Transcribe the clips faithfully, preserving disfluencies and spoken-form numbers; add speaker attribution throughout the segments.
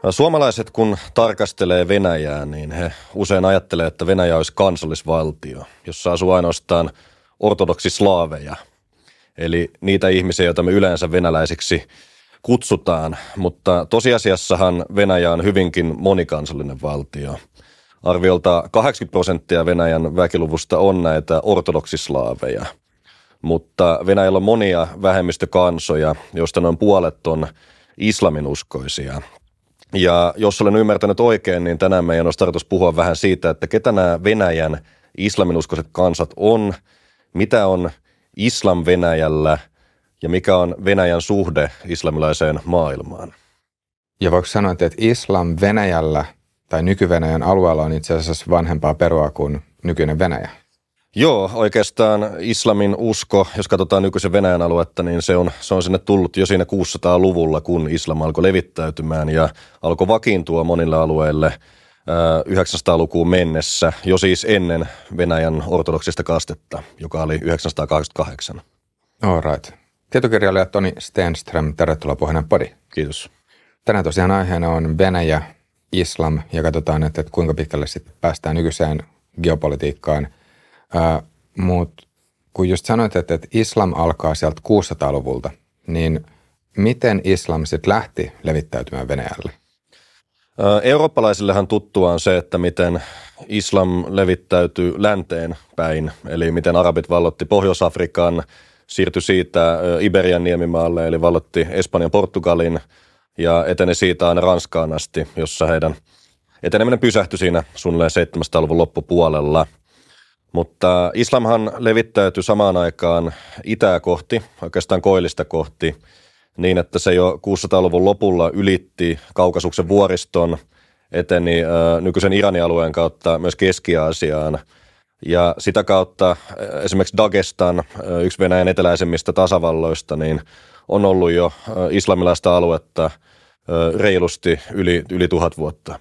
Speaker 1: Suomalaiset kun tarkastelee Venäjää, niin he usein ajattelee, että Venäjä olisi kansallisvaltio, jossa asuu ainoastaan ortodoksislaaveja, eli niitä ihmisiä, joita me yleensä venäläisiksi kutsutaan, mutta tosiasiassahan Venäjä on hyvinkin monikansallinen valtio. Arviolta kahdeksankymmentä prosenttia Venäjän väkiluvusta on näitä ortodoksislaaveja, mutta Venäjällä on monia vähemmistökansoja, joista noin puolet on islaminuskoisia. Ja jos olen ymmärtänyt oikein, niin tänään meidän olisi tarkoitus puhua vähän siitä, että ketä nämä Venäjän islaminuskoiset kansat on, mitä on islam Venäjällä ja mikä on Venäjän suhde islamilaiseen maailmaan.
Speaker 2: Ja voiko sanoa, että islam Venäjällä tai nyky-Venäjän alueella on itse asiassa vanhempaa perua kuin nykyinen Venäjä?
Speaker 1: Joo, oikeastaan islamin usko, jos katsotaan nykyisen Venäjän aluetta, niin se on, se on sinne tullut jo siinä kuusisataaluvulla, kun islam alkoi levittäytymään ja alkoi vakiintua monille alueille yhdeksänsataalukuun mennessä, jo siis ennen Venäjän ortodoksista kastetta, joka oli yhdeksänsataakahdeksankymmentäkahdeksan.
Speaker 2: All right. Tietokirjailija Toni Stenström, tervetuloa Pohjoinen Podi.
Speaker 1: Kiitos.
Speaker 2: Tänään tosiaan aiheena on Venäjä, islam ja katsotaan, että, että kuinka pitkälle sitten päästään nykyiseen geopolitiikkaan. Uh, Mutta kun just sanoit, että, että islam alkaa sieltä kuusisataaluvulta, niin miten islam sitten lähti levittäytymään Venäjälle?
Speaker 1: Eurooppalaisillehan tuttua on se, että miten islam levittäytyy länteen päin, eli miten arabit vallotti Pohjois-Afrikan, siirtyi siitä Iberian niemimaalle, eli vallotti Espanjan, Portugalin ja eteni siitä aina Ranskaan asti, jossa heidän eteneminen pysähtyi siinä suunnilleen seitsemänsadan-luvun loppupuolella. Mutta islamhan levittäytyi samaan aikaan itää kohti, oikeastaan koillista kohti, niin että se jo kuusisataaluvun lopulla ylitti Kaukasuksen vuoriston, eteni ö, nykyisen Iranin alueen kautta myös Keski-Aasiaan. Ja sitä kautta esimerkiksi Dagestan, yksi Venäjän eteläisemmistä tasavalloista, niin on ollut jo islamilaista aluetta reilusti yli, yli tuhat vuotta.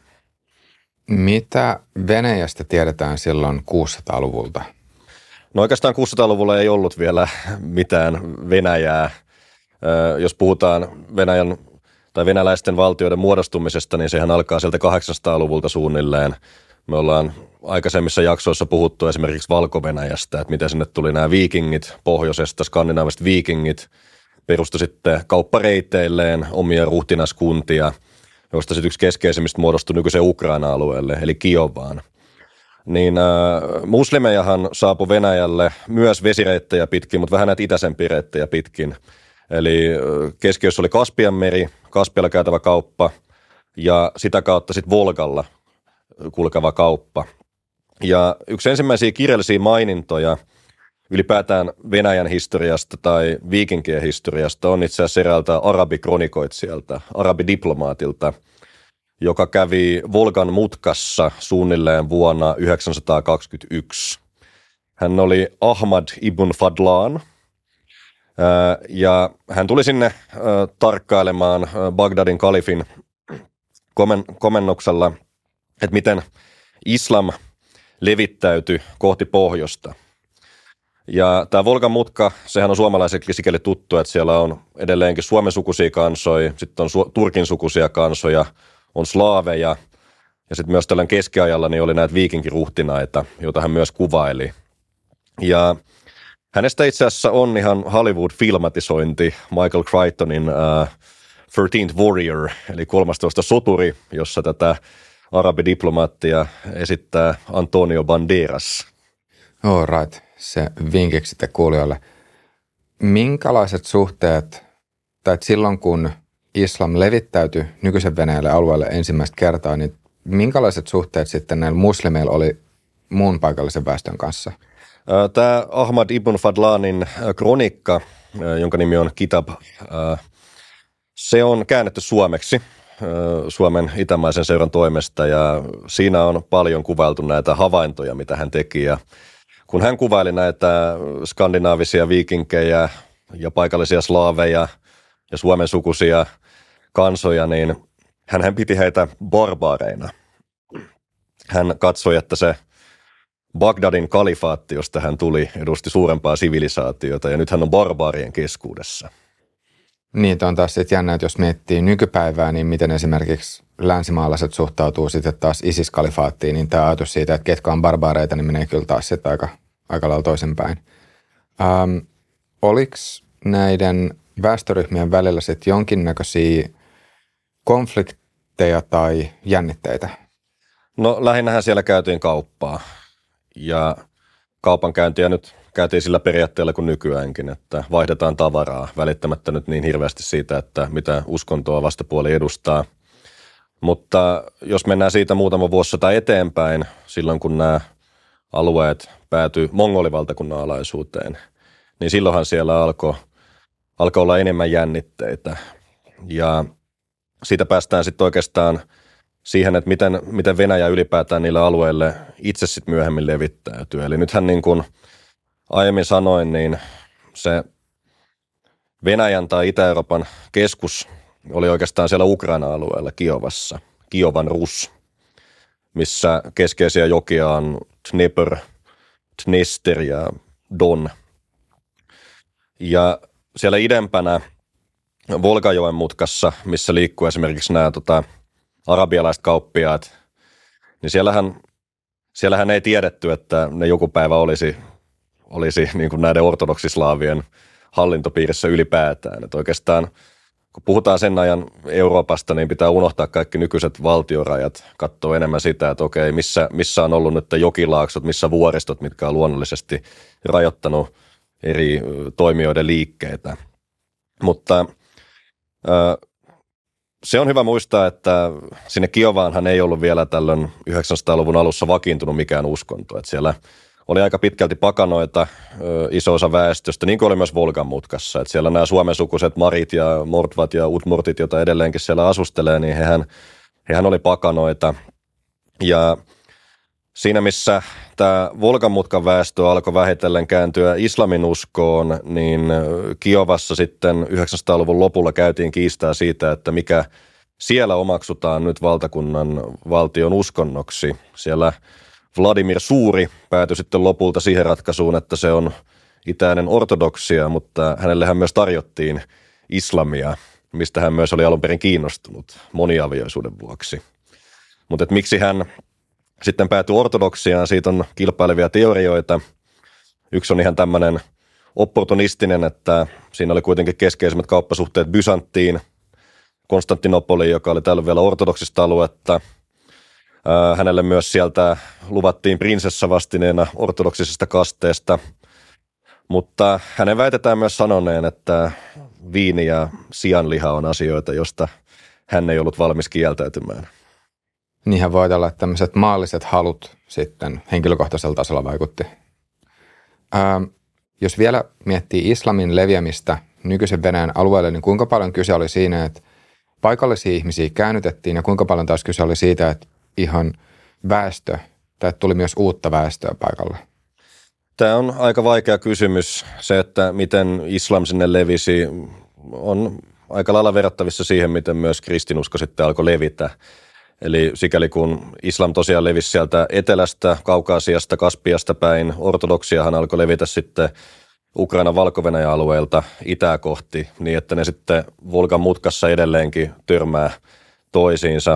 Speaker 2: Mitä Venäjästä tiedetään silloin kuusisataaluvulta?
Speaker 1: No oikeastaan kuusisataaluvulla ei ollut vielä mitään Venäjää. Jos puhutaan Venäjän tai venäläisten valtioiden muodostumisesta, niin sehän alkaa sieltä kahdeksansataaluvulta suunnilleen. Me ollaan aikaisemmissa jaksoissa puhuttu esimerkiksi Valko-Venäjästä, että miten sinne tuli nämä viikingit pohjoisesta, skandinaaviset viikingit, perustui sitten kauppareiteilleen omia ruhtinaskuntia, josta sitten yksi keskeisimmistä muodostui nykyiseen Ukraina-alueelle, eli Kiovaan. Niin äh, muslimejahan saapui Venäjälle myös vesireittejä pitkin, mutta vähän näitä itäisempiä reittejä pitkin. Eli äh, keskiössä oli Kaspianmeri, Kaspialla käytävä kauppa ja sitä kautta sitten Volgalla kulkeva kauppa. Ja yksi ensimmäisiä kirjallisia mainintoja ylipäätään Venäjän historiasta tai viikinkien historiasta on itse asiassa eräältä arabikronikoitsijalta, arabidiplomaatilta, joka kävi Volgan mutkassa suunnilleen vuonna yhdeksänsataakaksikymmentäyksi. Hän oli Ahmad ibn Fadlan ja hän tuli sinne tarkkailemaan Bagdadin kalifin komennuksella, että miten islam levittäytyi kohti pohjoista. Ja tämä Volgan mutka, sehän on suomalaisille sikäli tuttu, että siellä on edelleenkin Suomen sukuisia kansoja, sitten on su- Turkin sukuisia kansoja, on slaaveja ja sitten myös tällä keskiajalla niin oli näitä viikinkiruhtinaita, joita hän myös kuvaili. Ja hänestä itse asiassa on ihan Hollywood-filmatisointi Michael Crichtonin uh, thirteenth Warrior, eli kolmastoista soturi, jossa tätä arabidiplomaattia esittää Antonio Banderas.
Speaker 2: All right. Se vinkiksi sitten kuulijoille. Minkälaiset suhteet, tai silloin kun islam levittäytyi nykyisen Venäjälle alueelle ensimmäistä kertaa, niin minkälaiset suhteet sitten näillä muslimeilla oli muun paikallisen väestön kanssa?
Speaker 1: Tämä Ahmad ibn Fadlanin kronikka, jonka nimi on Kitab, se on käännetty suomeksi Suomen Itämaisen seuran toimesta ja siinä on paljon kuvailtu näitä havaintoja, mitä hän teki ja kun hän kuvaili näitä skandinaavisia viikinkejä ja paikallisia slaaveja ja Suomen sukuisia kansoja, niin hän piti heitä barbaareina. Hän katsoi, että se Bagdadin kalifaatti, josta hän tuli, edusti suurempaa sivilisaatiota ja nyt hän on barbaarien keskuudessa.
Speaker 2: Niin, on taas sitten jännä, että jos miettii nykypäivää, niin miten esimerkiksi länsimaalaiset suhtautuu sitten taas ISIS-kalifaattiin, niin tämä ajatus siitä, että ketkä on barbaareita, niin menee kyllä taas sitten aika, aika lailla toisinpäin. Ähm, oliko näiden väestöryhmien välillä sitten jonkinnäköisiä konflikteja tai jännitteitä?
Speaker 1: No lähinnähän siellä käytiin kauppaa ja kaupankäyntiä nyt käytiin sillä periaatteella kuin nykyäänkin, että vaihdetaan tavaraa välittämättä nyt niin hirveästi siitä, että mitä uskontoa vastapuoli edustaa. Mutta jos mennään siitä muutama vuosi tai eteenpäin, silloin kun nämä alueet päätyi mongolivaltakunnan alaisuuteen, niin silloinhan siellä alkoi alko olla enemmän jännitteitä. Ja siitä päästään sitten oikeastaan siihen, että miten, miten Venäjä ylipäätään niille alueille itse sitten myöhemmin levittäytyy. Eli nythän niin kuin aiemmin sanoin, niin se Venäjän tai Itä-Euroopan keskus oli oikeastaan siellä Ukraina-alueella Kiovassa, Kiovan Rus, missä keskeisiä jokia on Dnepr, Dnester ja Don. Ja siellä idempänä Volgajoen mutkassa, missä liikkuu esimerkiksi nämä tota, arabialaiset kauppiaat, niin siellähän, siellähän ei tiedetty, että ne joku päivä olisi, olisi niin kuin näiden ortodoksislaavien hallintopiirissä ylipäätään. Että oikeastaan kun puhutaan sen ajan Euroopasta, niin pitää unohtaa kaikki nykyiset valtiorajat, katsoa enemmän sitä, että okei, missä, missä on ollut nyt jokilaaksot, missä vuoristot, mitkä on luonnollisesti rajoittanut eri toimijoiden liikkeitä. Mutta se on hyvä muistaa, että sinne Kiovaanhan ei ollut vielä tällöin yhdeksänsadan-luvun alussa vakiintunut mikään uskonto. Että siellä oli aika pitkälti pakanoita, iso osa väestöstä, niin kuin oli myös Volgan mutkassa. Että siellä nämä suomensukuiset marit ja mortvat ja utmurtit, joita edelleenkin siellä asustelee, niin hehän, hehän oli pakanoita. Ja siinä, missä tämä Volgan mutkan väestö alkoi vähitellen kääntyä islamin uskoon, niin Kiovassa sitten yhdeksänsadan-luvun lopulla käytiin kiistaa siitä, että mikä siellä omaksutaan nyt valtakunnan valtion uskonnoksi. Siellä Vladimir Suuri päätyi sitten lopulta siihen ratkaisuun, että se on itäinen ortodoksia, mutta hänellehän myös tarjottiin islamia, mistä hän myös oli alun perin kiinnostunut moniavioisuuden vuoksi. Mutta miksi hän sitten päätyi ortodoksiaan, siitä on kilpailevia teorioita. Yksi on ihan tämmöinen opportunistinen, että siinä oli kuitenkin keskeisimmät kauppasuhteet Bysanttiin, Konstantinopoliin, joka oli täällä vielä ortodoksista aluetta. Hänelle myös sieltä luvattiin prinsessavastineena ortodoksisesta kasteesta, mutta hänen väitetään myös sanoneen, että viini ja sianliha on asioita, josta hän ei ollut valmis kieltäytymään.
Speaker 2: Niinhän voi olla, että tämmöiset maalliset halut sitten henkilökohtaisella tasolla vaikutti. Ää, jos vielä miettii islamin leviämistä nykyisen Venäjän alueelle, niin kuinka paljon kyse oli siinä, että paikallisia ihmisiä käännytettiin ja kuinka paljon taas kyse oli siitä, että ihan väestö, tai tuli myös uutta väestöä paikalle?
Speaker 1: Tämä on aika vaikea kysymys. Se, että miten islam sinne levisi, on aika lailla verrattavissa siihen, miten myös kristinusko sitten alkoi levitä. Eli sikäli kun islam tosiaan levisi sieltä etelästä, Kaukaasiasta, Kaspiasta päin, ortodoksiahan alkoi levitä sitten Ukrainan Valko-Venäjän alueelta itää kohti, niin että ne sitten Volgan mutkassa edelleenkin törmää toisiinsa.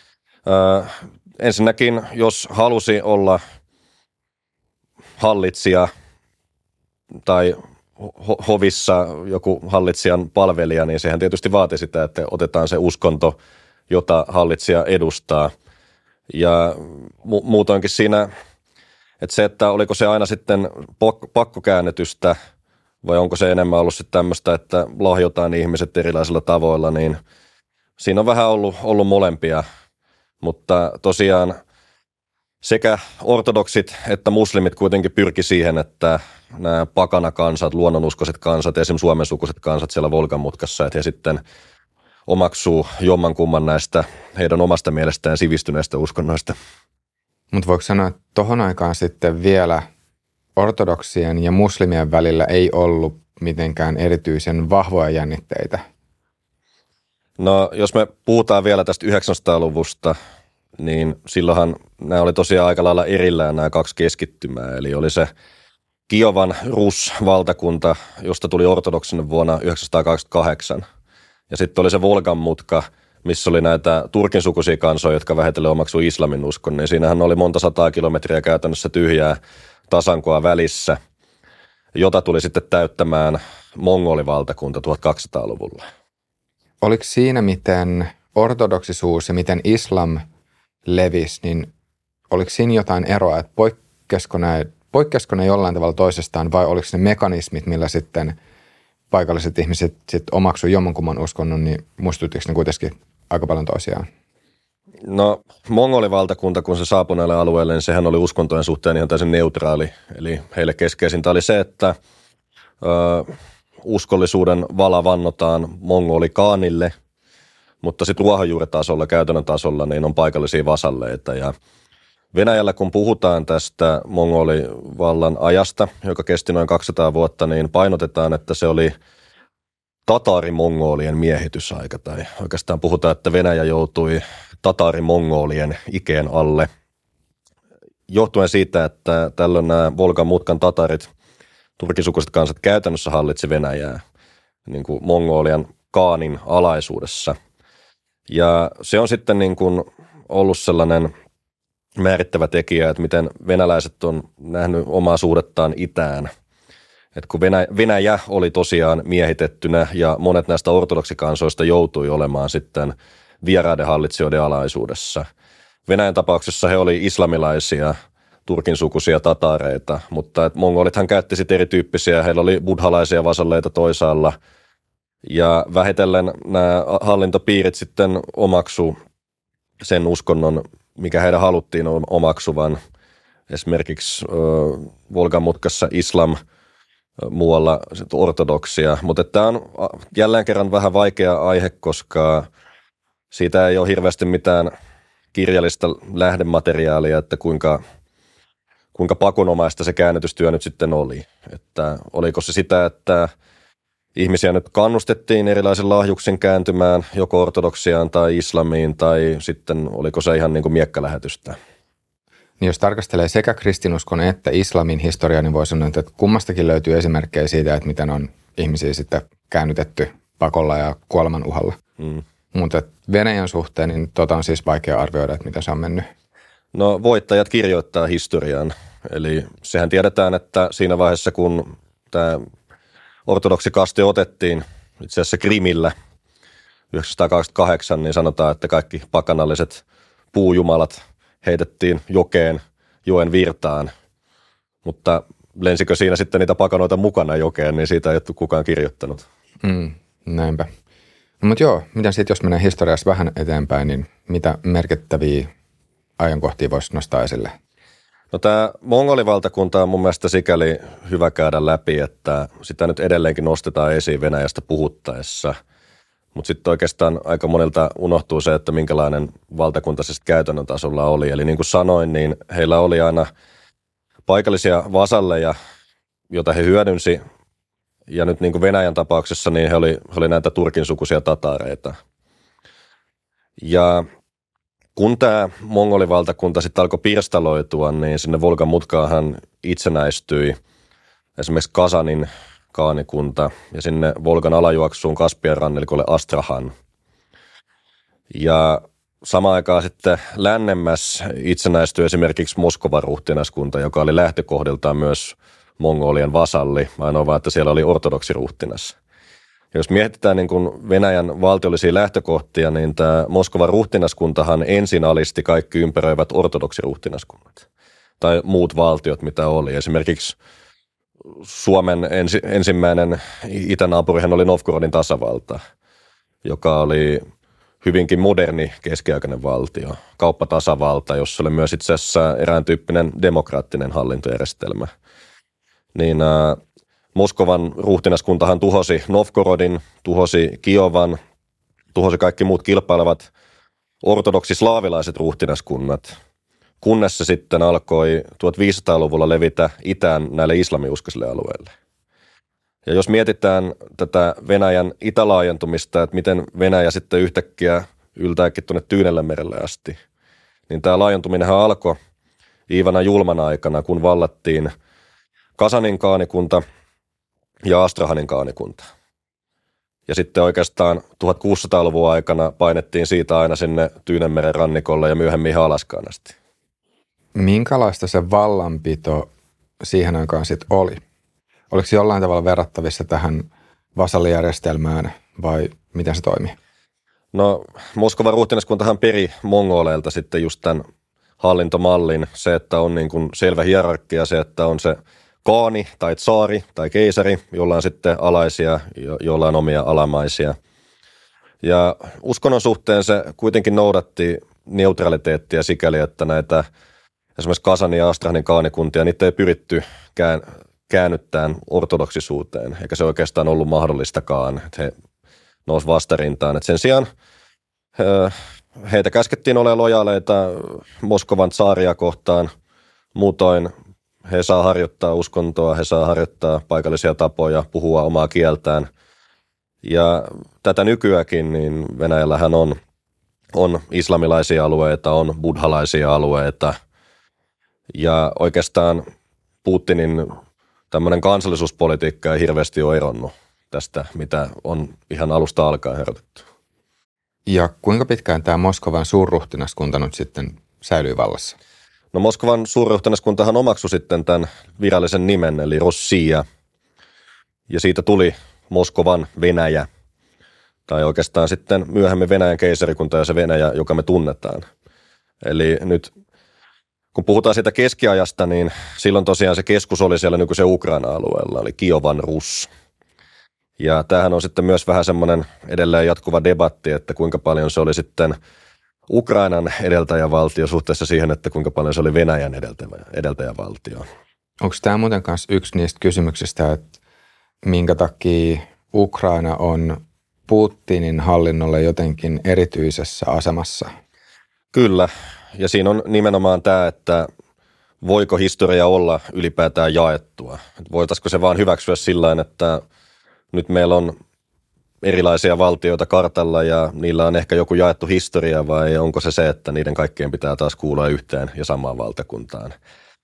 Speaker 1: Öö, ensinnäkin, jos halusi olla hallitsija tai ho- hovissa joku hallitsijan palvelija, niin sehän tietysti vaati sitä, että otetaan se uskonto, jota hallitsija edustaa. Ja mu- muutoinkin siinä, että se, että oliko se aina sitten pakkokäännetystä vai onko se enemmän ollut sitten tämmöistä, että lahjotaan ihmiset erilaisilla tavoilla, niin siinä on vähän ollut, ollut molempia. Mutta tosiaan sekä ortodoksit että muslimit kuitenkin pyrki siihen, että nämä pakanakansat, luonnonuskoiset kansat, esimerkiksi suomensukuiset kansat siellä Volgan mutkassa, että he sitten omaksuu jommankumman näistä heidän omasta mielestään sivistyneistä uskonnoista.
Speaker 2: Mutta voiko sanoa, että tohon aikaan sitten vielä ortodoksien ja muslimien välillä ei ollut mitenkään erityisen vahvoja jännitteitä?
Speaker 1: No jos me puhutaan vielä tästä yhdeksänsadan-luvusta, niin silloinhan nämä oli tosiaan aika lailla erillään nämä kaksi keskittymää. Eli oli se Kiovan Rus-valtakunta, josta tuli ortodoksinen vuonna yhdeksänsataakaksikymmentäkahdeksan. Ja sitten oli se Volgan mutka, missä oli näitä turkin sukuisia kansoja, jotka vähitellen omaksui islamin uskon. Niin siinähän oli monta sataa kilometriä käytännössä tyhjää tasankoa välissä, jota tuli sitten täyttämään mongolivaltakunta tuhatkaksisataaluvulla.
Speaker 2: Oliko siinä, miten ortodoksisuus ja miten islam levisi, niin oliko siinä jotain eroa, että poikkesko ne, poikkesko ne jollain tavalla toisestaan vai oliko ne mekanismit, millä sitten paikalliset ihmiset sit omaksui jommankumman uskonnon, niin muistuttiko ne kuitenkin aika paljon toisiaan?
Speaker 1: No mongolivaltakunta, kun se saapui näille alueille, niin sehän oli uskontojen suhteen ihan täysin neutraali. Eli heille keskeisintä oli se, että ö, uskollisuuden vala vannotaan mongolikaanille, mutta sitten ruohonjuuritasolla, käytännön tasolla, niin on paikallisia vasalleita. Ja Venäjällä, kun puhutaan tästä mongolivallan ajasta, joka kesti noin kaksisataa vuotta, niin painotetaan, että se oli tataarimongolien miehitysaika. Tai oikeastaan puhutaan, että Venäjä joutui tataarimongolien ikeen alle. Johtuen siitä, että tällöin nämä Volgan mutkan tatarit, turkisukuiset kansat käytännössä hallitsi Venäjää niin kuin Mongolian kaanin alaisuudessa. Ja se on sitten niin kuin ollut sellainen määrittävä tekijä, että miten venäläiset on nähnyt omaa suhdettaan itään. Että kun Venäjä, Venäjä oli tosiaan miehitettynä ja monet näistä ortodoksikansoista joutui olemaan sitten vieraiden hallitsijoiden alaisuudessa. Venäjän tapauksessa he oli islamilaisia, turkin sukuisia tataareita, mutta et mongolithan käytti sitten erityyppisiä, heillä oli buddhalaisia vasalleita toisaalla. Ja vähitellen nämä hallintopiirit sitten omaksu sen uskonnon, mikä heidän haluttiin omaksuvan. Esimerkiksi ö, Volgan mutkassa islam, muualla ortodoksia. Mutta tämä on jälleen kerran vähän vaikea aihe, koska siitä ei ole hirveästi mitään kirjallista lähdemateriaalia, että kuinka, kuinka pakonomaista se käännytystyö nyt sitten oli. Että oliko se sitä, että ihmisiä nyt kannustettiin erilaisen lahjuksin kääntymään joko ortodoksiaan tai islamiin, tai sitten oliko se ihan niin kuin miekkalähetystä?
Speaker 2: Niin jos tarkastelee sekä kristinuskon että islamin historiaa, niin voi sanoa, että kummastakin löytyy esimerkkejä siitä, että miten on ihmisiä sitten käännytetty pakolla ja kuoleman uhalla. Mm. Mutta Venäjän suhteen, niin tota on siis vaikea arvioida, että miten se on mennyt.
Speaker 1: No voittajat kirjoittaa historian. Eli sehän tiedetään, että siinä vaiheessa, kun tämä ortodoksikasti otettiin itse asiassa Krimillä yhdeksänsataakaksikymmentäkahdeksan, niin sanotaan, että kaikki pakanalliset puujumalat heitettiin jokeen, joen virtaan. Mutta lensikö siinä sitten niitä pakanoita mukana jokeen, niin siitä ei ole kukaan kirjoittanut.
Speaker 2: Mm, näinpä. No, mutta joo, mitä sitten jos menee historiassa vähän eteenpäin, niin mitä merkittäviä ajankohtia voisi nostaa esille?
Speaker 1: No tämä mongolivaltakunta on mun mielestä sikäli hyvä käydä läpi, että sitä nyt edelleenkin nostetaan esiin Venäjästä puhuttaessa. Mutta sitten oikeastaan aika monilta unohtuu se, että minkälainen valtakunta se sitten käytännön tasolla oli. Eli niin kuin sanoin, niin heillä oli aina paikallisia vasalleja, joita he hyödynsi. Ja nyt niin kuin Venäjän tapauksessa, niin he oli, he oli näitä turkin sukuisia tataareita. Ja kun tämä mongolivaltakunta sitten alkoi pirstaloitua, niin sinne Volgan mutkaahan itsenäistyi esimerkiksi Kasanin kaanikunta ja sinne Volgan alajuoksuun Kaspian rannikolle Astrahan. Ja samaan aikaan sitten lännemmäs itsenäistyi esimerkiksi Moskovan ruhtinaskunta, joka oli lähtökohdiltaan myös mongolien vasalli, ainoa vaan, että siellä oli ortodoksiruhtinas. Ja jos mietitään niin kuin Venäjän valtiollisia lähtökohtia, niin tämä Moskovan ruhtinaskuntahan ensin alisti kaikki ympäröivät ortodoksiruhtinaskunnat tai muut valtiot, mitä oli. Esimerkiksi Suomen ensi, ensimmäinen itänaapurihan oli Novgorodin tasavalta, joka oli hyvinkin moderni keskiaikainen valtio, kauppatasavalta, jossa oli myös itse asiassa erään tyyppinen demokraattinen hallintojärjestelmä. Niin äh, Moskovan ruhtinaskuntahan tuhosi Novgorodin, tuhosi Kiovan, tuhosi kaikki muut kilpailevat ortodoksislaavilaiset ruhtinaskunnat, kunnes se sitten alkoi tuhatviisisataaluvulla levitä itään näille islamiuskoisille alueille. Ja jos mietitään tätä Venäjän itälaajentumista, että miten Venäjä sitten yhtäkkiä yltääkin tuonne Tyynellämerelle asti, niin tämä laajentuminenhan alkoi Iivana julman aikana, kun vallattiin Kasanin kaanikunta ja Astrahanin kaanikunta. Ja sitten oikeastaan tuhatkuusisataaluvun aikana painettiin siitä aina sinne Tyynenmeren rannikolle ja myöhemmin ihan Alaskaan asti.
Speaker 2: Minkälaista se vallanpito siihen aikaan sitten oli? Oliko se jollain tavalla verrattavissa tähän vasallijärjestelmään vai miten se toimii?
Speaker 1: No Moskovan ruhtinaskuntahan peri mongoleilta sitten just tämän hallintomallin, se, että on niin kuin selvä hierarkia, se, että on se kaani tai tsaari tai keisari, jolla on sitten alaisia, joilla on omia alamaisia. Ja uskonnon suhteen se kuitenkin noudatti neutraliteettia sikäli, että näitä esimerkiksi Kasanin ja Astrahanin kaanikuntia, niitä ei pyritty kään, käännyttämään ortodoksisuuteen, eikä se oikeastaan ollut mahdollistakaan, että he nousi vastarintaan. Et sen sijaan heitä käskettiin olemaan lojaaleita Moskovan tsaaria kohtaan, muutoin he saa harjoittaa uskontoa, he saa harjoittaa paikallisia tapoja, puhua omaa kieltään. Ja tätä nykyäänkin, niin Venäjällähän on, on islamilaisia alueita, on buddhalaisia alueita. Ja oikeastaan Putinin tämmöinen kansallisuuspolitiikka ei hirveästi ole eronnut tästä, mitä on ihan alusta alkaen herätetty.
Speaker 2: Ja kuinka pitkään tämä Moskovan suurruhtinaskunta nyt sitten säilyy vallassa?
Speaker 1: No Moskovan suurruhtinaskuntahan omaksui sitten tämän virallisen nimen, eli Rossija, ja siitä tuli Moskovan Venäjä, tai oikeastaan sitten myöhemmin Venäjän keisarikunta ja se Venäjä, joka me tunnetaan. Eli nyt kun puhutaan siitä keskiajasta, niin silloin tosiaan se keskus oli siellä nykyisen Ukraina-alueella, eli Kiovan Rus. Ja tämähän on sitten myös vähän semmoinen edelleen jatkuva debatti, että kuinka paljon se oli sitten Ukrainan edeltäjävaltio suhteessa siihen, että kuinka paljon se oli Venäjän edeltäjävaltio.
Speaker 2: Onko tämä muuten kanssa yksi niistä kysymyksistä, että minkä takia Ukraina on Putinin hallinnolle jotenkin erityisessä asemassa?
Speaker 1: Kyllä, ja siinä on nimenomaan tämä, että voiko historia olla ylipäätään jaettua. Voitaisiko se vaan hyväksyä sillain, että nyt meillä on erilaisia valtioita kartalla ja niillä on ehkä joku jaettu historia, vai onko se se, että niiden kaikkien pitää taas kuulua yhteen ja samaan valtakuntaan.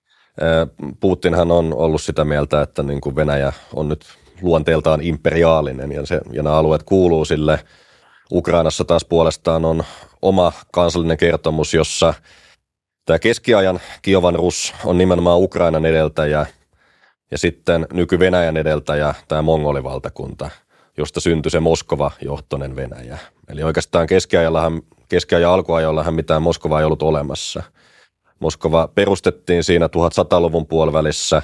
Speaker 1: Putinhan on ollut sitä mieltä, että niin kuin Venäjä on nyt luonteeltaan imperiaalinen ja, se, ja nämä alueet kuuluu sille. Ukrainassa taas puolestaan on oma kansallinen kertomus, jossa tämä keskiajan Kiovan Rus on nimenomaan Ukrainan edeltäjä ja sitten nyky-Venäjän edeltäjä tämä mongolivaltakunta, josta syntyi se Moskova-johtoinen Venäjä. Eli oikeastaan keskiajallahan, keskiajan alkuajollahan mitään Moskovaa ei ollut olemassa. Moskova perustettiin siinä tuhatsataluvun puolivälissä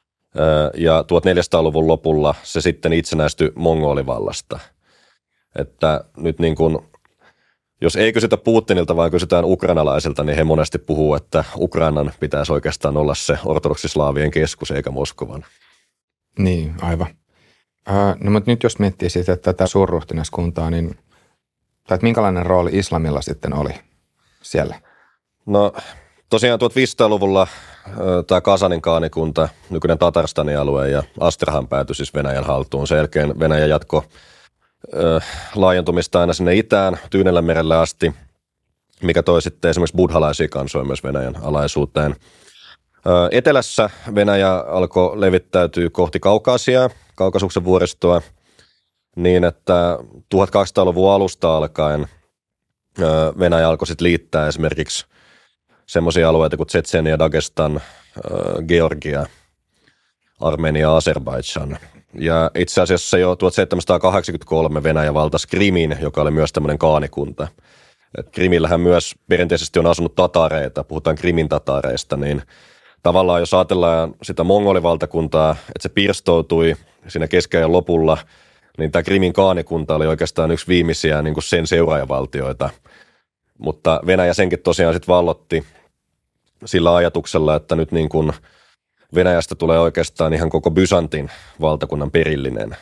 Speaker 1: ja tuhatneljäsataaluvun lopulla se sitten itsenäistyi mongolivallasta. Että nyt niin kuin, jos ei kysytä Putinilta, vaan kysytään ukrainalaisilta, niin he monesti puhuu, että Ukrainan pitäisi oikeastaan olla se ortodoksislaavien keskus eikä Moskovan.
Speaker 2: Niin, aivan. Äh, no mutta nyt jos miettii sitten tätä suurruhtinaskuntaa, niin tai että minkälainen rooli islamilla sitten oli siellä?
Speaker 1: No tosiaan tuhatviisisataaluvulla tämä Kasanin kaanikunta, nykyinen Tatarstanin alue ja Astrahan päätyi siis Venäjän haltuun. Sen jälkeen Venäjä jatkoi ö, laajentumista aina sinne itään, Tyynellämerelle asti, mikä toi sitten esimerkiksi buddhalaisia kansoja myös Venäjän alaisuuteen. Ö, etelässä Venäjä alkoi levittäytyä kohti Kaukasiaa, Kaukasuksen vuoristoa, niin että tuhatkaksisataaluvun alusta alkaen ö, Venäjä alkoi sitten liittää esimerkiksi semmoisia alueita kuin Tšetšenia, Dagestan, Georgia, Armenia, Azerbaidžan. Ja itse asiassa jo tuhatseitsemänsataakahdeksankymmentäkolme Venäjä valtasi Krimin, joka oli myös tämmöinen kaanikunta. Et Krimillähän myös perinteisesti on asunut tatareita, puhutaan Krimin tatareista, niin tavallaan jos ajatellaan sitä mongolivaltakuntaa, että se pirstoutui siinä keskiajan lopulla, niin tämä Krimin kaanikunta oli oikeastaan yksi viimeisiä niin kuin sen seuraajavaltioita. Mutta Venäjä senkin tosiaan sitten vallotti sillä ajatuksella, että nyt niin kuin Venäjästä tulee oikeastaan ihan koko Byzantin valtakunnan perillinen.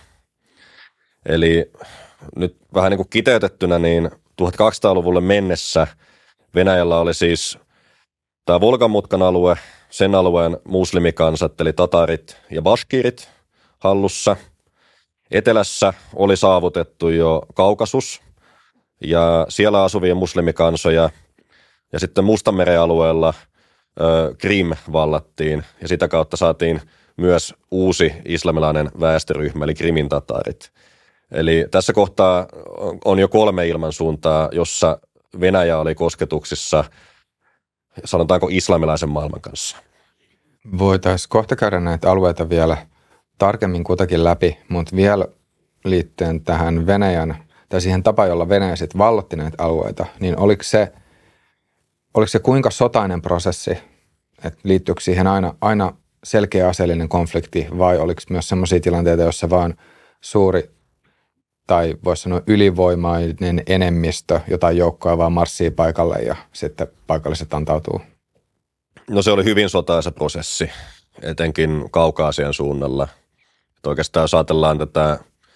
Speaker 1: Eli nyt vähän niin kuin kiteytettynä, niin tuhatkaksisataaluvulle mennessä Venäjällä oli siis tämä Volgamutkan alue, sen alueen muslimikansat, eli tatarit ja bashkirit hallussa. Etelässä oli saavutettu jo Kaukasus ja siellä asuvia muslimikansoja, ja sitten Mustanmeren alueella ö, Krim vallattiin, ja sitä kautta saatiin myös uusi islamilainen väestöryhmä, eli Krimin tatarit. Eli tässä kohtaa on jo kolme ilmansuuntaa, jossa Venäjä oli kosketuksissa, sanotaanko islamilaisen maailman kanssa.
Speaker 2: Voitaisiin kohta käydä näitä alueita vielä tarkemmin kutakin läpi, mutta vielä liittyen tähän Venäjän, tai siihen tapaan, jolla Venäjä sitten vallotti näitä alueita, niin oliko se, oliko se kuinka sotainen prosessi, että liittyykö siihen aina, aina selkeä aseellinen konflikti, vai oliko myös sellaisia tilanteita, joissa vaan suuri, tai voisi sanoa ylivoimainen enemmistö, jotain joukkoa vaan marssii paikalle ja sitten paikalliset antautuu?
Speaker 1: No se oli hyvin sotaisa prosessi, etenkin Kaukaasian suunnalla. Että oikeastaan jos ajatellaan tätä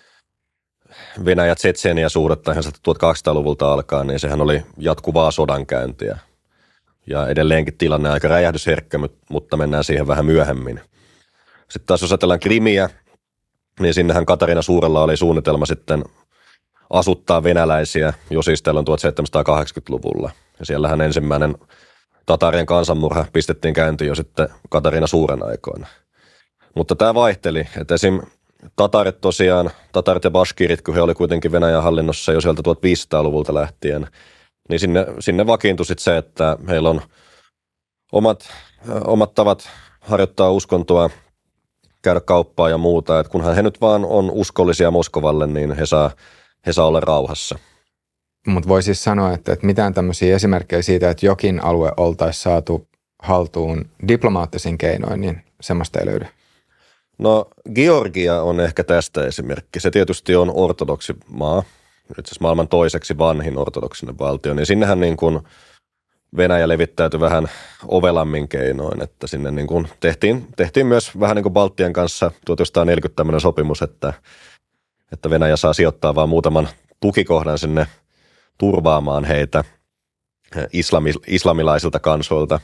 Speaker 1: Venäjä-Tsetseenia-suhdetta ihan tuhatkahdeksansataaluvulta alkaen, niin sehän oli jatkuvaa sodankäyntiä. Ja edelleenkin tilanne aika räjähdysherkkä, mutta mennään siihen vähän myöhemmin. Sitten taas jos ajatellaan Krimiä, niin sinnehän Katarina Suurella oli suunnitelma sitten asuttaa venäläisiä jo siis tällöin tuhatseitsemänsataakahdeksankymmentäluvulla. Ja siellähän ensimmäinen tatarien kansanmurha pistettiin käyntiin jo sitten Katarina Suuren aikoina. Mutta tämä vaihteli, että esim. Tatarit tosiaan, tatarit ja baskirit, kun he oli kuitenkin Venäjän hallinnossa jo sieltä tuhatviisisataaluvulta lähtien, niin sinne, sinne vakiintui sitten se, että heillä on omat, omat tavat harjoittaa uskontoa, käydä kauppaa ja muuta, että kunhan he nyt vaan on uskollisia Moskovalle, niin he saa, he saa olla rauhassa.
Speaker 2: Mutta voi siis sanoa, että, että mitään tämmöisiä esimerkkejä siitä, että jokin alue oltaisiin saatu haltuun diplomaattisin keinoin, niin semmoista ei löydy.
Speaker 1: No Georgia on ehkä tästä esimerkki. Se tietysti on ortodoksi maa, itse asiassa maailman toiseksi vanhin ortodoksinen valtio, niin sinnehän niin kuin Venäjä levittäytyi vähän ovelammin keinoin, että sinne niin kuin tehtiin, tehtiin myös vähän niin kuin Baltian kanssa tuhatyhdeksänsataaneljäkymmentä tämmöinen sopimus, että, että Venäjä saa sijoittaa vaan muutaman tukikohdan sinne turvaamaan heitä islami, islamilaisilta kansoilta.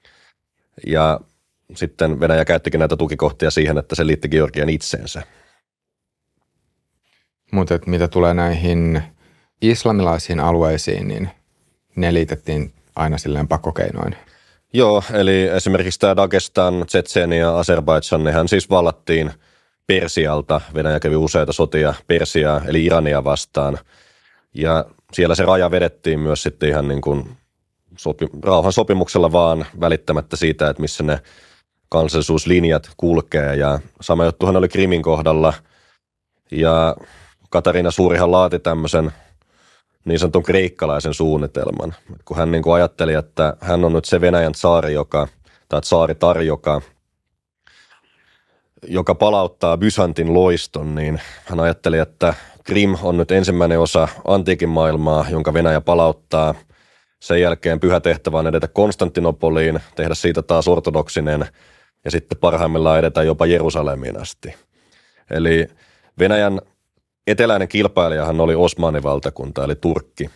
Speaker 1: Ja sitten Venäjä käyttikin näitä tukikohtia siihen, että se liitti Georgian itseensä.
Speaker 2: Mutta mitä tulee näihin islamilaisiin alueisiin, niin ne liitettiin aina silleen pakkokeinoin.
Speaker 1: Joo, eli esimerkiksi tämä Dagestan, Tsetseenia ja Azerbaidžan, nehän siis vallattiin Persialta. Venäjä kävi useita sotia Persiaa, eli Irania vastaan. Ja siellä se raja vedettiin myös sitten ihan niin kuin sopi, rauhan sopimuksella vaan välittämättä siitä, että missä ne kansallisuuslinjat kulkee. Ja sama juttuhan oli Krimin kohdalla. Ja Katarina Suurihan laati tämmöisen niin sanotun kreikkalaisen suunnitelman. Kun hän niin kuin ajatteli, että hän on nyt se Venäjän tsaari, joka, tai tsaaritar, joka, joka palauttaa Byzantin loiston, niin hän ajatteli, että Krim on nyt ensimmäinen osa antiikin maailmaa, jonka Venäjä palauttaa. Sen jälkeen pyhä tehtävä on edetä Konstantinopoliin, tehdä siitä taas ortodoksinen ja sitten parhaimmillaan edetä jopa Jerusalemiin asti. Eli Venäjän eteläinen kilpailijahan oli Osmanivaltakunta, eli Turkki.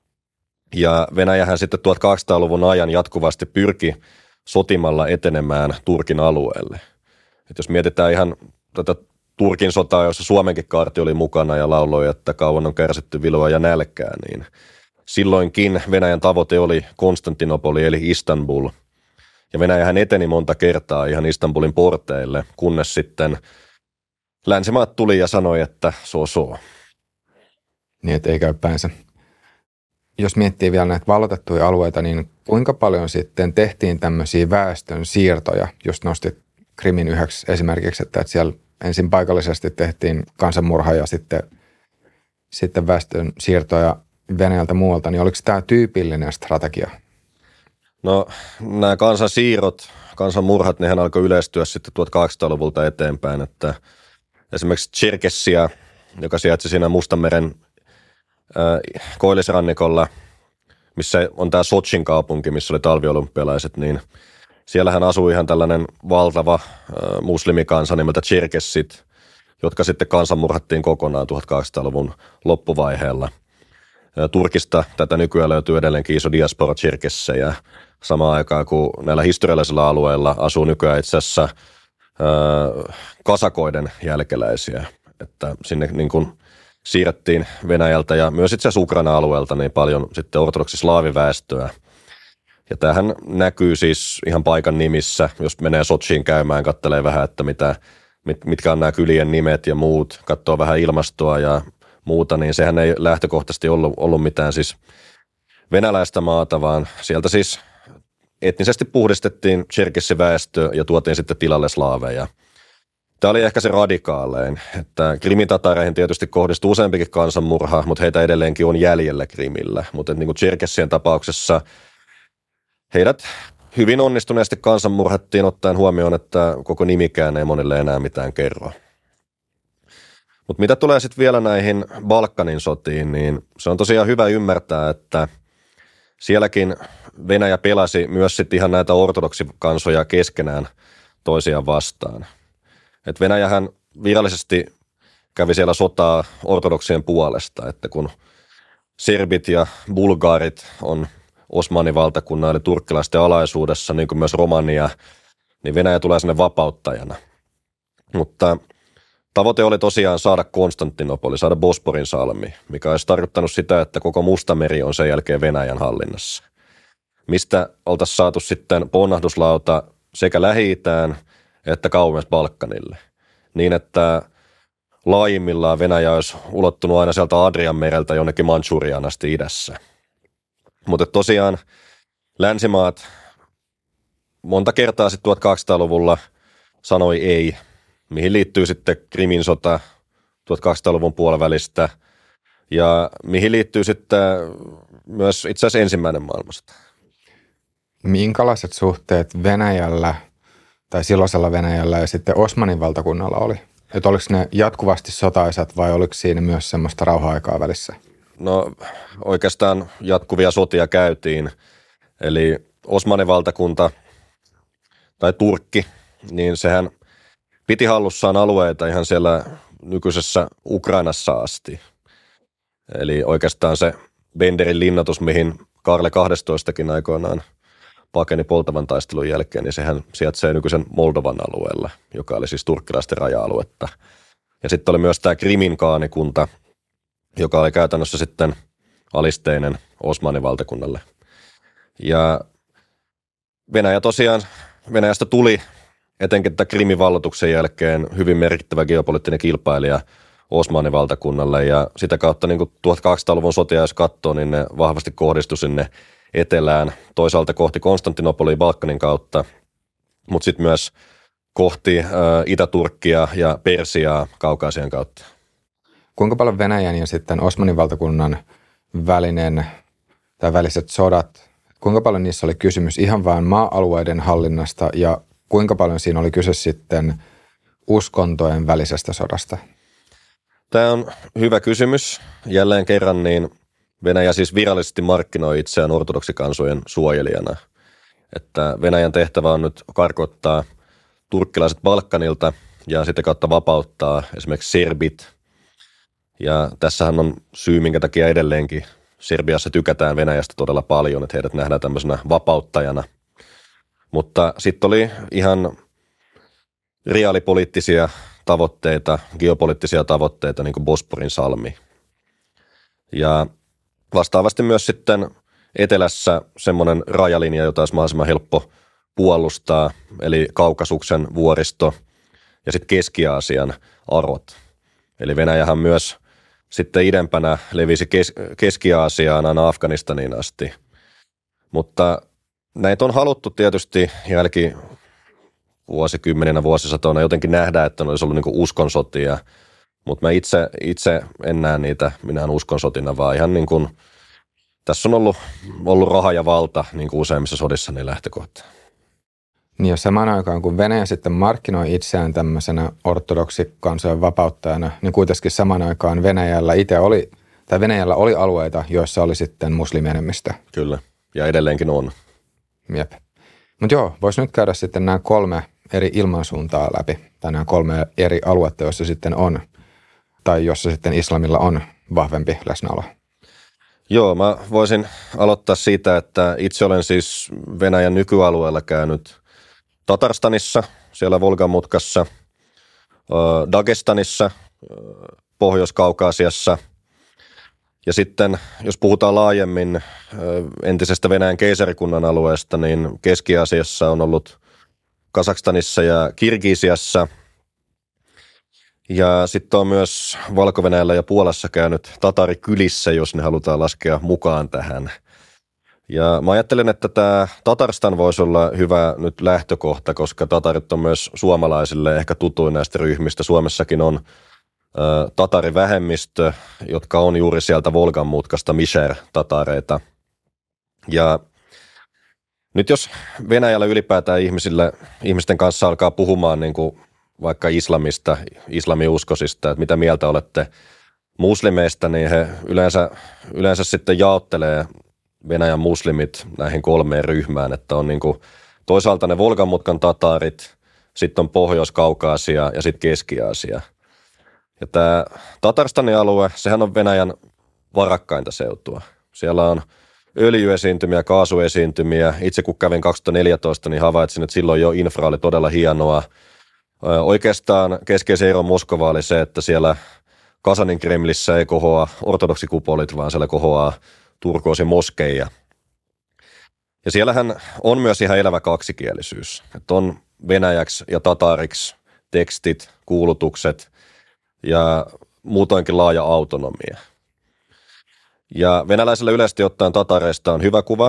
Speaker 1: Ja Venäjähän sitten tuhatkahdeksansataaluvun ajan jatkuvasti pyrki sotimalla etenemään Turkin alueelle. Et jos mietitään ihan tätä Turkin sotaa, jossa Suomenkin kaarti oli mukana ja lauloi, että kauan on kärsitty viloa ja nälkää, niin silloinkin Venäjän tavoite oli Konstantinopoli eli Istanbul. Ja Venäjähän eteni monta kertaa ihan Istanbulin porteille, kunnes sitten länsimaat tuli ja sanoi, että so so.
Speaker 2: Niin, että ei käy päinsä. Jos miettii vielä näitä vallotettuja alueita, niin kuinka paljon sitten tehtiin tämmöisiä väestön siirtoja, just nostit Krimin yhdeksi esimerkiksi, että siellä ensin paikallisesti tehtiin kansanmurha ja sitten, sitten väestön siirtoja Venäjältä muualta, niin oliko tämä tyypillinen strategia?
Speaker 1: No nämä kansansiirrot, kansanmurhat, nehän alkoi yleistyä sitten tuhatkahdeksansataaluvulta eteenpäin, että esimerkiksi Tšerkessia, joka sijaitsi siinä Mustanmeren äh, koillisrannikolla, missä on tämä Sotšin kaupunki, missä oli talviolympialaiset, niin siellähän asui ihan tällainen valtava äh, muslimikansa nimeltä Tšerkessit, jotka sitten kansanmurhattiin kokonaan tuhatkahdeksansataaluvun loppuvaiheella. Ja Turkista tätä nykyään löytyy edelleenkin iso diaspora Tšerkessejä, samaan aikaan kuin näillä historiallisilla alueilla asuu nykyään itse asiassa äh, kasakoiden jälkeläisiä, että sinne niin kuin siirrettiin Venäjältä ja myös itse asiassa Ukraina-alueelta niin paljon sitten ortodoksislaaviväestöä. Ja tämähän näkyy siis ihan paikan nimissä, jos menee Sotšiin käymään, katselee vähän, että mitä, mit, mitkä on nämä kylien nimet ja muut, katsoo vähän ilmastoa ja muuta, niin sehän ei lähtökohtaisesti ollut, ollut mitään siis venäläistä maata, vaan sieltä siis etnisesti puhdistettiin tšerkessiväestö ja tuotiin sitten tilalle slaaveja. Tämä oli ehkä se radikaalein, että krimitatareihin tietysti kohdistuu useampikin kansanmurha, mutta heitä edelleenkin on jäljellä Krimillä. Mutta niin kuin Tšerkessien tapauksessa heidät hyvin onnistuneesti kansanmurhattiin ottaen huomioon, että koko nimikään ei monille enää mitään kerro. Mutta mitä tulee sitten vielä näihin Balkanin sotiin, niin se on tosiaan hyvä ymmärtää, että sielläkin Venäjä pelasi myös sitten ihan näitä ortodoksikansoja keskenään toisiaan vastaan. Et Venäjähän virallisesti kävi siellä sotaa ortodoksien puolesta, että kun serbit ja bulgaarit on Osmanin valtakunnan eli turkkilaisten alaisuudessa, niin kuin myös Romania, niin Venäjä tulee sinne vapauttajana. Mutta tavoite oli tosiaan saada Konstantinopoli, saada Bosporin salmi, mikä olisi tarkoittanut sitä, että koko Mustameri on sen jälkeen Venäjän hallinnassa. Mistä oltaisiin saatu sitten ponnahduslauta sekä Lähi-Itään että kauemmas Balkanille. Niin, että laajimmillaan Venäjä olisi ulottunut aina sieltä Adrianmereltä jonnekin Manchuriaan asti idässä. Mutta tosiaan länsimaat monta kertaa sitten tuhatkaksisataaluvulla sanoi ei, mihin liittyy sitten Krimin sota tuhatkaksisataaluvun puolivälistä ja mihin liittyy sitten myös itse asiassa ensimmäinen maailmansota.
Speaker 2: Minkälaiset suhteet Venäjällä tai silloisella Venäjällä ja sitten Osmanin valtakunnalla oli? Että oliko ne jatkuvasti sotaisat vai oliko siinä myös semmoista rauha-aikaa välissä?
Speaker 1: No oikeastaan jatkuvia sotia käytiin, eli Osmanin valtakunta tai Turkki, niin sehän piti hallussaan alueita ihan siellä nykyisessä Ukrainassa asti. Eli oikeastaan se Benderin linnoitus, mihin Kaarle kahdestoistakin aikoinaan pakeni Poltavan taistelun jälkeen, niin sehän sijaitsee nykyisen Moldovan alueella, joka oli siis turkkilaisten raja-aluetta. Ja sitten oli myös tämä Krimin kaanikunta, joka oli käytännössä sitten alisteinen Osmanin valtakunnalle. Ja Venäjä tosiaan, Venäjästä tuli etenkin tämän Krimin valloituksen jälkeen hyvin merkittävä geopoliittinen kilpailija Osmanin valtakunnalle ja sitä kautta niin kuin tuhatkaksisataaluvun sotia, jos katsoo, niin ne vahvasti kohdistui sinne etelään, toisaalta kohti Konstantinopolia Balkanin kautta, mutta sitten myös kohti ä, Itä-Turkkia ja Persiaa Kaukaasian kautta.
Speaker 2: Kuinka paljon Venäjän ja sitten Osmanin valtakunnan välinen tai väliset sodat, kuinka paljon niissä oli kysymys ihan vain maa-alueiden hallinnasta ja kuinka paljon siinä oli kyse sitten uskontojen välisestä sodasta?
Speaker 1: Tämä on hyvä kysymys. Jälleen kerran niin Venäjä siis virallisesti markkinoi itseään ortodoksikansojen suojelijana. Että Venäjän tehtävä on nyt karkottaa turkkilaiset Balkanilta ja sitä kautta vapauttaa esimerkiksi serbit. Ja tässähän on syy, minkä takia edelleenkin Serbiassa tykätään Venäjästä todella paljon, että heidät nähdään tämmöisenä vapauttajana. Mutta sitten oli ihan reaalipoliittisia tavoitteita, geopoliittisia tavoitteita, niin kuin Bosporin salmi. Ja vastaavasti myös sitten etelässä semmoinen rajalinja, jota olisi mahdollisimman helppo puolustaa, eli Kaukasuksen vuoristo ja sitten Keski-Aasian arot. Eli Venäjähän myös sitten idempänä levisi kes- Keski-Aasiaan aina Afganistaniin asti. Mutta näitä on haluttu tietysti jälki vuosikymmeninä, vuosisatoina jotenkin nähdä, että ne olisi ollut niin kuin uskonsotia, mutta mä itse, itse en näe niitä minään uskonsotina, vaan ihan niin kuin, tässä on ollut, ollut raha ja valta niin kuin useimmissa sodissa niin lähtökohta.
Speaker 2: Niin ja samaan aikaan, kun Venäjä sitten markkinoi itseään tämmöisenä ortodoksikansojen vapauttajana, niin kuitenkin samaan aikaan Venäjällä itse oli, tai Venäjällä oli alueita, joissa oli sitten muslimienemmistö.
Speaker 1: Kyllä, ja edelleenkin on.
Speaker 2: Jep. Mutta joo, voisi nyt käydä sitten nämä kolme eri ilmansuuntaa läpi, tai nämä kolme eri aluetta, joissa sitten on, tai jossa sitten islamilla on vahvempi läsnäolo.
Speaker 1: Joo, mä voisin aloittaa siitä, että itse olen siis Venäjän nykyalueella käynyt Tatarstanissa, siellä Volgan mutkassa, Dagestanissa, Pohjois-Kaukaasiassa ja sitten jos puhutaan laajemmin entisestä Venäjän keisarikunnan alueesta, niin Keski-Aasiassa on ollut Kazakstanissa ja Kirgisiassa Ja sitten on myös Valko-Venäjällä ja Puolassa käynyt tatarikylissä, jos ne halutaan laskea mukaan tähän. Ja mä ajattelen, että tämä Tatarstan voisi olla hyvä nyt lähtökohta, koska tatarit on myös suomalaisille ehkä tutuin näistä ryhmistä. Suomessakin on ö, tatarivähemmistö, jotka on juuri sieltä Volgan mutkasta Misher-tatareita. Ja nyt jos Venäjällä ylipäätään ihmisille, ihmisten kanssa alkaa puhumaan niin kuin vaikka islamista, islamiuskosista, että mitä mieltä olette muslimeista, niin he yleensä, yleensä sitten jaottelee Venäjän muslimit näihin kolmeen ryhmään, että on niin kuin toisaalta ne Volganmutkan tatarit, sitten on Pohjois-Kaukaasia ja sitten Keski-Aasia. Ja tämä Tatarstanin alue, sehän on Venäjän varakkainta seutua. Siellä on öljyesiintymiä, kaasuesiintymiä. Itse kun kävin kaksituhattaneljätoista, niin havaitsin, että silloin jo infra oli todella hienoa. Oikeastaan keskeisen ero Moskovaa oli se, että siellä Kasanin Kremlissä ei kohoa ortodoksikupolit, vaan siellä kohoaa turkoosi moskeija. Ja siellähän on myös ihan elävä kaksikielisyys. Että on venäjäksi ja tatariksi tekstit, kuulutukset ja muutoinkin laaja autonomia. Ja venäläisillä yleisesti ottaen tatareista on hyvä kuva.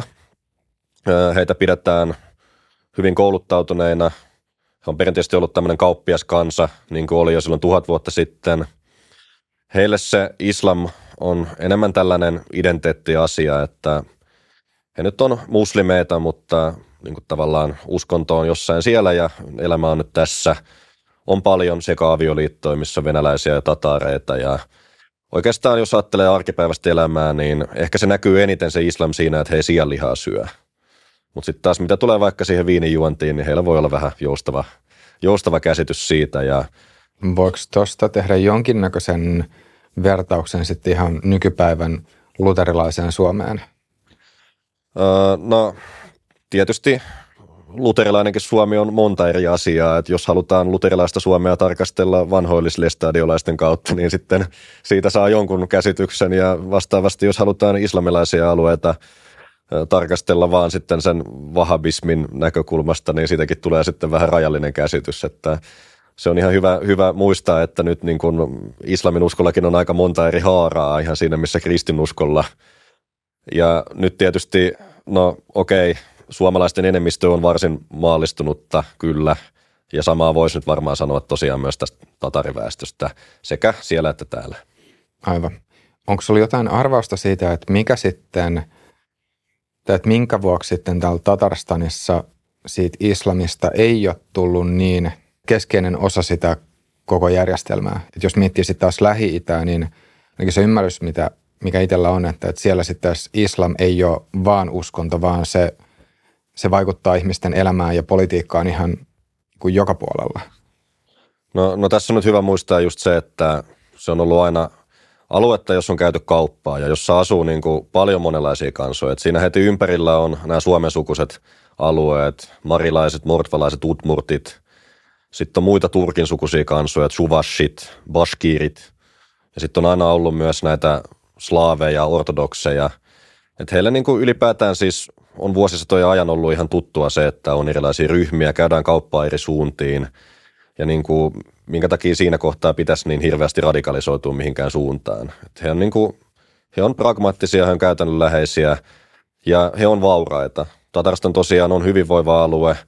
Speaker 1: Heitä pidetään hyvin kouluttautuneina. He on perinteisesti ollut tämmöinen kauppiaskansa, niin kuin oli jo silloin tuhat vuotta sitten. Heille se islam on enemmän tällainen identiteettiasia, että he nyt on muslimeita, mutta niin kuin tavallaan uskonto on jossain siellä ja elämä on nyt tässä. On paljon sekaavioliittoja, missä on venäläisiä ja tatareita ja oikeastaan jos ajattelee arkipäiväistä elämää, niin ehkä se näkyy eniten se islam siinä, että he ei sianlihaa syö. Mutta sitten taas mitä tulee vaikka siihen viinijuontiin, niin heillä voi olla vähän joustava, joustava käsitys siitä. Ja
Speaker 2: voiko tuosta tehdä jonkinnäköisen vertauksen sitten ihan nykypäivän luterilaiseen Suomeen?
Speaker 1: Öö, no tietysti luterilainenkin Suomi on monta eri asiaa, että jos halutaan luterilaista Suomea tarkastella vanhoillislestadiolaisten kautta, niin sitten siitä saa jonkun käsityksen ja vastaavasti jos halutaan islamilaisia alueita tarkastella vaan sitten sen vahabismin näkökulmasta, niin siitäkin tulee sitten vähän rajallinen käsitys, että se on ihan hyvä, hyvä muistaa, että nyt niin kuin islamin uskollakin on aika monta eri haaraa ihan siinä, missä kristinuskolla. Ja nyt tietysti, no okei, suomalaisten enemmistö on varsin maallistunutta, kyllä, ja samaa voisi nyt varmaan sanoa tosiaan myös tästä tatariväestöstä, sekä siellä että täällä.
Speaker 2: Aivan. Onko sulla jotain arvausta siitä, että mikä sitten, tai että minkä vuoksi sitten täällä Tatarstanissa siitä islamista ei ole tullut niin keskeinen osa sitä koko järjestelmää? Et jos miettii sitten taas Lähi-Itää, niin ainakin se ymmärrys, mitä, mikä itsellä on, että, että siellä sitten islam ei ole vaan uskonto, vaan se, se vaikuttaa ihmisten elämään ja politiikkaan ihan kuin joka puolella.
Speaker 1: No, no tässä on nyt hyvä muistaa just se, että se on ollut aina aluetta, jossa on käyty kauppaa ja jossa asuu niin kuin paljon monenlaisia kansoja. Et siinä heti ympärillä on nämä suomensukuiset alueet, marilaiset, mordvalaiset, udmurtit. Sitten on muita turkin sukuisia kansoja, chuvashit, bashkirit. Ja sitten on aina ollut myös näitä slaaveja, ortodokseja. Et heille niin kuin ylipäätään siis on vuosisatojen ajan ollut ihan tuttua se, että on erilaisia ryhmiä, käydään kauppaa eri suuntiin. Ja niin kuin, minkä takia siinä kohtaa pitäisi niin hirveästi radikalisoitua mihinkään suuntaan. Et he, on niin kuin, he on pragmaattisia, he on käytännönläheisiä ja he on vauraita. Tatarstan tosiaan on hyvinvoiva alue.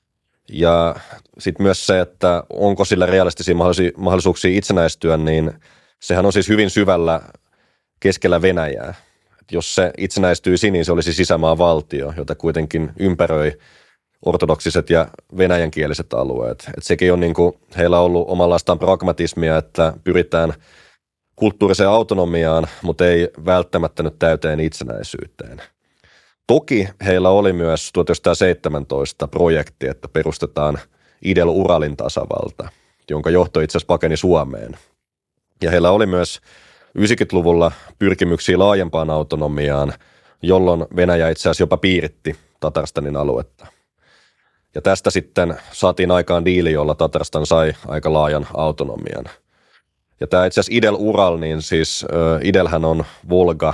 Speaker 1: Ja sitten myös se, että onko sillä realistisia mahdollisuuksia itsenäistyä, niin sehän on siis hyvin syvällä keskellä Venäjää. Et jos se itsenäistyisi, niin se olisi sisämaavaltio, jota kuitenkin ympäröi ortodoksiset ja venäjänkieliset alueet. Et sekin on niin kuin heillä on ollut omanlaistaan pragmatismia, että pyritään kulttuuriseen autonomiaan, mutta ei välttämättä nyt täyteen itsenäisyyteen. Toki heillä oli myös tuhatyhdeksänsataaseitsemäntoista projekti, että perustetaan Idel-Uralin tasavalta, jonka johto itse asiassa pakeni Suomeen. Ja heillä oli myös yhdeksänkymmentäluvulla pyrkimyksiä laajempaan autonomiaan, jolloin Venäjä itse asiassa jopa piiritti Tatarstanin aluetta. Ja tästä sitten saatiin aikaan diili, jolla Tatarstan sai aika laajan autonomian. Ja tämä itse asiassa Idel-Ural, niin siis äh, Idelhän on Volga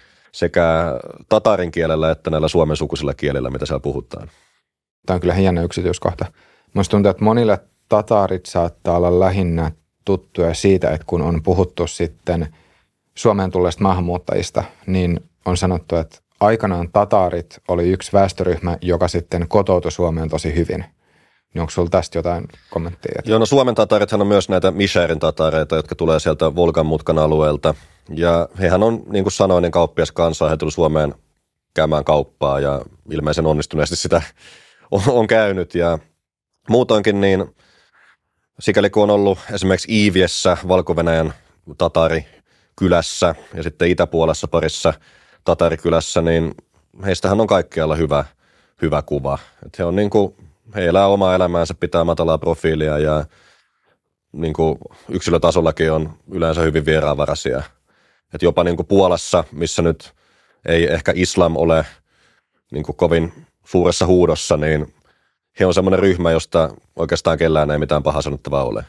Speaker 1: sekä tatarin kielellä että näillä suomensukuisilla kielillä, mitä siellä puhutaan.
Speaker 2: Tämä on kyllä hieno yksityiskohta. Minusta tuntuu, että monille tatarit saattaa olla lähinnä tuttuja siitä, että kun on puhuttu sitten Suomeen tulleista maahanmuuttajista, niin on sanottu, että aikanaan tataarit oli yksi väestöryhmä, joka sitten kotoutui Suomeen tosi hyvin. Niin onko sinulla tästä jotain kommenttia?
Speaker 1: Joo, no Suomen tataarithan on myös näitä Misherin tataareita, jotka tulee sieltä Volgan mutkan alueelta. Ja hehän on, niin kuin sanoin, niin kauppias kansaa. He tuli Suomeen käymään kauppaa ja ilmeisen onnistuneesti sitä on, on käynyt. Ja muutoinkin niin, sikäli kun on ollut esimerkiksi Iiviessä, Valko-Venäjän tatarikylässä ja sitten itäpuolessa parissa tatarikylässä, niin heistähän on kaikkialla hyvä, hyvä kuva. Että he on niin kuin, he elää omaa elämäänsä, pitää matalaa profiilia ja niin kuin yksilötasollakin on yleensä hyvin vieraanvaraisia. Että jopa niin kuin Puolassa, missä nyt ei ehkä islam ole niin kuin kovin suuressa huudossa, niin he on semmoinen ryhmä, josta oikeastaan kellään ei mitään pahaa sanottavaa ole.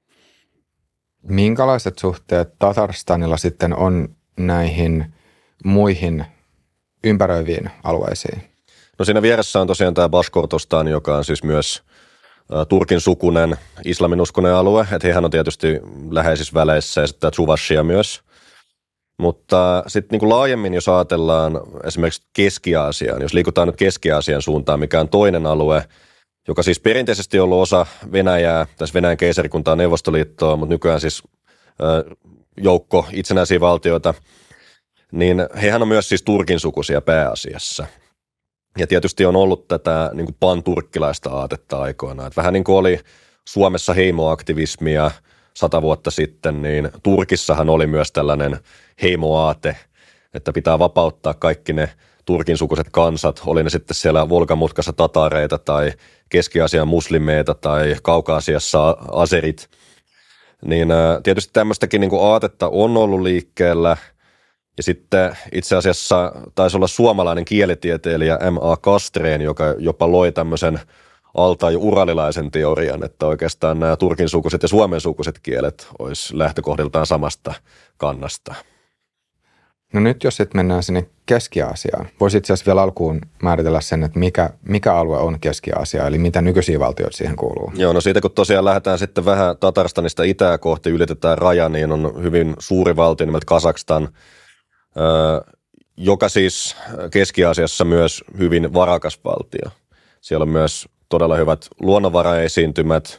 Speaker 2: Minkälaiset suhteet Tatarstanilla sitten on näihin muihin ympäröiviin alueisiin?
Speaker 1: No siinä vieressä on tosiaan tämä Bashkortostan, joka on siis myös ä, Turkin sukunen islaminuskoinen alue. Että hehän on tietysti läheisissä väleissä ja sitten Chuvashia myös. Mutta sitten niin kuin laajemmin, jos ajatellaan esimerkiksi Keski-Aasiaan, jos liikutaan nyt Keski-Aasian suuntaan, mikä on toinen alue, joka siis perinteisesti on ollut osa Venäjää, tässä Venäjän keisarikuntaa Neuvostoliittoa, mutta nykyään siis ä, joukko itsenäisiä valtioita, niin hehän on myös siis Turkin sukuisia pääasiassa. Ja tietysti on ollut tätä niin kuin panturkkilaista aatetta aikoinaan. Että vähän niin kuin oli Suomessa heimoaktivismia sata vuotta sitten, niin Turkissahan oli myös tällainen heimoaate, että pitää vapauttaa kaikki ne Turkin sukuiset kansat, oli ne sitten siellä Volgan mutkassa tatareita tai Keski-Aasian muslimeita tai Kauka-Aasiassa aserit. Niin tietysti tämmöistäkin niin kuin aatetta on ollut liikkeellä. Ja sitten itse asiassa taisi olla suomalainen kielitieteilijä M A Kastreen, joka jopa loi tämmöisen altai-uralilaisen teorian, että oikeastaan nämä turkin sukuiset ja suomen sukuiset kielet olisi lähtökohdiltaan samasta kannasta.
Speaker 2: No nyt jos sitten mennään sinne Keski-Aasiaan, voisi itse asiassa vielä alkuun määritellä sen, että mikä, mikä alue on Keski-Aasia, eli mitä nykyisiä valtioita siihen kuuluu?
Speaker 1: Joo, no siitä kun tosiaan lähdetään sitten vähän Tatarstanista itää kohti, ylitetään raja, niin on hyvin suuri valtio nimeltä Kazakstan, joka siis Keski-Aasiassa myös hyvin varakas valtio. Siellä on myös todella hyvät luonnonvaraesiintymät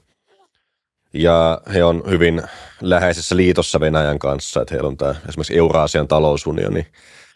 Speaker 1: ja he on hyvin läheisessä liitossa Venäjän kanssa, että heillä on tämä esimerkiksi Euraasian talousunioni.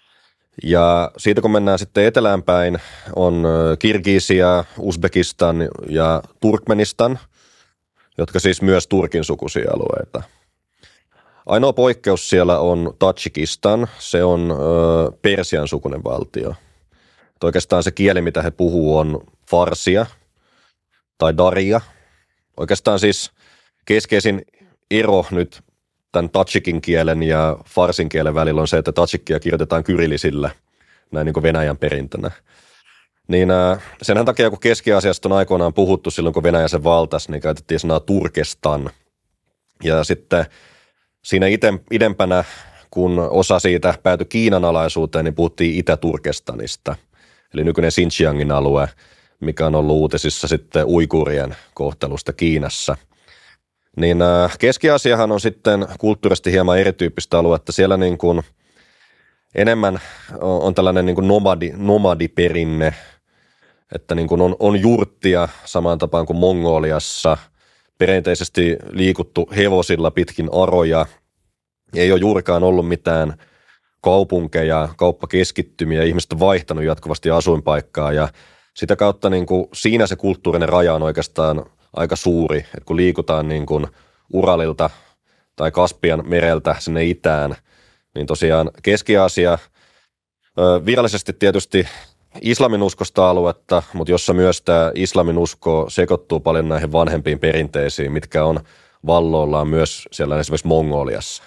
Speaker 1: Ja siitä kun mennään sitten eteläänpäin on Kirgisia, Uzbekistan ja Turkmenistan, jotka siis myös Turkin sukuisia alueita. Ainoa poikkeus siellä on Tadžikistan, se on ö, Persian sukunen valtio. Et oikeastaan se kieli, mitä he puhuu, on farsia tai daria. Oikeastaan siis keskeisin ero nyt tämän tadžikin kielen ja farsin kielen välillä on se, että tadžikkia kirjoitetaan kyrillisillä, näin niin kuin Venäjän perintönä. Niin äh, senhän takia, kun Keski-Aasiasta on aikoinaan puhuttu silloin, kun Venäjä sen valtasi, niin käytettiin sanaa Turkestan. Ja sitten siinä ite, idempänä, kun osa siitä päätyi Kiinan alaisuuteen, niin puhuttiin Itä-Turkestanista, eli nykyinen Xinjiangin alue, mikä on ollut uutisissa sitten uiguurien kohtelusta Kiinassa. Niin äh, Keski-Aasiahan on sitten kulttuurisesti hieman erityyppistä aluetta. Siellä niin kuin enemmän on, on tällainen niin kuin nomadi, nomadiperinne, että niin kuin on, on jurttia samaan tapaan kuin Mongoliassa, perinteisesti liikuttu hevosilla pitkin aroja, ei ole juurikaan ollut mitään kaupunkeja, kauppakeskittymiä, ihmiset on vaihtanut jatkuvasti asuinpaikkaa ja sitä kautta niin kuin siinä se kulttuurinen raja on oikeastaan aika suuri, että kun liikutaan niin kuin Uralilta tai Kaspian mereltä sinne itään, niin tosiaan Keski-Aasia virallisesti tietysti islaminuskosta aluetta, mutta jossa myös tämä islaminusko sekoittuu paljon näihin vanhempiin perinteisiin, mitkä on valloillaan myös siellä esimerkiksi Mongoliassa.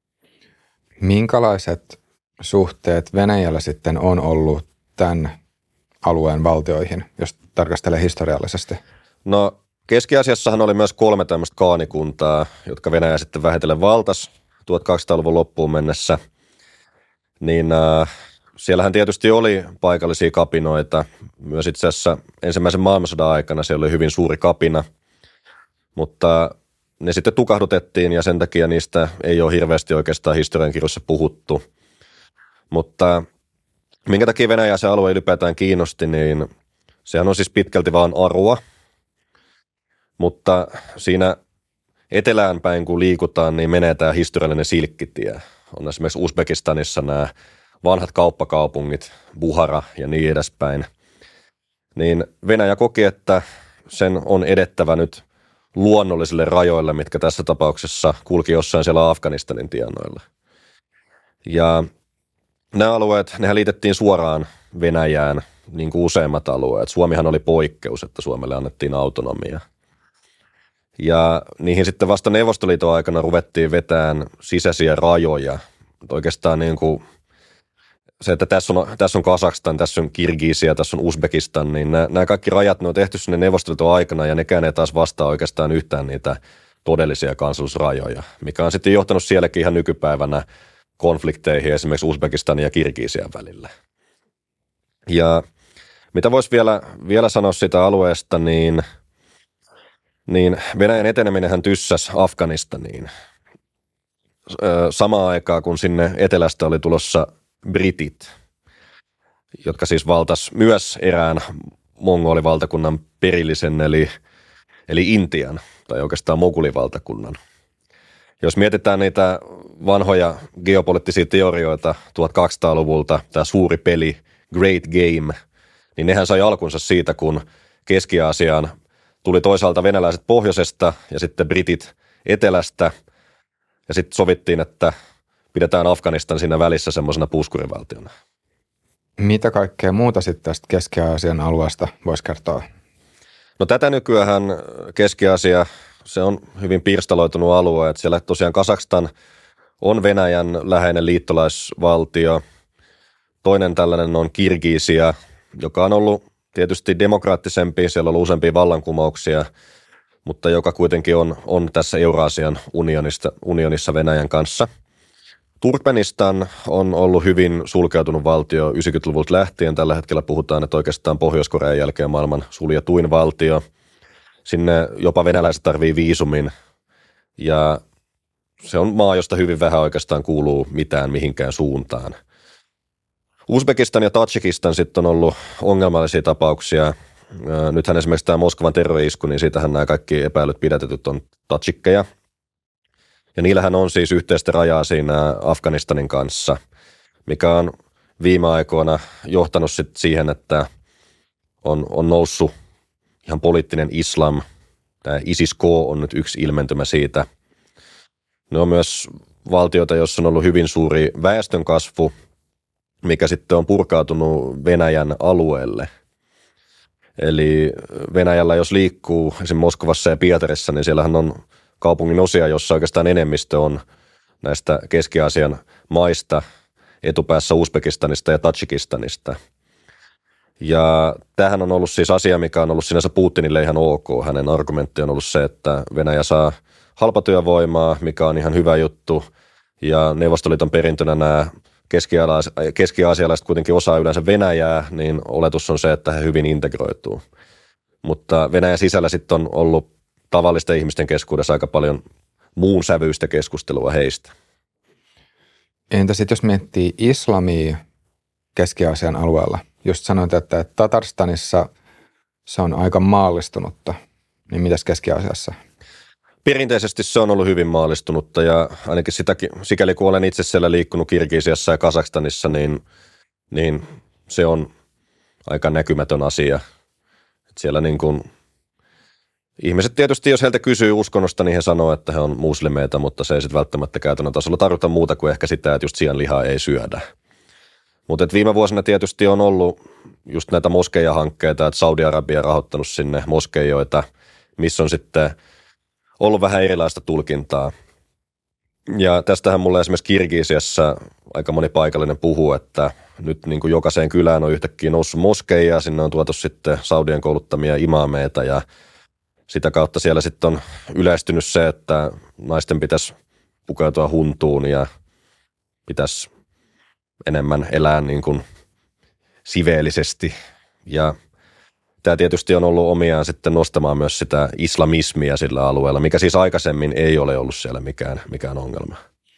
Speaker 2: Minkälaiset suhteet Venäjällä sitten on ollut tämän alueen valtioihin, jos tarkastelee historiallisesti?
Speaker 1: No Keski-Aasiassahan oli myös kolme tämmöistä kaanikuntaa, jotka Venäjä sitten vähitellen valtasi tuhatkaksisataaluvun loppuun mennessä. Niin äh, siellähän tietysti oli paikallisia kapinoita. Myös itse asiassa ensimmäisen maailmansodan aikana siellä oli hyvin suuri kapina. Mutta ne sitten tukahdutettiin ja sen takia niistä ei ole hirveästi oikeastaan historiankirjoissa puhuttu. Mutta minkä takia Venäjä se alue ylipäätään kiinnosti, niin sehän on siis pitkälti vaan arua, mutta siinä etelään päin kun liikutaan, niin menee tämä historiallinen silkkitie. On esimerkiksi Uzbekistanissa nämä vanhat kauppakaupungit, Buhara ja niin edespäin. Niin Venäjä koki, että sen on edettävä nyt luonnollisille rajoille, mitkä tässä tapauksessa kulki jossain siellä Afganistanin tienoilla. Ja nämä alueet, nehän liitettiin suoraan Venäjään, niin kuin useimmat alueet. Suomihan oli poikkeus, että Suomelle annettiin autonomia. Ja niihin sitten vasta Neuvostoliiton aikana ruvettiin vetämään sisäisiä rajoja. Oikeastaan niin kuin se, että tässä on, tässä on Kazakstan, tässä on Kirgisia, tässä on Uzbekistan, niin nämä, nämä kaikki rajat, ne on tehty sinne Neuvostoliiton aikana ja nekään ei taas vastaa oikeastaan yhtään niitä todellisia kansallisrajoja, mikä on sitten johtanut sielläkin ihan nykypäivänä konflikteihin esimerkiksi Uzbekistanin ja Kirgisian välillä. Ja mitä voisi vielä, vielä sanoa siitä alueesta, niin, niin Venäjän eteneminenhän tyssäsi Afganistaniin. Samaan aikaan, kun sinne etelästä oli tulossa britit, jotka siis valtas myös erään mongolivaltakunnan perillisen, eli, eli Intian, tai oikeastaan mogulivaltakunnan. Jos mietitään niitä vanhoja geopoliittisia teorioita tuhatkaksisataaluvulta, tämä suuri peli, Great Game, niin nehän sai alkunsa siitä, kun Keski-Aasiaan tuli toisaalta venäläiset pohjoisesta ja sitten britit etelästä, ja sitten sovittiin, että pidetään Afganistan siinä välissä semmoisena puskurivaltiona.
Speaker 2: Mitä kaikkea muuta sitten tästä Keski-Aasian alueesta voisi kertoa?
Speaker 1: No tätä nykyään Keski-Aasia, se on hyvin pirstaloitunut alue, että siellä tosiaan Kazakstan on Venäjän läheinen liittolaisvaltio. Toinen tällainen on Kirgisia, joka on ollut tietysti demokraattisempi, siellä on ollut useampia vallankumouksia, mutta joka kuitenkin on, on tässä Euraasian unionista, unionissa Venäjän kanssa. Turkmenistan on ollut hyvin sulkeutunut valtio yhdeksänkymmentäluvulta lähtien. Tällä hetkellä puhutaan, että oikeastaan Pohjois-Korean jälkeen maailman suljetuin valtio. Sinne jopa venäläiset tarvii viisumin ja se on maa, josta hyvin vähän oikeastaan kuuluu mitään mihinkään suuntaan. Uzbekistan ja Tadžikistan sitten on ollut ongelmallisia tapauksia. Nythän esimerkiksi tämä Moskovan terrori-isku, niin siitähän nämä kaikki epäilyt pidätetyt on tadžikkeja. Ja niillähän on siis yhteistä rajaa siinä Afganistanin kanssa, mikä on viime aikoina johtanut sit siihen, että on, on noussut ihan poliittinen islam. Tämä ISIS-K on nyt yksi ilmentymä siitä. Ne on myös valtioita, joissa on ollut hyvin suuri väestönkasvu, mikä sitten on purkautunut Venäjän alueelle. Eli Venäjällä jos liikkuu esimerkiksi Moskovassa ja Pietarissa, niin siellähän on kaupungin osia, jossa oikeastaan enemmistö on näistä Keski-Aasian maista, etupäässä Uzbekistanista ja Tadžikistanista. Ja tämähän on ollut siis asia, mikä on ollut sinänsä Putinille ihan ok. Hänen argumentti on ollut se, että Venäjä saa halpatyövoimaa, mikä on ihan hyvä juttu. Ja Neuvostoliiton perintönä nämä keski-aasialaiset kuitenkin osaa yleensä Venäjää, niin oletus on se, että he hyvin integroituu. Mutta Venäjän sisällä sitten on ollut tavallisten ihmisten keskuudessa aika paljon muun sävyistä keskustelua heistä.
Speaker 2: Entä sitten jos miettii islamia Keski-Aasian alueella? Just sanoit, että Tatarstanissa se on aika maallistunutta, niin mitäs Keski-Aasiassa?
Speaker 1: Perinteisesti se on ollut hyvin maallistunutta ja ainakin sitäkin, sikäli kun olen itse siellä liikkunut Kirgisiassa ja Kazakstanissa, niin, niin se on aika näkymätön asia. Et siellä niin kuin ihmiset tietysti, jos heiltä kysyy uskonnosta, niin he sanoo, että he on muslimeita, mutta se ei sitten välttämättä käytännön tasolla tarkoita muuta kuin ehkä sitä, että just sianlihaa ei syödä. Mutta viime vuosina tietysti on ollut just näitä moskeijahankkeita, että Saudi-Arabia on rahoittanut sinne moskeijoita, missä on sitten ollut vähän erilaista tulkintaa. Ja tästähän mulle esimerkiksi Kirgisiassa aika moni paikallinen puhuu, että nyt niin kuin jokaiseen kylään on yhtäkkiä noussut moskeija, sinne on tuotu sitten Saudien kouluttamia imaameita ja sitä kautta siellä sitten on yleistynyt se, että naisten pitäisi pukeutua huntuun ja pitäisi enemmän elää niin kuin siveellisesti. Ja tämä tietysti on ollut omiaan sitten nostamaan myös sitä islamismia sillä alueella, mikä siis aikaisemmin ei ole ollut siellä mikään, mikään ongelma.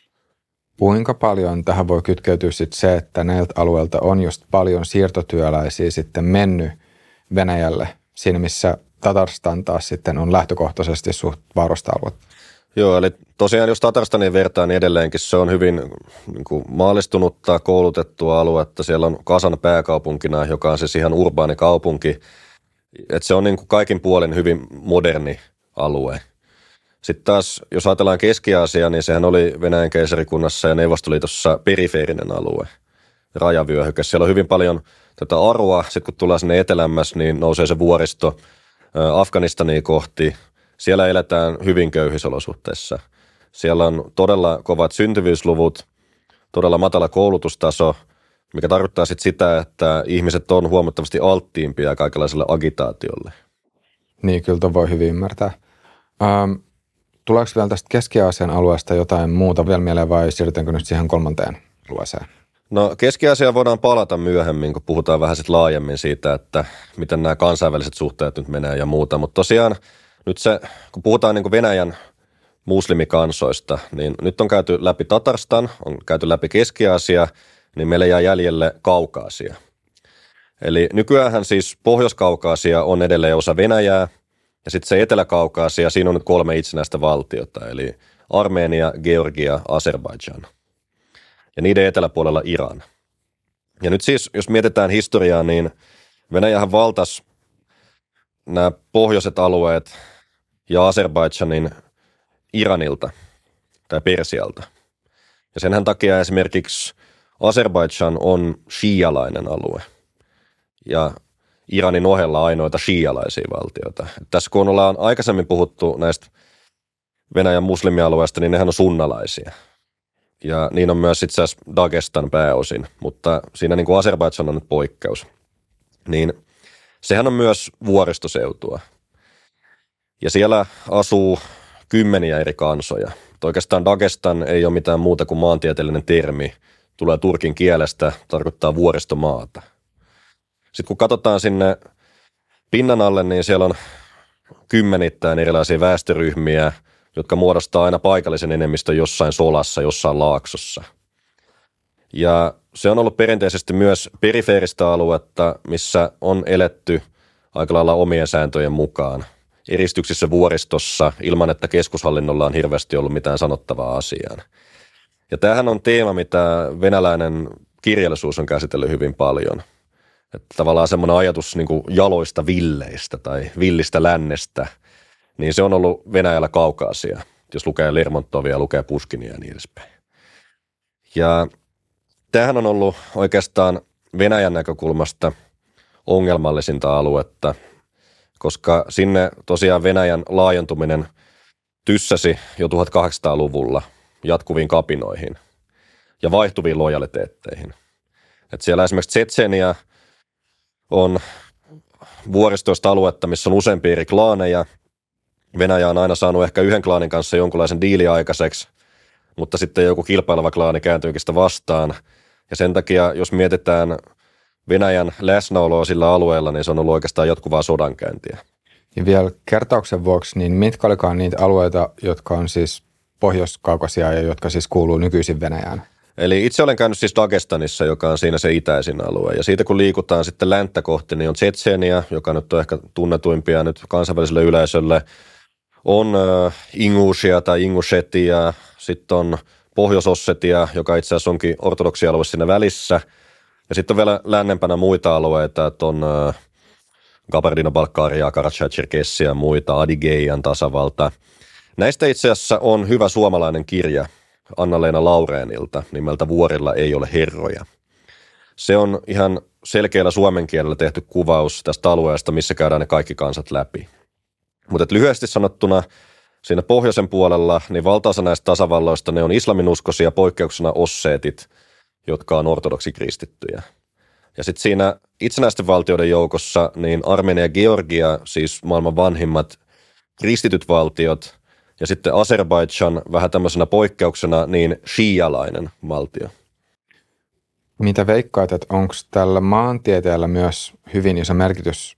Speaker 2: Kuinka paljon tähän voi kytkeytyä sitten se, että näiltä alueilta on just paljon siirtotyöläisiä sitten mennyt Venäjälle, siinä missä Tatarstan taas sitten on lähtökohtaisesti suht vaarasta aluetta?
Speaker 1: Joo, eli tosiaan jos Tatarstaniin vertaa, niin edelleenkin se on hyvin niin kuin maallistunutta, koulutettua aluetta. Siellä on Kazan pääkaupunkina, joka on siis ihan urbaani kaupunki. Että se on niin kuin kaikin puolin hyvin moderni alue. Sitten taas, jos ajatellaan Keski-Aasiaa, niin sehän oli Venäjän keisarikunnassa ja Neuvostoliitossa perifeerinen alue, rajavyöhyke. Siellä on hyvin paljon tätä arua. Sitten kun tullaan sinne etelämmäs, niin nousee se vuoristo Afganistania kohti. Siellä eletään hyvin köyhissä olosuhteissa. Siellä on todella kovat syntyvyysluvut, todella matala koulutustaso, mikä tarkoittaa sit sitä, että ihmiset on huomattavasti alttiimpia kaikenlaiselle agitaatiolle.
Speaker 2: Niin, kyllä tuon voi hyvin ymmärtää. Ähm, tuleeko vielä tästä Keski-Aasian alueesta jotain muuta vielä mieleen vai siirrytäänkö nyt siihen kolmanteen alueeseen?
Speaker 1: No Keski-Aasiaan voidaan palata myöhemmin, kun puhutaan vähän sit laajemmin siitä, että miten nämä kansainväliset suhteet nyt menee ja muuta, mutta tosiaan nyt se, kun puhutaan niin kuin Venäjän muslimikansoista, niin nyt on käyty läpi Tatarstan, on käyty läpi Keski-Aasia, niin meille jää jäljelle Kaukaasia. Eli nykyäänhän siis Pohjois-Kaukaasia on edelleen osa Venäjää, ja sitten se Etelä-Kaukaasia, siinä on nyt kolme itsenäistä valtiota, eli Armenia, Georgia, Azerbaidžan. Ja niiden eteläpuolella Iran. Ja nyt siis, jos mietitään historiaa, niin Venäjähän valtasi nämä pohjoiset alueet ja Azerbaidžanin Iranilta tai Persialta. Ja senhän takia esimerkiksi Azerbaidžan on shialainen alue ja Iranin ohella ainoita shialaisia valtioita. Tässä kun ollaan aikaisemmin puhuttu näistä Venäjän muslimialueista, niin nehän on sunnalaisia. Ja niin on myös itse asiassa Dagestan pääosin, mutta siinä niin kuin Azerbaidžan on nyt poikkeus. Niin sehän on myös vuoristoseutua. Ja siellä asuu kymmeniä eri kansoja. Oikeastaan Dagestan ei ole mitään muuta kuin maantieteellinen termi. Tulee turkin kielestä, tarkoittaa vuoristomaata. Sitten kun katsotaan sinne pinnan alle, niin siellä on kymmenittäin erilaisia väestöryhmiä, jotka muodostaa aina paikallisen enemmistön jossain solassa, jossain laaksossa. Ja se on ollut perinteisesti myös perifeeristä aluetta, missä on eletty aika lailla omien sääntöjen mukaan. Eristyksissä vuoristossa ilman, että keskushallinnolla on hirveästi ollut mitään sanottavaa asiaan. Ja tämähän on teema, mitä venäläinen kirjallisuus on käsitellyt hyvin paljon. Että tavallaan semmoinen ajatus niin kuin jaloista villeistä tai villistä lännestä, niin se on ollut Venäjällä Kaukaasia, jos lukee Lermontovia, lukee Pushkinia ja niin edespäin. Ja tämähän on ollut oikeastaan Venäjän näkökulmasta ongelmallisinta aluetta, koska sinne tosiaan Venäjän laajentuminen tyssäsi jo tuhatkahdeksansataaluvulla jatkuviin kapinoihin ja vaihtuviin lojaliteetteihin. Et siellä esimerkiksi Tšetšenia on vuoristoista aluetta, missä on useampia eri klaaneja. Venäjä on aina saanut ehkä yhden klaanin kanssa jonkunlaisen diilin aikaiseksi, mutta sitten joku kilpaileva klaani kääntyykin sitä vastaan. Ja sen takia, jos mietitään Venäjän läsnäoloa sillä alueella, niin se on ollut oikeastaan jatkuvaa sodankäyntiä.
Speaker 2: Ja vielä kertauksen vuoksi, niin mitkä olikaan niitä alueita, jotka on siis Pohjois-Kaukasia ja jotka siis kuuluu nykyisin Venäjään?
Speaker 1: Eli itse olen käynyt siis Dagestanissa, joka on siinä se itäisin alue. Ja siitä kun liikutaan sitten länttä kohti, niin on Tšetšenia, joka nyt on ehkä tunnetuimpia nyt kansainväliselle yleisölle. On äh, Ingušia tai Ingushetia, sitten on Pohjois-Ossetia, joka itse asiassa onkin ortodoksialue siinä välissä. Ja sitten on vielä lännempänä muita alueita, että on äh, Kabardino-Balkaria, Karachay-Cherkessia ja muita, Adigeian tasavalta. Näistä itse asiassa on hyvä suomalainen kirja Anna-Leena Laureenilta nimeltä Vuorilla ei ole herroja. Se on ihan selkeällä suomen kielellä tehty kuvaus tästä alueesta, missä käydään ne kaikki kansat läpi. Mutta lyhyesti sanottuna siinä pohjoisen puolella, niin valtaosa näistä tasavalloista ne on islaminuskoisia, poikkeuksena osseetit, jotka on ortodoksikristittyjä. Ja sitten siinä itsenäisten valtioiden joukossa, niin Armenia ja Georgia, siis maailman vanhimmat kristityt valtiot, ja sitten Azerbaidžan vähän tämmöisenä poikkeuksena, niin shialainen valtio.
Speaker 2: Mitä veikkaat, että onko tällä maantieteellä myös hyvin iso merkitys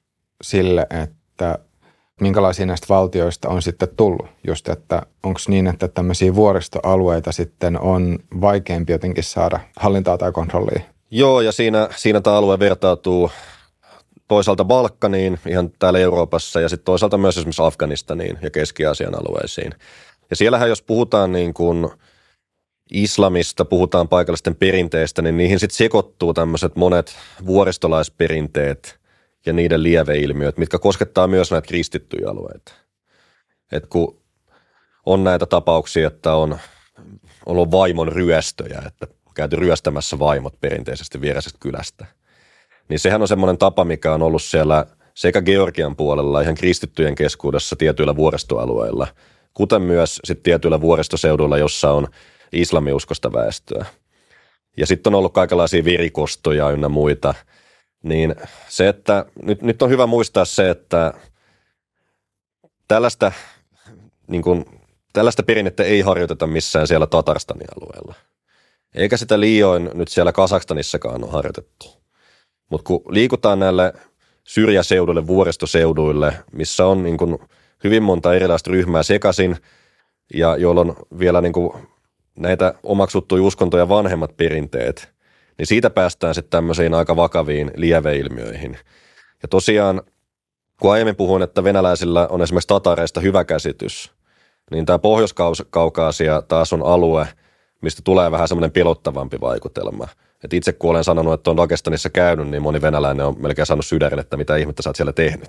Speaker 2: sille, että minkälaisia näistä valtioista on sitten tullut? Just, että onko niin, että tämmöisiä vuoristoalueita sitten on vaikeampi jotenkin saada hallintaa tai kontrollia?
Speaker 1: Joo, ja siinä, siinä tämä alue vertautuu toisaalta Balkaniin, ihan täällä Euroopassa, ja sitten toisaalta myös esimerkiksi Afganistaniin ja Keski-Aasian alueisiin. Ja siellähän, jos puhutaan niin kuin islamista, puhutaan paikallisten perinteistä, niin niihin sitten sekoittuu tämmöiset monet vuoristolaisperinteet ja niiden lieveilmiöt, mitkä koskettaa myös näitä kristittyjä alueita. Et kun on näitä tapauksia, että on ollut vaimon ryöstöjä, että on käyty ryöstämässä vaimot perinteisesti viereisestä kylästä, niin sehän on semmoinen tapa, mikä on ollut siellä sekä Georgian puolella ihan kristittyjen keskuudessa tietyillä vuoristoalueilla, kuten myös sitten tietyillä vuoristoseuduilla, jossa on islamiuskosta väestöä. Ja sitten on ollut kaikenlaisia virikostoja ynnä muita. Niin se, että nyt, nyt on hyvä muistaa se, että tällaista, niin kuin, tällaista perinnettä ei harjoiteta missään siellä Tatarstanin alueella. Eikä sitä liioin nyt siellä Kazakstanissakaan ole harjoitettu. Mutta kun liikutaan näille syrjäseuduille, vuoristoseuduille, missä on niin kuin hyvin monta erilaista ryhmää sekaisin ja joilla on vielä niin kuin näitä omaksuttuja uskontoja vanhemmat perinteet, niin siitä päästään sitten tämmöisiin aika vakaviin lieveilmiöihin. Ja tosiaan, kun aiemmin puhuin, että venäläisillä on esimerkiksi tatareista hyvä käsitys, niin tämä Pohjois-Kaukaasia taas on alue, mistä tulee vähän semmoinen pelottavampi vaikutelma. Et itse kun olen sanonut, että on Dagestanissa käynyt, niin moni venäläinen on melkein saanut sydärin, että mitä ihmettä sä oot siellä tehnyt.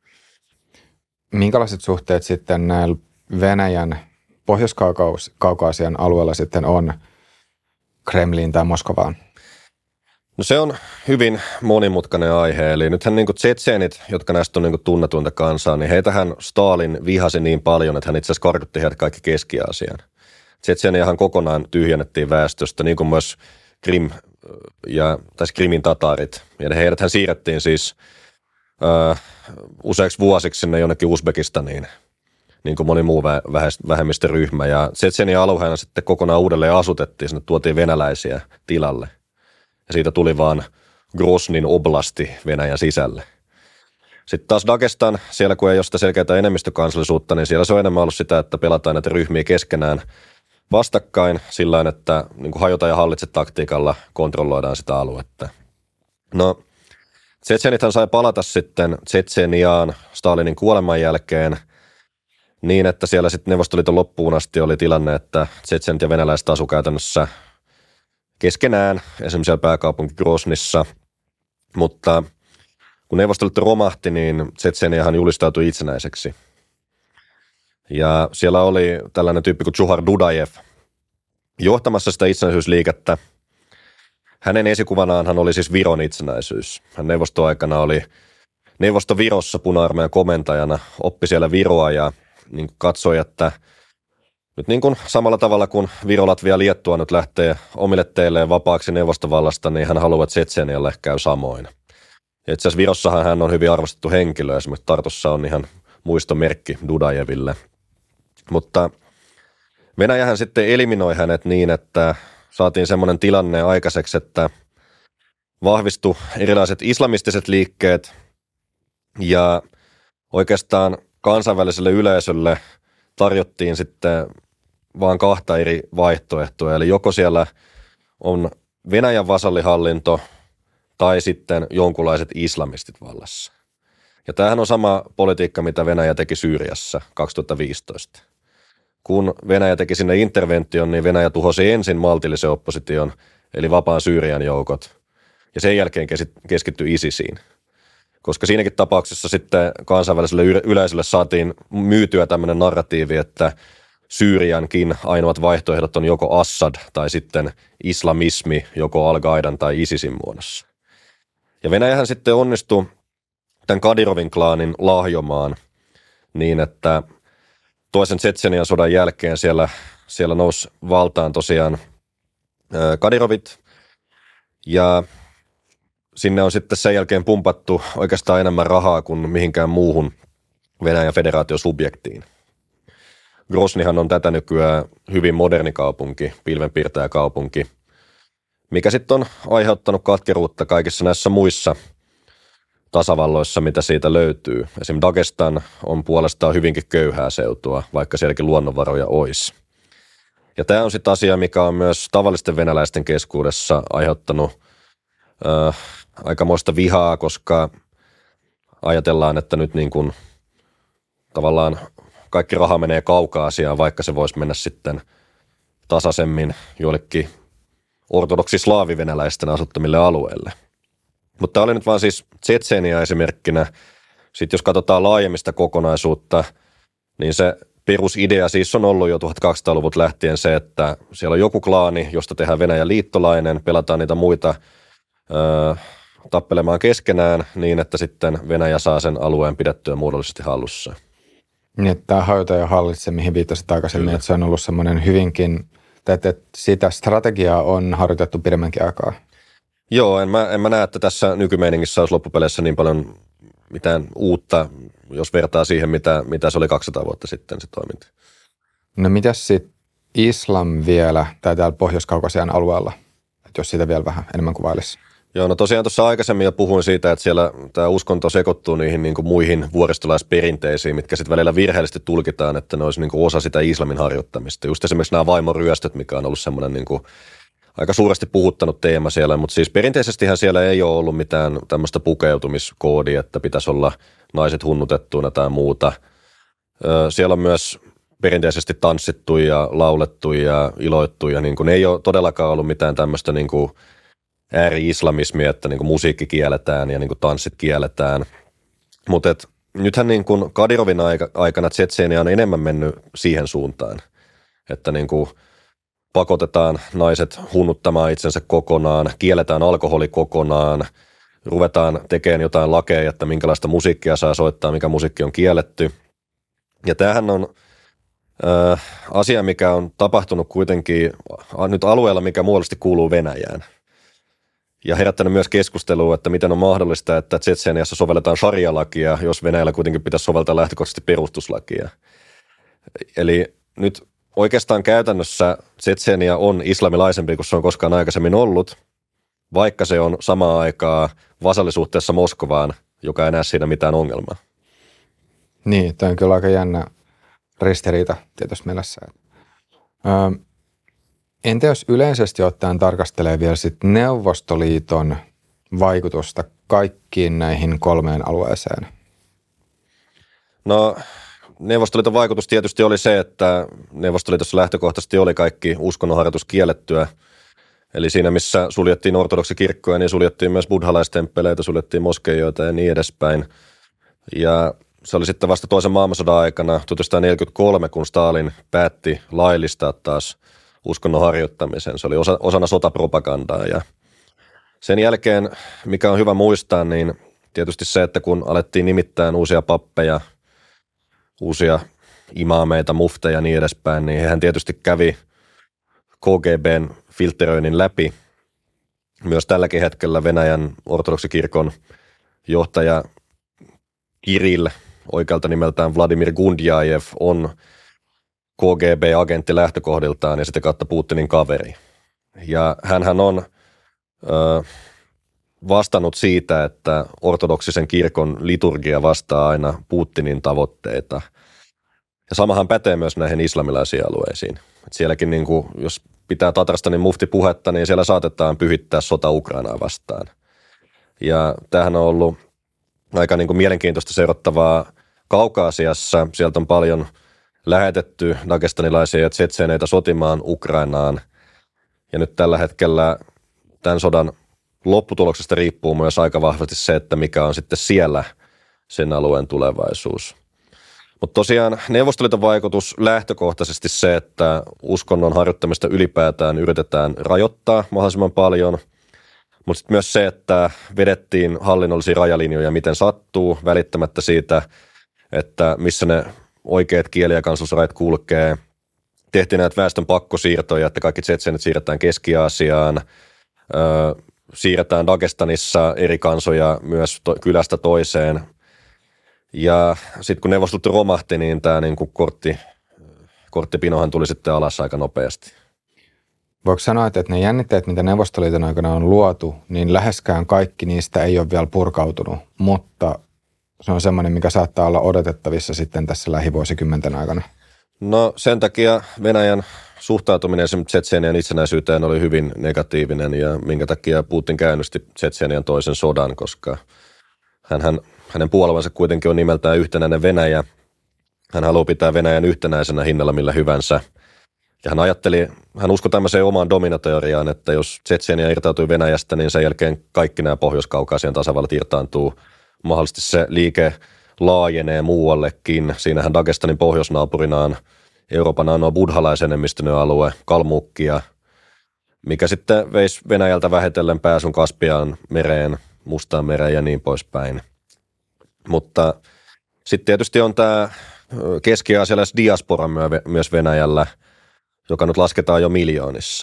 Speaker 2: Minkälaiset suhteet sitten näillä Venäjän Pohjois-Kaukaasian alueella sitten on Kremliin tai Moskovaan?
Speaker 1: No se on hyvin monimutkainen aihe, eli nythän niin kuin tsetseenit, jotka näistä on niin kuin tunnetuinta kansaa, niin heitähän Stalin vihasi niin paljon, että hän itse asiassa karkotti heidät kaikki Keski-Aasiaan. Tsetseeniahan kokonaan tyhjennettiin väestöstä, niin kuin myös Krim ja tässä Krimin tatarit. Ja heidät hän siirrettiin siis äh, useiksi vuosiksi sinne jonnekin Uzbekistaniin, niin kuin moni muu vähemmistöryhmä. Ja Tsetseenian alueena sitten kokonaan uudelleen asutettiin, sinne tuotiin venäläisiä tilalle. Ja siitä tuli vaan Groznin oblasti Venäjän sisälle. Sitten taas Dagestan, siellä kun ei ole sitä selkeää enemmistökansallisuutta, niin siellä se on enemmän ollut sitä, että pelataan näitä ryhmiä keskenään vastakkain sillä että niin kuin hajota ja hallitse taktiikalla kontrolloidaan sitä aluetta. No, tsetseenithän sai palata sitten Tsetseeniaan Stalinin kuoleman jälkeen niin, että siellä sitten Neuvostoliiton loppuun asti oli tilanne, että tsetseenit ja venäläiset asu käytännössä keskenään, esimerkiksi siellä pääkaupunki Groznissa, mutta kun Neuvostoliitto romahti, niin Tsetseeniahan julistautui itsenäiseksi. Ja siellä oli tällainen tyyppi kuin Džuhar Dudajev johtamassa sitä itsenäisyysliikettä. Hänen esikuvanaanhan oli siis Viron itsenäisyys. Hän neuvostoaikana oli Neuvostovirossa puna-armeijan komentajana, oppi siellä Viroa ja niin kuin katsoi, että nyt niin kuin samalla tavalla kuin Viro, Latvia ja Liettua nyt lähtee omille teilleen vapaaksi neuvostovallasta, niin hän haluaa, että Tsetseenialle käy samoin. Ja itse asiassa Virossahan hän on hyvin arvostettu henkilö, esimerkiksi Tartussa on ihan muistomerkki Dudajeville. Mutta Venäjähän sitten eliminoi hänet niin, että saatiin semmoinen tilanne aikaiseksi, että vahvistui erilaiset islamistiset liikkeet ja oikeastaan kansainväliselle yleisölle tarjottiin sitten vaan kahta eri vaihtoehtoa. Eli joko siellä on Venäjän vasallihallinto tai sitten jonkunlaiset islamistit vallassa. Ja tämähän on sama politiikka, mitä Venäjä teki Syyriassa kaksituhattaviisitoista. Kun Venäjä teki sinne intervention, niin Venäjä tuhosi ensin maltillisen opposition, eli vapaan Syyrian joukot, ja sen jälkeen keskittyi ISISiin. Koska siinäkin tapauksessa sitten kansainväliselle yleisölle saatiin myytyä tämmöinen narratiivi, että Syyriankin ainoat vaihtoehdot on joko Assad tai sitten islamismi, joko Al-Qaidan tai ISISin muodossa. Ja Venäjähän sitten onnistui tämän Kadirovin klaanin lahjomaan niin, että toisen Tsetseenian sodan jälkeen siellä, siellä nousi valtaan tosiaan Kadirovit ja sinne on sitten sen jälkeen pumpattu oikeastaan enemmän rahaa kuin mihinkään muuhun Venäjän federaatiosubjektiin. Groznyhan on tätä nykyään hyvin moderni kaupunki, pilvenpiirtäjäkaupunki, mikä sitten on aiheuttanut katkeruutta kaikissa näissä muissa tasavalloissa, mitä siitä löytyy. Esimerkiksi Dagestan on puolestaan hyvinkin köyhää seutua, vaikka sielläkin luonnonvaroja olisi. Ja tämä on sitten asia, mikä on myös tavallisten venäläisten keskuudessa aiheuttanut äh, aikamoista vihaa, koska ajatellaan, että nyt niin kuin tavallaan kaikki raha menee Kaukaasiaan, vaikka se voisi mennä sitten tasaisemmin joillekin ortodoksi-slaavivenäläisten asuttamille alueille. Mutta tämä oli nyt vaan siis Tsetseenia esimerkkinä. Sitten jos katsotaan laajemmista kokonaisuutta, niin se perusidea siis on ollut jo tuhatkaksisataaluvulta lähtien se, että siellä on joku klaani, josta tehdään Venäjän liittolainen, pelataan niitä muita öö, tappelemaan keskenään niin, että sitten Venäjä saa sen alueen pidettyä muodollisesti hallussa.
Speaker 2: Niin, että tämä hajota ja hallitse, mihin viittasit aikaisemmin, Kyllä. että se on ollut semmoinen hyvinkin, että sitä strategiaa on harjoitettu pidemmänkin aikaa.
Speaker 1: Joo, en mä, en mä näe, että tässä nykymeiningissä olisi loppupeleissä niin paljon mitään uutta, jos vertaa siihen, mitä, mitä se oli kaksisataa vuotta sitten se toiminta.
Speaker 2: No mitäs sitten islam vielä, tai täällä Pohjois-Kaukasian alueella, että jos sitä vielä vähän enemmän kuvailisi?
Speaker 1: Joo, no tosiaan tuossa aikaisemmin jo puhuin siitä, että siellä tämä uskonto sekoittuu niihin niin kuin muihin vuoristolaisperinteisiin, mitkä sitten välillä virheellisesti tulkitaan, että ne olisi niin kuin osa sitä islamin harjoittamista. Just esimerkiksi nämä vaimoryöstöt, mikä on ollut semmoinen niin kuin aika suuresti puhuttanut teema siellä, mutta siis perinteisestihän siellä ei ole ollut mitään tämmöistä pukeutumiskoodia, että pitäisi olla naiset hunnutettuina tai muuta. Siellä on myös perinteisesti tanssittu ja laulettu ja iloittu ja niin kuin ei ole todellakaan ollut mitään tämmöistä niin kuin ääri-islamismia, että niin kuin musiikki kielletään ja niin kuin tanssit kielletään. Mutta nythän niin kuin Kadirovin aikana Tsetseenia on enemmän mennyt siihen suuntaan, että niin kuin pakotetaan naiset hunnuttamaan itsensä kokonaan, kielletään alkoholi kokonaan, ruvetaan tekemään jotain lakeja, että minkälaista musiikkia saa soittaa, mikä musiikki on kielletty. Ja tämähän on äh, asia, mikä on tapahtunut kuitenkin nyt alueella, mikä muodollisesti kuuluu Venäjään. Ja herättänyt myös keskustelua, että miten on mahdollista, että Tsetseeniassa sovelletaan sharia-lakia, jos Venäjällä kuitenkin pitäisi soveltaa lähtökohtaisesti perustuslakia. Eli nyt oikeastaan käytännössä Tsetseenia on islamilaisempi kuin se on koskaan aikaisemmin ollut, vaikka se on samaan aikaan vasallisuhteessa Moskovaan, joka ei näe siinä mitään ongelmaa.
Speaker 2: Niin, tämä on kyllä aika jännä ristiriita tietysti mielessä. Öö, entä jos yleisesti ottaen tarkastelee vielä sit Neuvostoliiton vaikutusta kaikkiin näihin kolmeen alueeseen?
Speaker 1: No Neuvostoliiton vaikutus tietysti oli se, että Neuvostoliitossa lähtökohtaisesti oli kaikki uskonnonharjoitus kiellettyä. Eli siinä, missä suljettiin ortodoksikirkkoja, niin suljettiin myös buddhalaistemppeleitä, suljettiin moskeijoita ja niin edespäin. Ja se oli sitten vasta toisen maailmansodan aikana tuhatyhdeksänsataaneljäkymmentäkolme, kun Stalin päätti laillistaa taas uskonnon harjoittamisen. Se oli osa, osana sotapropagandaa. Ja sen jälkeen, mikä on hyvä muistaa, niin tietysti se, että kun alettiin nimittäin uusia pappeja, uusia imaameita, mufteja ja niin edespäin, niin hän tietysti kävi K G B:n filtteröinnin läpi. Myös tälläkin hetkellä Venäjän ortodoksikirkon johtaja Kirill, oikealta nimeltään Vladimir Gundjajev, on K G B-agentti lähtökohdiltaan ja sitä kautta Putinin kaveri. Ja hänhän on ö, vastannut siitä, että ortodoksisen kirkon liturgia vastaa aina Putinin tavoitteita. Ja samahan pätee myös näihin islamilaisiin alueisiin. Et sielläkin, niin kuin, jos pitää Tatarstanin muftipuhetta, niin siellä saatetaan pyhittää sota Ukrainaa vastaan. Ja tämähän on ollut aika niin kuin mielenkiintoista seurattavaa Kaukaasiassa. Sieltä on paljon lähetetty dagestanilaisia ja tsetseeneitä sotimaan Ukrainaan. Ja nyt tällä hetkellä tämän sodan lopputuloksesta riippuu myös aika vahvasti se, että mikä on sitten siellä sen alueen tulevaisuus. Mutta tosiaan Neuvostoliiton vaikutus lähtökohtaisesti se, että uskonnon harjoittamista ylipäätään yritetään rajoittaa mahdollisimman paljon, mutta sitten myös se, että vedettiin hallinnollisia rajalinjoja miten sattuu, välittämättä siitä, että missä ne oikeat kieli- ja kansallisrajat kulkee. Tehtiin näitä väestön pakkosiirtoja, että kaikki tsetseenit siirretään Keski-Aasiaan, öö, siirretään Dagestanissa eri kansoja myös to- kylästä toiseen. Ja sitten kun Neuvostoliitto romahti, niin tämä niinku kortti, korttipinohan tuli sitten alas aika nopeasti.
Speaker 2: voiko sanoa, että ne jännitteet, mitä Neuvostoliiton aikana on luotu, niin läheskään kaikki niistä ei ole vielä purkautunut, mutta se on semmoinen, mikä saattaa olla odotettavissa sitten tässä lähivuosikymmenten aikana.
Speaker 1: No sen takia Venäjän suhtautuminen esimerkiksi Tšetšenian itsenäisyyteen oli hyvin negatiivinen ja minkä takia Putin käynnisti Tšetšenian toisen sodan, koska hänhän, hänen puolueensa kuitenkin on nimeltään Yhtenäinen Venäjä. Hän haluaa pitää Venäjän yhtenäisenä hinnalla millä hyvänsä. Ja hän ajatteli, hän uskoi tämmöiseen omaan dominateoriaan, että jos Tšetšenia irtautui Venäjästä, niin sen jälkeen kaikki nämä Pohjois-Kaukasian tasavallat irtaantuu. Mahdollisesti se liike laajenee muuallekin. Siinähän Dagestanin pohjoisnaapurina on Euroopan ainoa buddhalaisenemmistöinen alue, Kalmukkia, mikä sitten veisi Venäjältä vähitellen pääsyn Kaspian mereen, Mustaan mereen ja niin poispäin. Mutta sitten tietysti on tämä keski-aasialaisdiaspora myös Venäjällä, joka nyt lasketaan jo miljoonissa.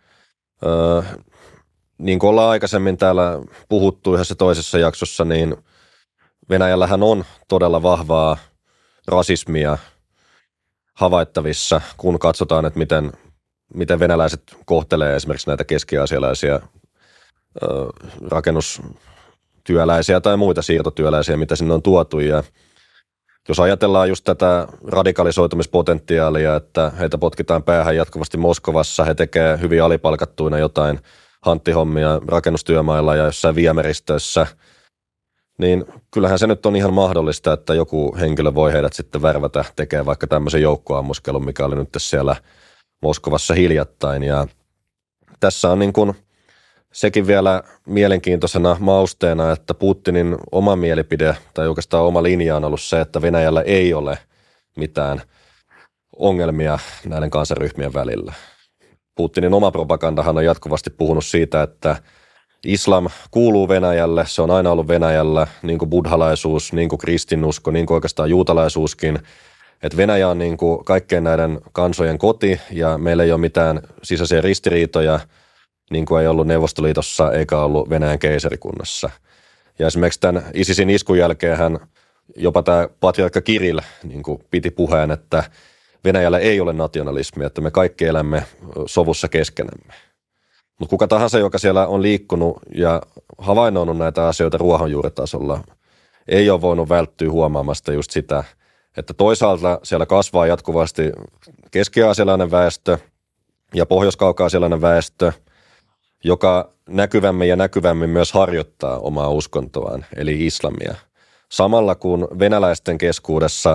Speaker 1: Öö, niin kuin ollaan aikaisemmin täällä puhuttu yhdessä toisessa jaksossa, niin Venäjällähän on todella vahvaa rasismia havaittavissa, kun katsotaan, että miten, miten venäläiset kohtelee esimerkiksi näitä keski-aasialaisia öö, rakennustyöläisiä tai muita siirtotyöläisiä, mitä sinne on tuotu. Ja jos ajatellaan just tätä radikalisoitumispotentiaalia, että heitä potkitaan päähän jatkuvasti Moskovassa, he tekevät hyvin alipalkattuina jotain hanttihommia rakennustyömailla ja jossain viemeristöissä, niin kyllähän se nyt on ihan mahdollista, että joku henkilö voi heidät sitten värvätä tekemään vaikka tämmöisen joukkoammuskelun, mikä oli nyt siellä Moskovassa hiljattain. Ja tässä on niin kuin sekin vielä mielenkiintoisena mausteena, että Putinin oma mielipide tai oikeastaan oma linja on ollut se, että Venäjällä ei ole mitään ongelmia näiden kansanryhmien välillä. Putinin oma propagandahan on jatkuvasti puhunut siitä, että islam kuuluu Venäjälle, se on aina ollut Venäjällä, niin kuin buddhalaisuus, niin kuin kristinusko, niin kuin oikeastaan juutalaisuuskin. Että Venäjä on niin kuin kaikkien näiden kansojen koti ja meillä ei ole mitään sisäisiä ristiriitoja, niin kuin ei ollut Neuvostoliitossa eikä ollut Venäjän keisarikunnassa. Ja esimerkiksi tämän ISISin iskun jälkeen hän, jopa tämä patriarkka Kirill niin kuin piti puheen, että Venäjällä ei ole nationalismia, että me kaikki elämme sovussa keskenämme. Mutta kuka tahansa, joka siellä on liikkunut ja havainnoinut näitä asioita ruohonjuuritasolla, ei ole voinut välttyä huomaamasta just sitä, että toisaalta siellä kasvaa jatkuvasti keski-aasialainen väestö ja pohjois-kaukaasialainen väestö, joka näkyvämmin ja näkyvämmin myös harjoittaa omaa uskontoaan, eli islamia. Samalla kun venäläisten keskuudessa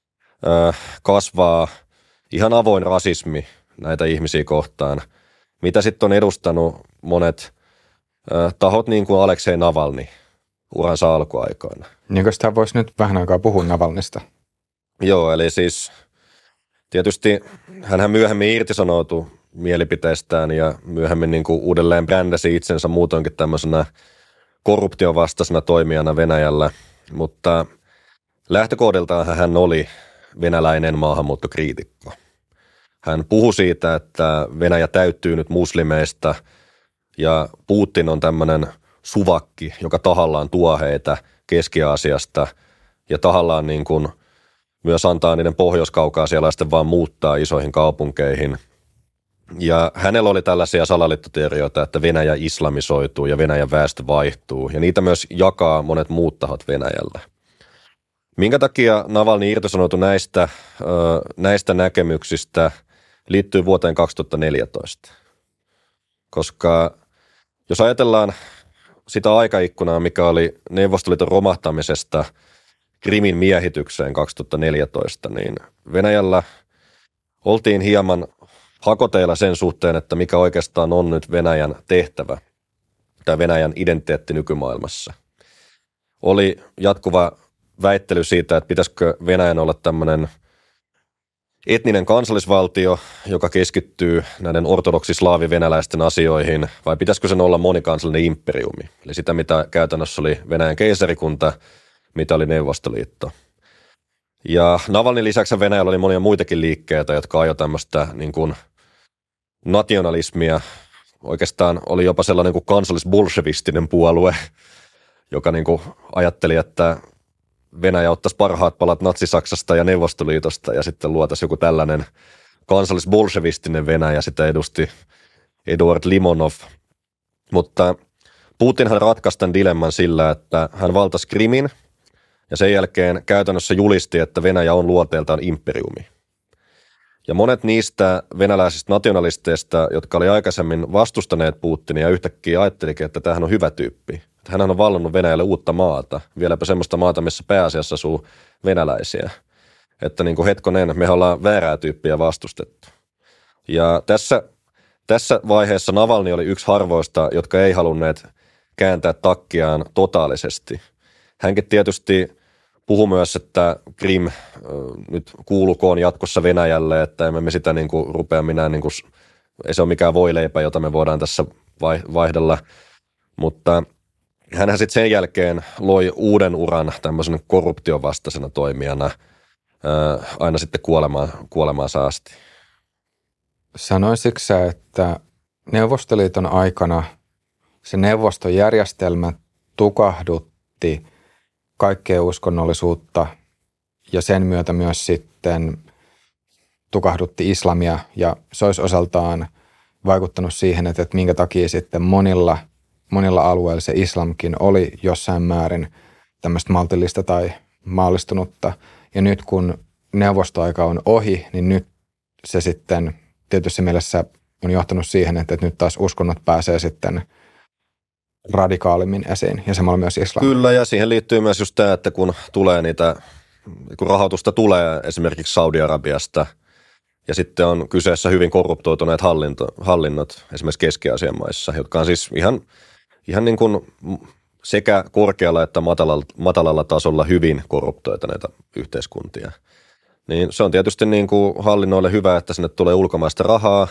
Speaker 1: ö, kasvaa ihan avoin rasismi näitä ihmisiä kohtaan, mitä sitten on edustanut monet ö, tahot niin kuin Aleksei Navalny uransa alkuaikoina.
Speaker 2: Niin kuin sitä voisi nyt vähän aikaa puhua Navalnysta.
Speaker 1: Joo, eli siis tietysti hänhän myöhemmin irtisanoutui mielipiteestään ja myöhemmin niin kuin uudelleen brändäsi itsensä muutoinkin tämmöisenä korruption vastaisena toimijana Venäjällä, mutta lähtökohdiltaan hän oli venäläinen maahanmuuttokriitikko. Hän puhui siitä, että Venäjä täyttyy nyt muslimeista ja Putin on tämmöinen suvakki, joka tahallaan tuo heitä Keski-Aasiasta ja tahallaan niin kuin myös antaa niiden pohjois-kaukaasialaisten vaan muuttaa isoihin kaupunkeihin. Ja hänellä oli tällaisia salaliittoteorioita, että Venäjä islamisoituu ja Venäjän väestö vaihtuu, ja niitä myös jakaa monet muut tahot Venäjällä. Minkä takia Navalny irtisanoutui näistä, näistä näkemyksistä liittyy vuoteen kaksituhattaneljätoista? Koska jos ajatellaan sitä aikaikkunaa, mikä oli Neuvostoliiton romahtamisesta Krimin miehitykseen kaksituhattaneljätoista, niin Venäjällä oltiin hieman hakoteilla sen suhteen, että mikä oikeastaan on nyt Venäjän tehtävä tai Venäjän identiteetti nykymaailmassa. Oli jatkuva väittely siitä, että pitäisikö Venäjän olla tämmöinen etninen kansallisvaltio, joka keskittyy näiden ortodoksislaavi-venäläisten asioihin, vai pitäisikö sen olla monikansallinen imperiumi, eli sitä, mitä käytännössä oli Venäjän keisarikunta, mitä oli Neuvostoliitto. Ja Navalnyn lisäksi Venäjällä oli monia muitakin liikkeitä, jotka ajoi tämmöistä niin kuin nationalismia. Oikeastaan oli jopa sellainen kuin kansallisbolshevistinen puolue, joka niin kuin ajatteli, että Venäjä ottaisi parhaat palat Natsi-Saksasta ja Neuvostoliitosta ja sitten luotaisiin joku tällainen kansallisbolshevistinen Venäjä. Sitä edusti Eduard Limonov. Mutta Putinhan ratkaisi tämän dilemman sillä, että hän valtasi Krimin ja sen jälkeen käytännössä julisti, että Venäjä on luonteeltaan imperiumi. Ja monet niistä venäläisistä nationalisteista, jotka oli aikaisemmin vastustaneet Putinia, yhtäkkiä ajattelikin, että tämähän on hyvä tyyppi. Hän on vallannut Venäjälle uutta maata, vieläpä semmoista maata, missä pääasiassa asuu venäläisiä. Että niin kuin hetkonen, me ollaan väärää tyyppiä vastustettu. Ja tässä, tässä vaiheessa Navalny oli yksi harvoista, jotka ei halunneet kääntää takkiaan totaalisesti. Hänkin tietysti puhui myös, että Krim äh, nyt kuulukoon jatkossa Venäjälle, että emme me sitä niin kuin rupea minä, niin kuin, ei se ole mikään voileipä, jota me voidaan tässä vaihdella, mutta hänhän sitten sen jälkeen loi uuden uran tämmöisen korruption vastaisena toimijana äh, aina sitten kuolemaan, kuolemaan saasti.
Speaker 2: Sanoisitko sä, että Neuvostoliiton aikana se neuvostojärjestelmä tukahdutti kaikkea uskonnollisuutta ja sen myötä myös sitten tukahdutti islamia ja se olisi osaltaan vaikuttanut siihen, että, että minkä takia sitten monilla, monilla alueilla se islamkin oli jossain määrin tämmöistä maltillista tai maallistunutta. Ja nyt kun neuvostoaika on ohi, niin nyt se sitten tietysti mielessä on johtanut siihen, että, että nyt taas uskonnot pääsee sitten radikaalimmin esiin ja samalla myös islam.
Speaker 1: Kyllä, ja siihen liittyy myös just tämä, että kun tulee niitä, kun rahoitusta tulee esimerkiksi Saudi-Arabiasta ja sitten on kyseessä hyvin korruptoituneet hallinto, hallinnot esimerkiksi Keski-Aasian maissa, jotka on siis ihan, ihan niin kuin sekä korkealla että matalalla, matalalla tasolla hyvin korruptoituneita yhteiskuntia. Niin se on tietysti niin kuin hallinnoille hyvä, että sinne tulee ulkomaista rahaa,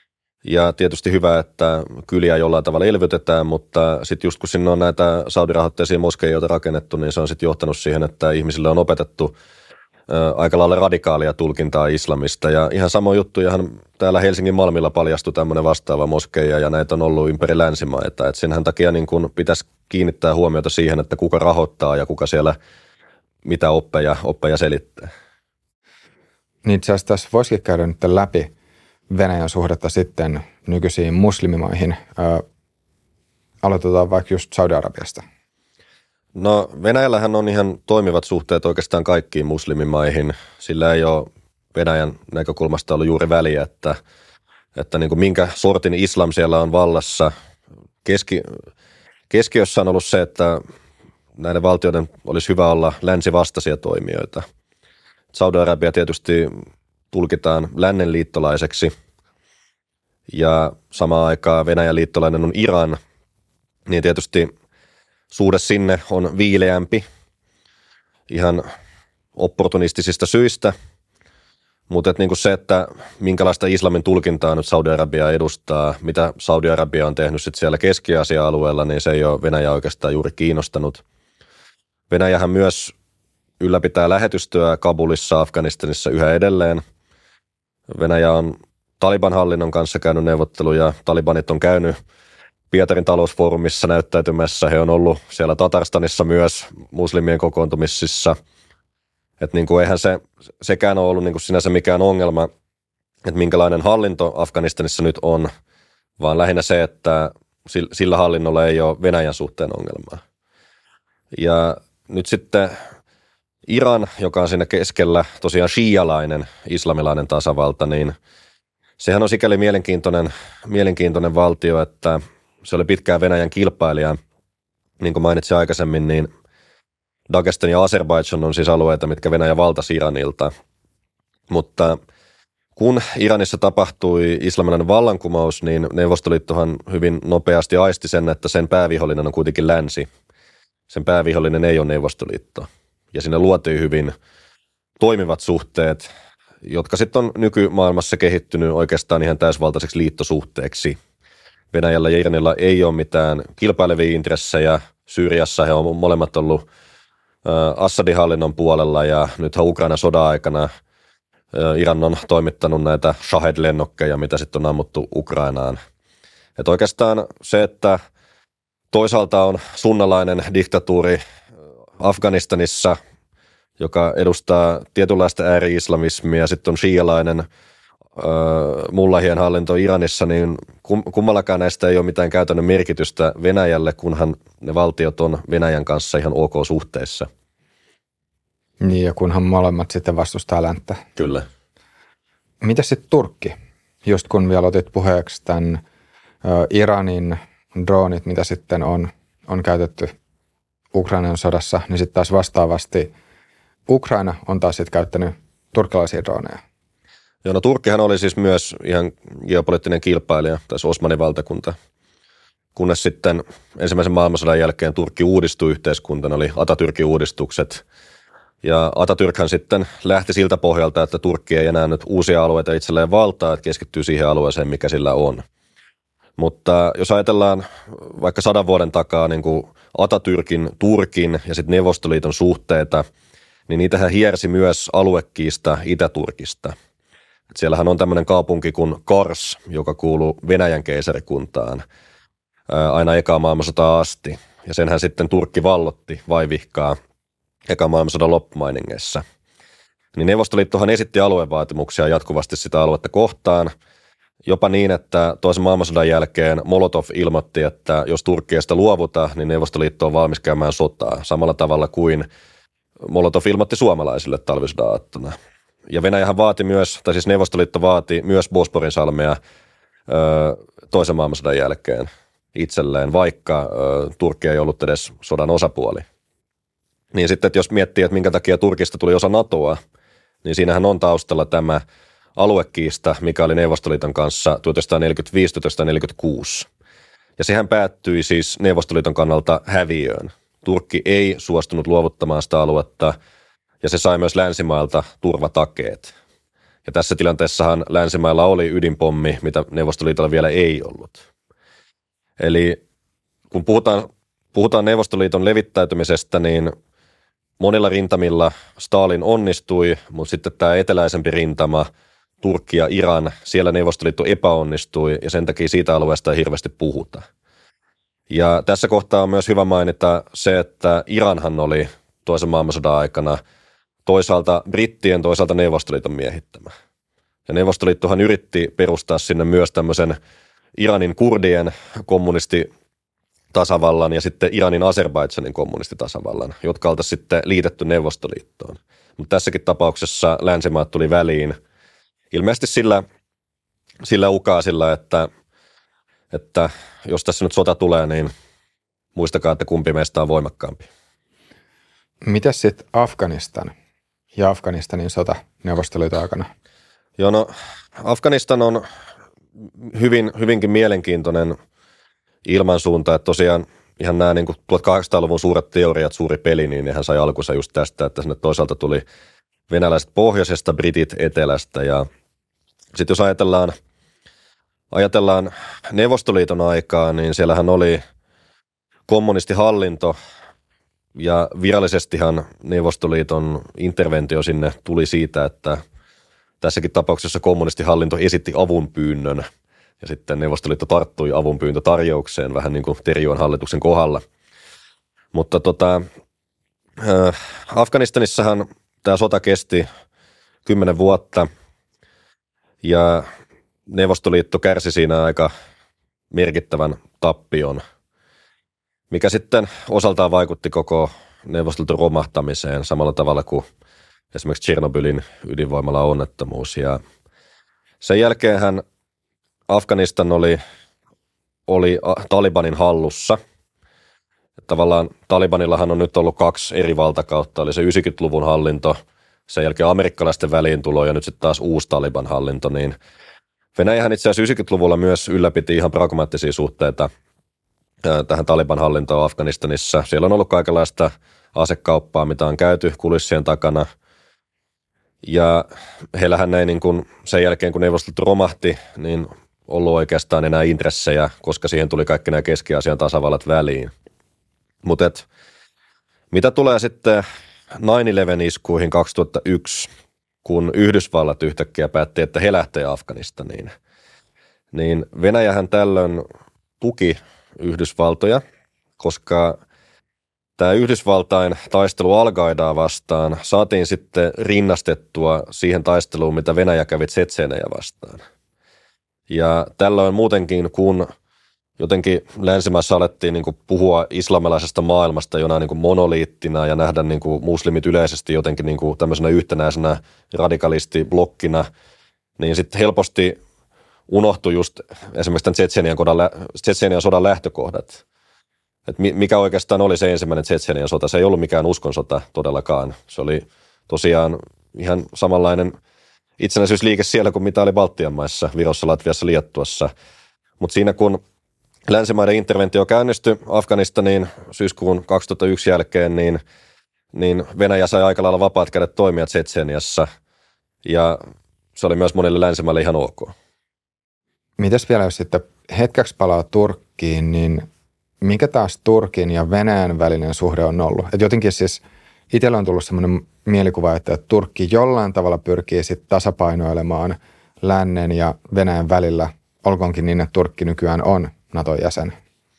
Speaker 1: ja tietysti hyvä, että kyliä jollain tavalla elvytetään, mutta sitten just kun sinne on näitä saudirahoitteisia moskeijoita rakennettu, niin se on sitten johtanut siihen, että ihmisille on opetettu ä, aika lailla radikaalia tulkintaa islamista. Ja ihan sama juttu, ihan täällä Helsingin Malmilla paljastui tämmöinen vastaava moskeija, ja näitä on ollut ympäri länsimaita. Et senhän takia niin kun pitäisi kiinnittää huomiota siihen, että kuka rahoittaa ja kuka siellä mitä oppeja, oppeja selittää.
Speaker 2: Niin itse asiassa tässä voisikin käydä nyt läpi Venäjän suhdetta sitten nykyisiin muslimimaihin. Ää, aloitetaan vaikka just Saudi-Arabiasta.
Speaker 1: No Venäjällähän on ihan toimivat suhteet oikeastaan kaikkiin muslimimaihin. Sillä ei ole Venäjän näkökulmasta ollut juuri väliä, että, että niin kuin minkä sortin islam siellä on vallassa. Keski, keskiössä on ollut se, että näiden valtioiden olisi hyvä olla länsivastaisia toimijoita. Saudi-Arabia tietysti tulkitaan lännen liittolaiseksi ja samaan aikaan Venäjän liittolainen on Iran, niin tietysti suhde sinne on viileämpi ihan opportunistisista syistä, mutta niin kuin se, että minkälaista islamin tulkintaa nyt Saudi-Arabia edustaa, mitä Saudi-Arabia on tehnyt sit siellä Keski-Aasian alueella, niin se ei ole Venäjä oikeastaan juuri kiinnostanut. Venäjähän myös ylläpitää lähetystöä Kabulissa, Afganistanissa yhä edelleen. Venäjä on Taliban-hallinnon kanssa käynyt neuvotteluja. Talibanit on käynyt Pietarin talousfoorumissa näyttäytymässä. He on ollut siellä Tatarstanissa myös muslimien kokoontumississa. Että niin kuin eihän se, sekään ole ollut niin kuin sinänsä mikään ongelma, että minkälainen hallinto Afganistanissa nyt on, vaan lähinnä se, että sillä hallinnolla ei ole Venäjän suhteen ongelmaa. Ja nyt sitten Iran, joka on siinä keskellä tosiaan shialainen islamilainen tasavalta, niin sehän on sikäli mielenkiintoinen, mielenkiintoinen valtio, että se oli pitkään Venäjän kilpailija. Niin kuin mainitsin aikaisemmin, niin Dagestan ja Azerbaidžan on siis alueita, mitkä Venäjä valtasi Iranilta. Mutta kun Iranissa tapahtui islamilainen vallankumous, niin Neuvostoliittohan hyvin nopeasti aisti sen, että sen päävihollinen on kuitenkin länsi. Sen päävihollinen ei ole Neuvostoliitto. Ja sinne luotiin hyvin toimivat suhteet, jotka sitten on nykymaailmassa kehittynyt oikeastaan ihan täysvaltaiseksi liittosuhteeksi. Venäjällä ja Iranilla ei ole mitään kilpailevia intressejä. Syyriassa he on molemmat ollut Assadin hallinnon puolella ja nythän Ukrainan sodan aikana Iran on toimittanut näitä Shahed-lennokkeja, mitä sitten on ammuttu Ukrainaan. Et oikeastaan se, että toisaalta on sunnalainen diktatuuri Afganistanissa, joka edustaa tietynlaista ääri-islamismia, sitten on shialainen Mullahien hallinto Iranissa, niin kummallakaan näistä ei ole mitään käytännön merkitystä Venäjälle, kunhan ne valtiot on Venäjän kanssa ihan ok suhteissa.
Speaker 2: Niin, ja kunhan molemmat sitten vastustaa länttä.
Speaker 1: Kyllä.
Speaker 2: Mitä sitten Turkki? Just kun vielä otit puheeksi tämän ö, Iranin droonit, mitä sitten on, on käytetty Ukrainan sodassa, niin sitten taas vastaavasti Ukraina on taas sitten käyttänyt turkkilaisia drooneja.
Speaker 1: Joo, no Turkkihan oli siis myös ihan geopoliittinen kilpailija, tai Osmanin valtakunta. Kunnes sitten ensimmäisen maailmansodan jälkeen Turkki uudistui yhteiskuntana, oli Atatürkin uudistukset. Ja Atatürkhän sitten lähti siltä pohjalta, että Turkki ei enää nyt uusia alueita itselleen valtaa, että keskittyy siihen alueeseen, mikä sillä on. Mutta jos ajatellaan vaikka sadan vuoden takaa niin kuin Atatürkin, Turkin ja sitten Neuvostoliiton suhteita, niin niitähän hiersi myös aluekiista Itä-Turkista. Et siellähän on tämmöinen kaupunki kuin Kars, joka kuuluu Venäjän keisarikuntaan ää, aina ekaan maailmansotaan asti. Ja senhän sitten Turkki vallotti vaivihkaa ekan maailmansodan loppumainingeissa. Niin Neuvostoliittohan esitti aluevaatimuksia jatkuvasti sitä aluetta kohtaan, jopa niin, että toisen maailmansodan jälkeen Molotov ilmoitti, että jos Turkki ei sitä luovuta, niin Neuvostoliitto on valmis käymään sotaa, samalla tavalla kuin Molotov ilmoitti suomalaisille talvisodan aattona. Ja Venäjähän vaati myös, tai siis Neuvostoliitto vaati myös Bosporin salmea ö, toisen maailmansodan jälkeen itselleen, vaikka ö, Turkki ei ollut edes sodan osapuoli. Niin sitten, että jos miettii, että minkä takia Turkista tuli osa NATOa, niin siinähän on taustalla tämä aluekiista, mikä oli Neuvostoliiton kanssa tuhatyhdeksänsataaneljäkymmentäviisi neljäkymmentäkuusi. Ja sehän päättyi siis Neuvostoliiton kannalta häviöön. Turkki ei suostunut luovuttamaan sitä aluetta, ja se sai myös länsimailta turvatakeet. Ja tässä tilanteessahan länsimailla oli ydinpommi, mitä Neuvostoliitolla vielä ei ollut. Eli kun puhutaan, puhutaan Neuvostoliiton levittäytymisestä, niin monilla rintamilla Stalin onnistui, mutta sitten tämä eteläisempi rintama, Turkki ja Iran, siellä Neuvostoliitto epäonnistui, ja sen takia siitä alueesta ei hirveästi puhuta. Ja tässä kohtaa on myös hyvä mainita se, että Iranhan oli toisen maailmansodan aikana toisaalta brittien, toisaalta Neuvostoliiton miehittämä. Ja Neuvostoliittohan yritti perustaa sinne myös tämmöisen Iranin kurdien kommunistitasavallan ja sitten Iranin Azerbaidžanin kommunistitasavallan, jotka oltaisiin sitten liitetty Neuvostoliittoon. Mutta tässäkin tapauksessa länsimaat tuli väliin ilmeisesti sillä, sillä ukaasilla, että, että jos tässä nyt sota tulee, niin muistakaa, että kumpi meistä on voimakkaampi.
Speaker 2: Mitäs sitten Afganistan ja Afganistanin sota Neuvostoliiton aikana?
Speaker 1: Joo, no Afganistan on hyvin, hyvinkin mielenkiintoinen ilmansuunta, että tosiaan ihan nämä niin kuin tuhatkahdeksansataaluvun suuret teoriat, suuri peli, niin nehän sai alkunsa just tästä, että sinne toisaalta tuli venäläiset pohjoisesta, britit etelästä ja sitten jos ajatellaan, ajatellaan Neuvostoliiton aikaa, niin siellähän oli kommunistihallinto ja virallisestihan Neuvostoliiton interventio sinne tuli siitä, että tässäkin tapauksessa kommunistihallinto esitti avunpyynnön ja sitten Neuvostoliitto tarttui avunpyyntötarjoukseen vähän niin kuin Terion hallituksen kohdalla. Mutta tota, äh, Afganistanissahan tämä sota kesti kymmenen vuotta ja Neuvostoliitto kärsi siinä aika merkittävän tappion, mikä sitten osaltaan vaikutti koko Neuvostoliiton romahtamiseen samalla tavalla kuin esimerkiksi Tšernobylin ydinvoimala onnettomuus. Ja sen jälkeenhän Afganistan oli, oli Talibanin hallussa. Tavallaan Talibanillahan on nyt ollut kaksi eri valtakautta. Oli se yhdeksänkymmentäluvun hallinto, sen jälkeen amerikkalaisten väliintulo ja nyt sitten taas uusi Taliban hallinto. Niin Venäjähän itse asiassa yhdeksänkymmentäluvulla myös ylläpiti ihan pragmaattisia suhteita tähän Taliban hallintoon Afganistanissa. Siellä on ollut kaikenlaista asekauppaa, mitä on käyty kulissien takana. Ja heillähän ei niin kuin sen jälkeen, kun Neuvostoliitto romahti, niin ollut oikeastaan enää intressejä, koska siihen tuli kaikki nämä Keski-Aasian tasavallat väliin. Mutta mitä tulee sitten nine eleven iskuihin kaksituhattayksi, kun Yhdysvallat yhtäkkiä päätti, että he lähtee Afganistaniin, niin Venäjähän tällöin tuki Yhdysvaltoja, koska tämä Yhdysvaltain taistelu Al-Qaidaa vastaan saatiin sitten rinnastettua siihen taisteluun, mitä Venäjä kävi tsetseenejä vastaan. Ja tällöin muutenkin, kun jotenkin länsimaissa alettiin niin kuin puhua islamilaisesta maailmasta jonain niin kuin monoliittina ja nähdä niin kuin muslimit yleisesti jotenkin niin kuin tämmöisenä yhtenäisenä radikaalistiblokkina, niin sitten helposti unohtui just esimerkiksi tämän Tsetšenian Tsetšenian sodan lähtökohdat. Et mikä oikeastaan oli se ensimmäinen Tsetšenian sota? Se ei ollut mikään uskonsota todellakaan. Se oli tosiaan ihan samanlainen itsenäisyysliike siellä kuin mitä oli Baltian maissa, Virossa, Latviassa, Liettuassa. Mutta siinä kun länsimaiden interventio käynnistyi Afganistaniin syyskuun kaksituhattayksi jälkeen, niin, niin Venäjä sai aika lailla vapaat kädet toimia Tsetšeniassa ja se oli myös monille länsimaille ihan ok.
Speaker 2: Mitäs vielä, jos sitten hetkeksi palaa Turkkiin, niin mikä taas Turkin ja Venäjän välinen suhde on ollut? Et jotenkin siis itsellä on tullut sellainen mielikuva, että Turkki jollain tavalla pyrkii sitten tasapainoilemaan lännen ja Venäjän välillä, olkoonkin niin, että Turkki nykyään on Naton jäsen.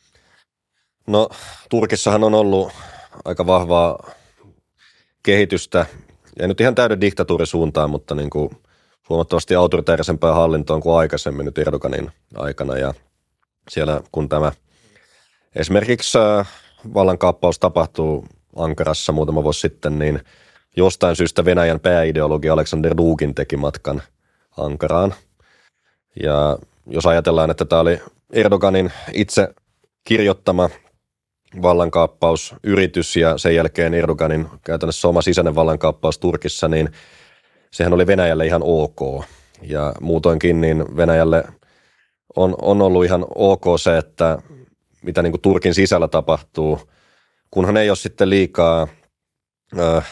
Speaker 1: No Turkissahan on ollut aika vahvaa kehitystä, ei nyt ihan täyden diktatuurisuuntaan, mutta niin kuin huomattavasti autoritäärisempään hallintoon kuin aikaisemmin nyt Erdoganin aikana. Ja siellä kun tämä esimerkiksi vallankaappaus tapahtuu Ankarassa muutama vuosi sitten, niin jostain syystä Venäjän pääideologi Alexander Dugin teki matkan Ankaraan. Ja jos ajatellaan, että tämä oli Erdoganin itse kirjoittama vallankaappausyritys ja sen jälkeen Erdoganin käytännössä oma sisäinen vallankaappaus Turkissa, niin sehän oli Venäjälle ihan ok. Ja muutoinkin niin Venäjälle on, on ollut ihan ok se, että mitä niin kuin Turkin sisällä tapahtuu, kunhan ei ole sitten liikaa, äh,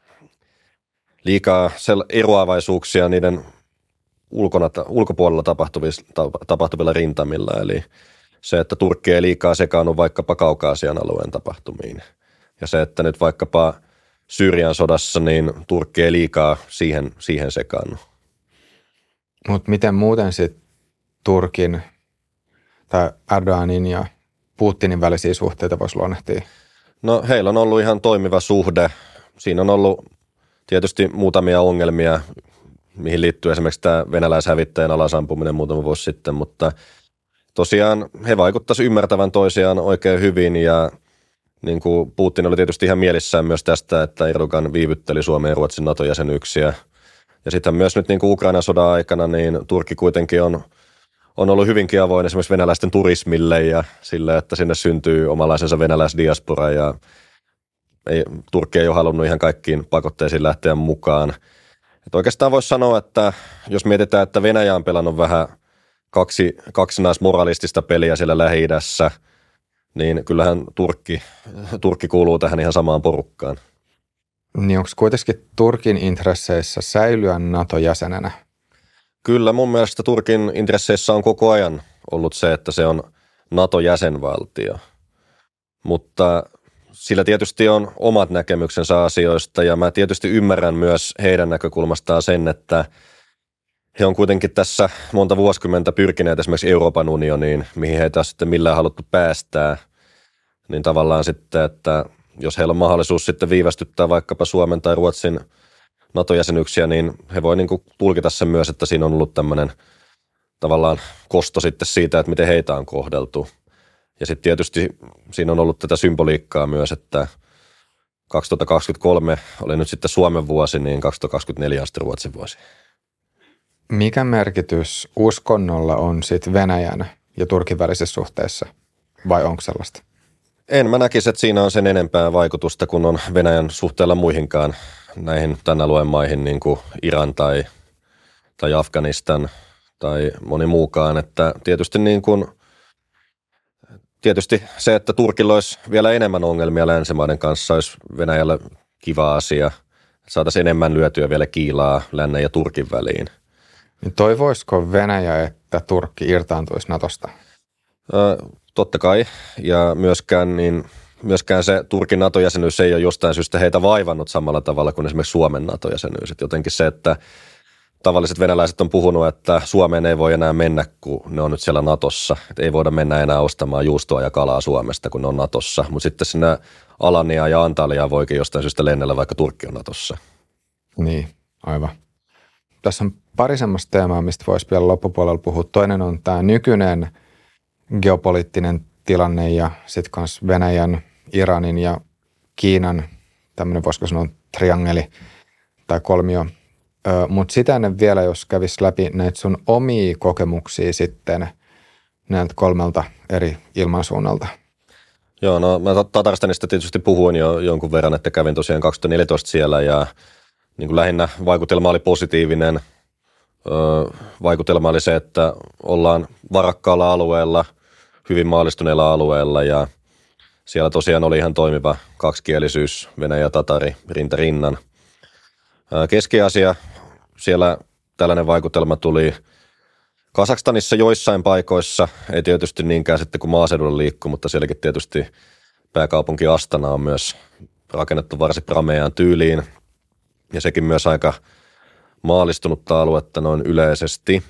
Speaker 1: liikaa eroavaisuuksia niiden ulkona, ulkopuolella tapahtuvilla, tapahtuvilla rintamilla. Eli se, että Turkki ei liikaa sekaannut vaikkapa Kaukaasian alueen tapahtumiin. Ja se, että nyt vaikkapa Syyrian sodassa, niin Turkki ei liikaa siihen, siihen sekaannut.
Speaker 2: Mutta miten muuten sitten Turkin tai Erdoganin ja Putinin välisiä suhteita voisi luonnehtia?
Speaker 1: No heillä on ollut ihan toimiva suhde. Siinä on ollut tietysti muutamia ongelmia, mihin liittyy esimerkiksi tämä venäläishävittäjän alasampuminen muutama vuosi sitten, mutta tosiaan he vaikuttaisivat ymmärtävän toisiaan oikein hyvin ja niin kuin Putin oli tietysti ihan mielissään myös tästä, että Erdogan viivytteli Suomen ja Ruotsin NATO-jäsenyyksiä. Ja sitten myös nyt niin kuin Ukrainan sodan aikana, niin Turkki kuitenkin on, on ollut hyvinkin avoin esimerkiksi venäläisten turismille ja sille, että sinne syntyy omalaisensa venäläisdiaspora ja ei, Turkki ei ole halunnut ihan kaikkiin pakotteisiin lähteä mukaan. Et oikeastaan voisi sanoa, että jos mietitään, että Venäjä on pelannut vähän kaksi, kaksinaismoralistista peliä siellä Lähi-idässä, niin kyllähän Turkki, Turkki kuuluu tähän ihan samaan porukkaan.
Speaker 2: Niin onko kuitenkin Turkin intresseissä säilyä NATO-jäsenenä?
Speaker 1: Kyllä mun mielestä Turkin intresseissä on koko ajan ollut se, että se on NATO-jäsenvaltio. Mutta sillä tietysti on omat näkemyksensä asioista ja mä tietysti ymmärrän myös heidän näkökulmastaan sen, että he on kuitenkin tässä monta vuosikymmentä pyrkineet esimerkiksi Euroopan unioniin, mihin heitä on sitten millään haluttu päästää, niin tavallaan sitten, että jos heillä on mahdollisuus sitten viivästyttää vaikkapa Suomen tai Ruotsin NATO-jäsenyyksiä, niin he voi niin kuin tulkita sen myös, että siinä on ollut tämmöinen tavallaan kosto sitten siitä, että miten heitä on kohdeltu. Ja sitten tietysti siinä on ollut tätä symboliikkaa myös, että kaksituhattakaksikymmentäkolme oli nyt sitten Suomen vuosi, niin kaksituhattakaksikymmentäneljä on sitten Ruotsin vuosi.
Speaker 2: Mikä merkitys uskonnolla on sitten Venäjän ja Turkin välisissä suhteissa, vai onko sellaista?
Speaker 1: En mä näkisi, että siinä on sen enempää vaikutusta, kun on Venäjän suhteella muihinkaan näihin tämän alueen maihin, niin kuin Iran tai, tai Afganistan tai moni muukaan. Että tietysti, niin kuin, tietysti se, että Turkilla olisi vielä enemmän ongelmia länsimaiden kanssa, olisi Venäjällä kiva asia. Saataisiin enemmän lyötyä vielä kiilaa lännen ja Turkin väliin.
Speaker 2: Niin toivoisiko Venäjä, että Turkki irtaantuisi Natosta?
Speaker 1: Ö, totta kai. Ja myöskään, niin, myöskään se Turkin NATO-jäsenyys ei ole jostain syystä heitä vaivannut samalla tavalla kuin esimerkiksi Suomen NATO-jäsenyys. Et jotenkin se, että tavalliset venäläiset on puhunut, että Suomeen ei voi enää mennä, kun ne on nyt siellä Natossa. Et ei voida mennä enää ostamaan juustoa ja kalaa Suomesta, kun ne on Natossa. Mutta sitten siinä Alania ja Antalyaa voikin jostain syystä lennellä, vaikka Turkki on Natossa.
Speaker 2: Niin, aivan. Tässä on pari semmoista teemaa, mistä voisi vielä loppupuolella puhua. Toinen on tämä nykyinen geopoliittinen tilanne ja sitten myös Venäjän, Iranin ja Kiinan tämmöinen, voisiko sanoa, triangeli tai kolmio. Mutta sitä ennen vielä, jos kävisi läpi näitä sun omia kokemuksia sitten näiltä kolmelta eri ilmansuunnalta.
Speaker 1: Joo, no mä Tatarstanista tietysti puhuin jo jonkun verran, että kävin tosiaan kaksituhattaneljätoista siellä ja niin kuin lähinnä vaikutelma oli positiivinen. Öö, vaikutelma oli se, että ollaan varakkaalla alueella, hyvin maallistuneella alueella ja siellä tosiaan oli ihan toimiva kaksikielisyys, Venäjä ja Tatari rinta rinnan. Öö, Keski-Aasia, siellä tällainen vaikutelma tuli Kazakstanissa joissain paikoissa, ei tietysti niinkään sitten kun maaseudulla liikkuu, mutta sielläkin tietysti pääkaupunki Astana on myös rakennettu varsin prameaan tyyliin ja sekin myös aika maallistunutta aluetta noin yleisesti.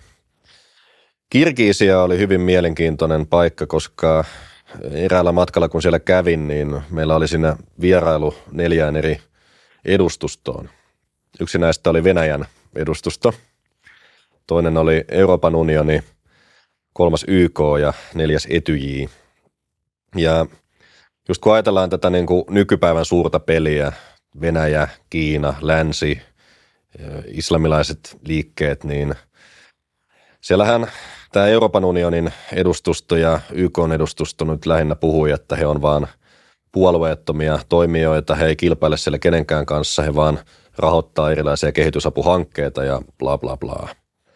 Speaker 1: Kirgisia oli hyvin mielenkiintoinen paikka, koska eräällä matkalla kun siellä kävin, niin meillä oli siinä vierailu neljään eri edustustoon. Yksi näistä oli Venäjän edustusto. Toinen oli Euroopan unioni, kolmas Y K ja neljäs Etyj. Ja just kun ajatellaan tätä niin kuin nykypäivän suurta peliä, Venäjä, Kiina, länsi, islamilaiset liikkeet, niin siellähän tämä Euroopan unionin edustusto ja Y K:n edustusto nyt lähinnä puhui, että he on vaan puolueettomia toimijoita, he ei kilpaile siellä kenenkään kanssa, he vaan rahoittaa erilaisia kehitysapuhankkeita ja bla bla bla.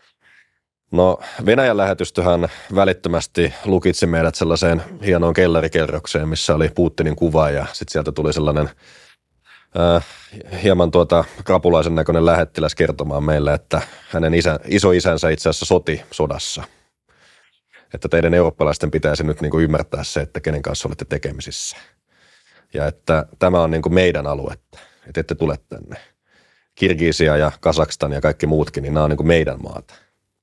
Speaker 1: No Venäjän lähetystöhän välittömästi lukitsi meidät sellaiseen hienoon kellarikerrokseen, missä oli Putinin kuva ja sitten sieltä tuli sellainen äh, hieman tuota krapulaisen näköinen lähettiläs kertomaan meille, että hänen isä, isoisänsä itse asiassa soti sodassa. Että teidän eurooppalaisten pitäisi nyt niin kuin ymmärtää se, että kenen kanssa olette tekemisissä. Ja että tämä on niin kuin meidän aluetta, että ette tule tänne. Kirgisia ja Kazakstan ja kaikki muutkin, niin nämä on niin kuin meidän maata.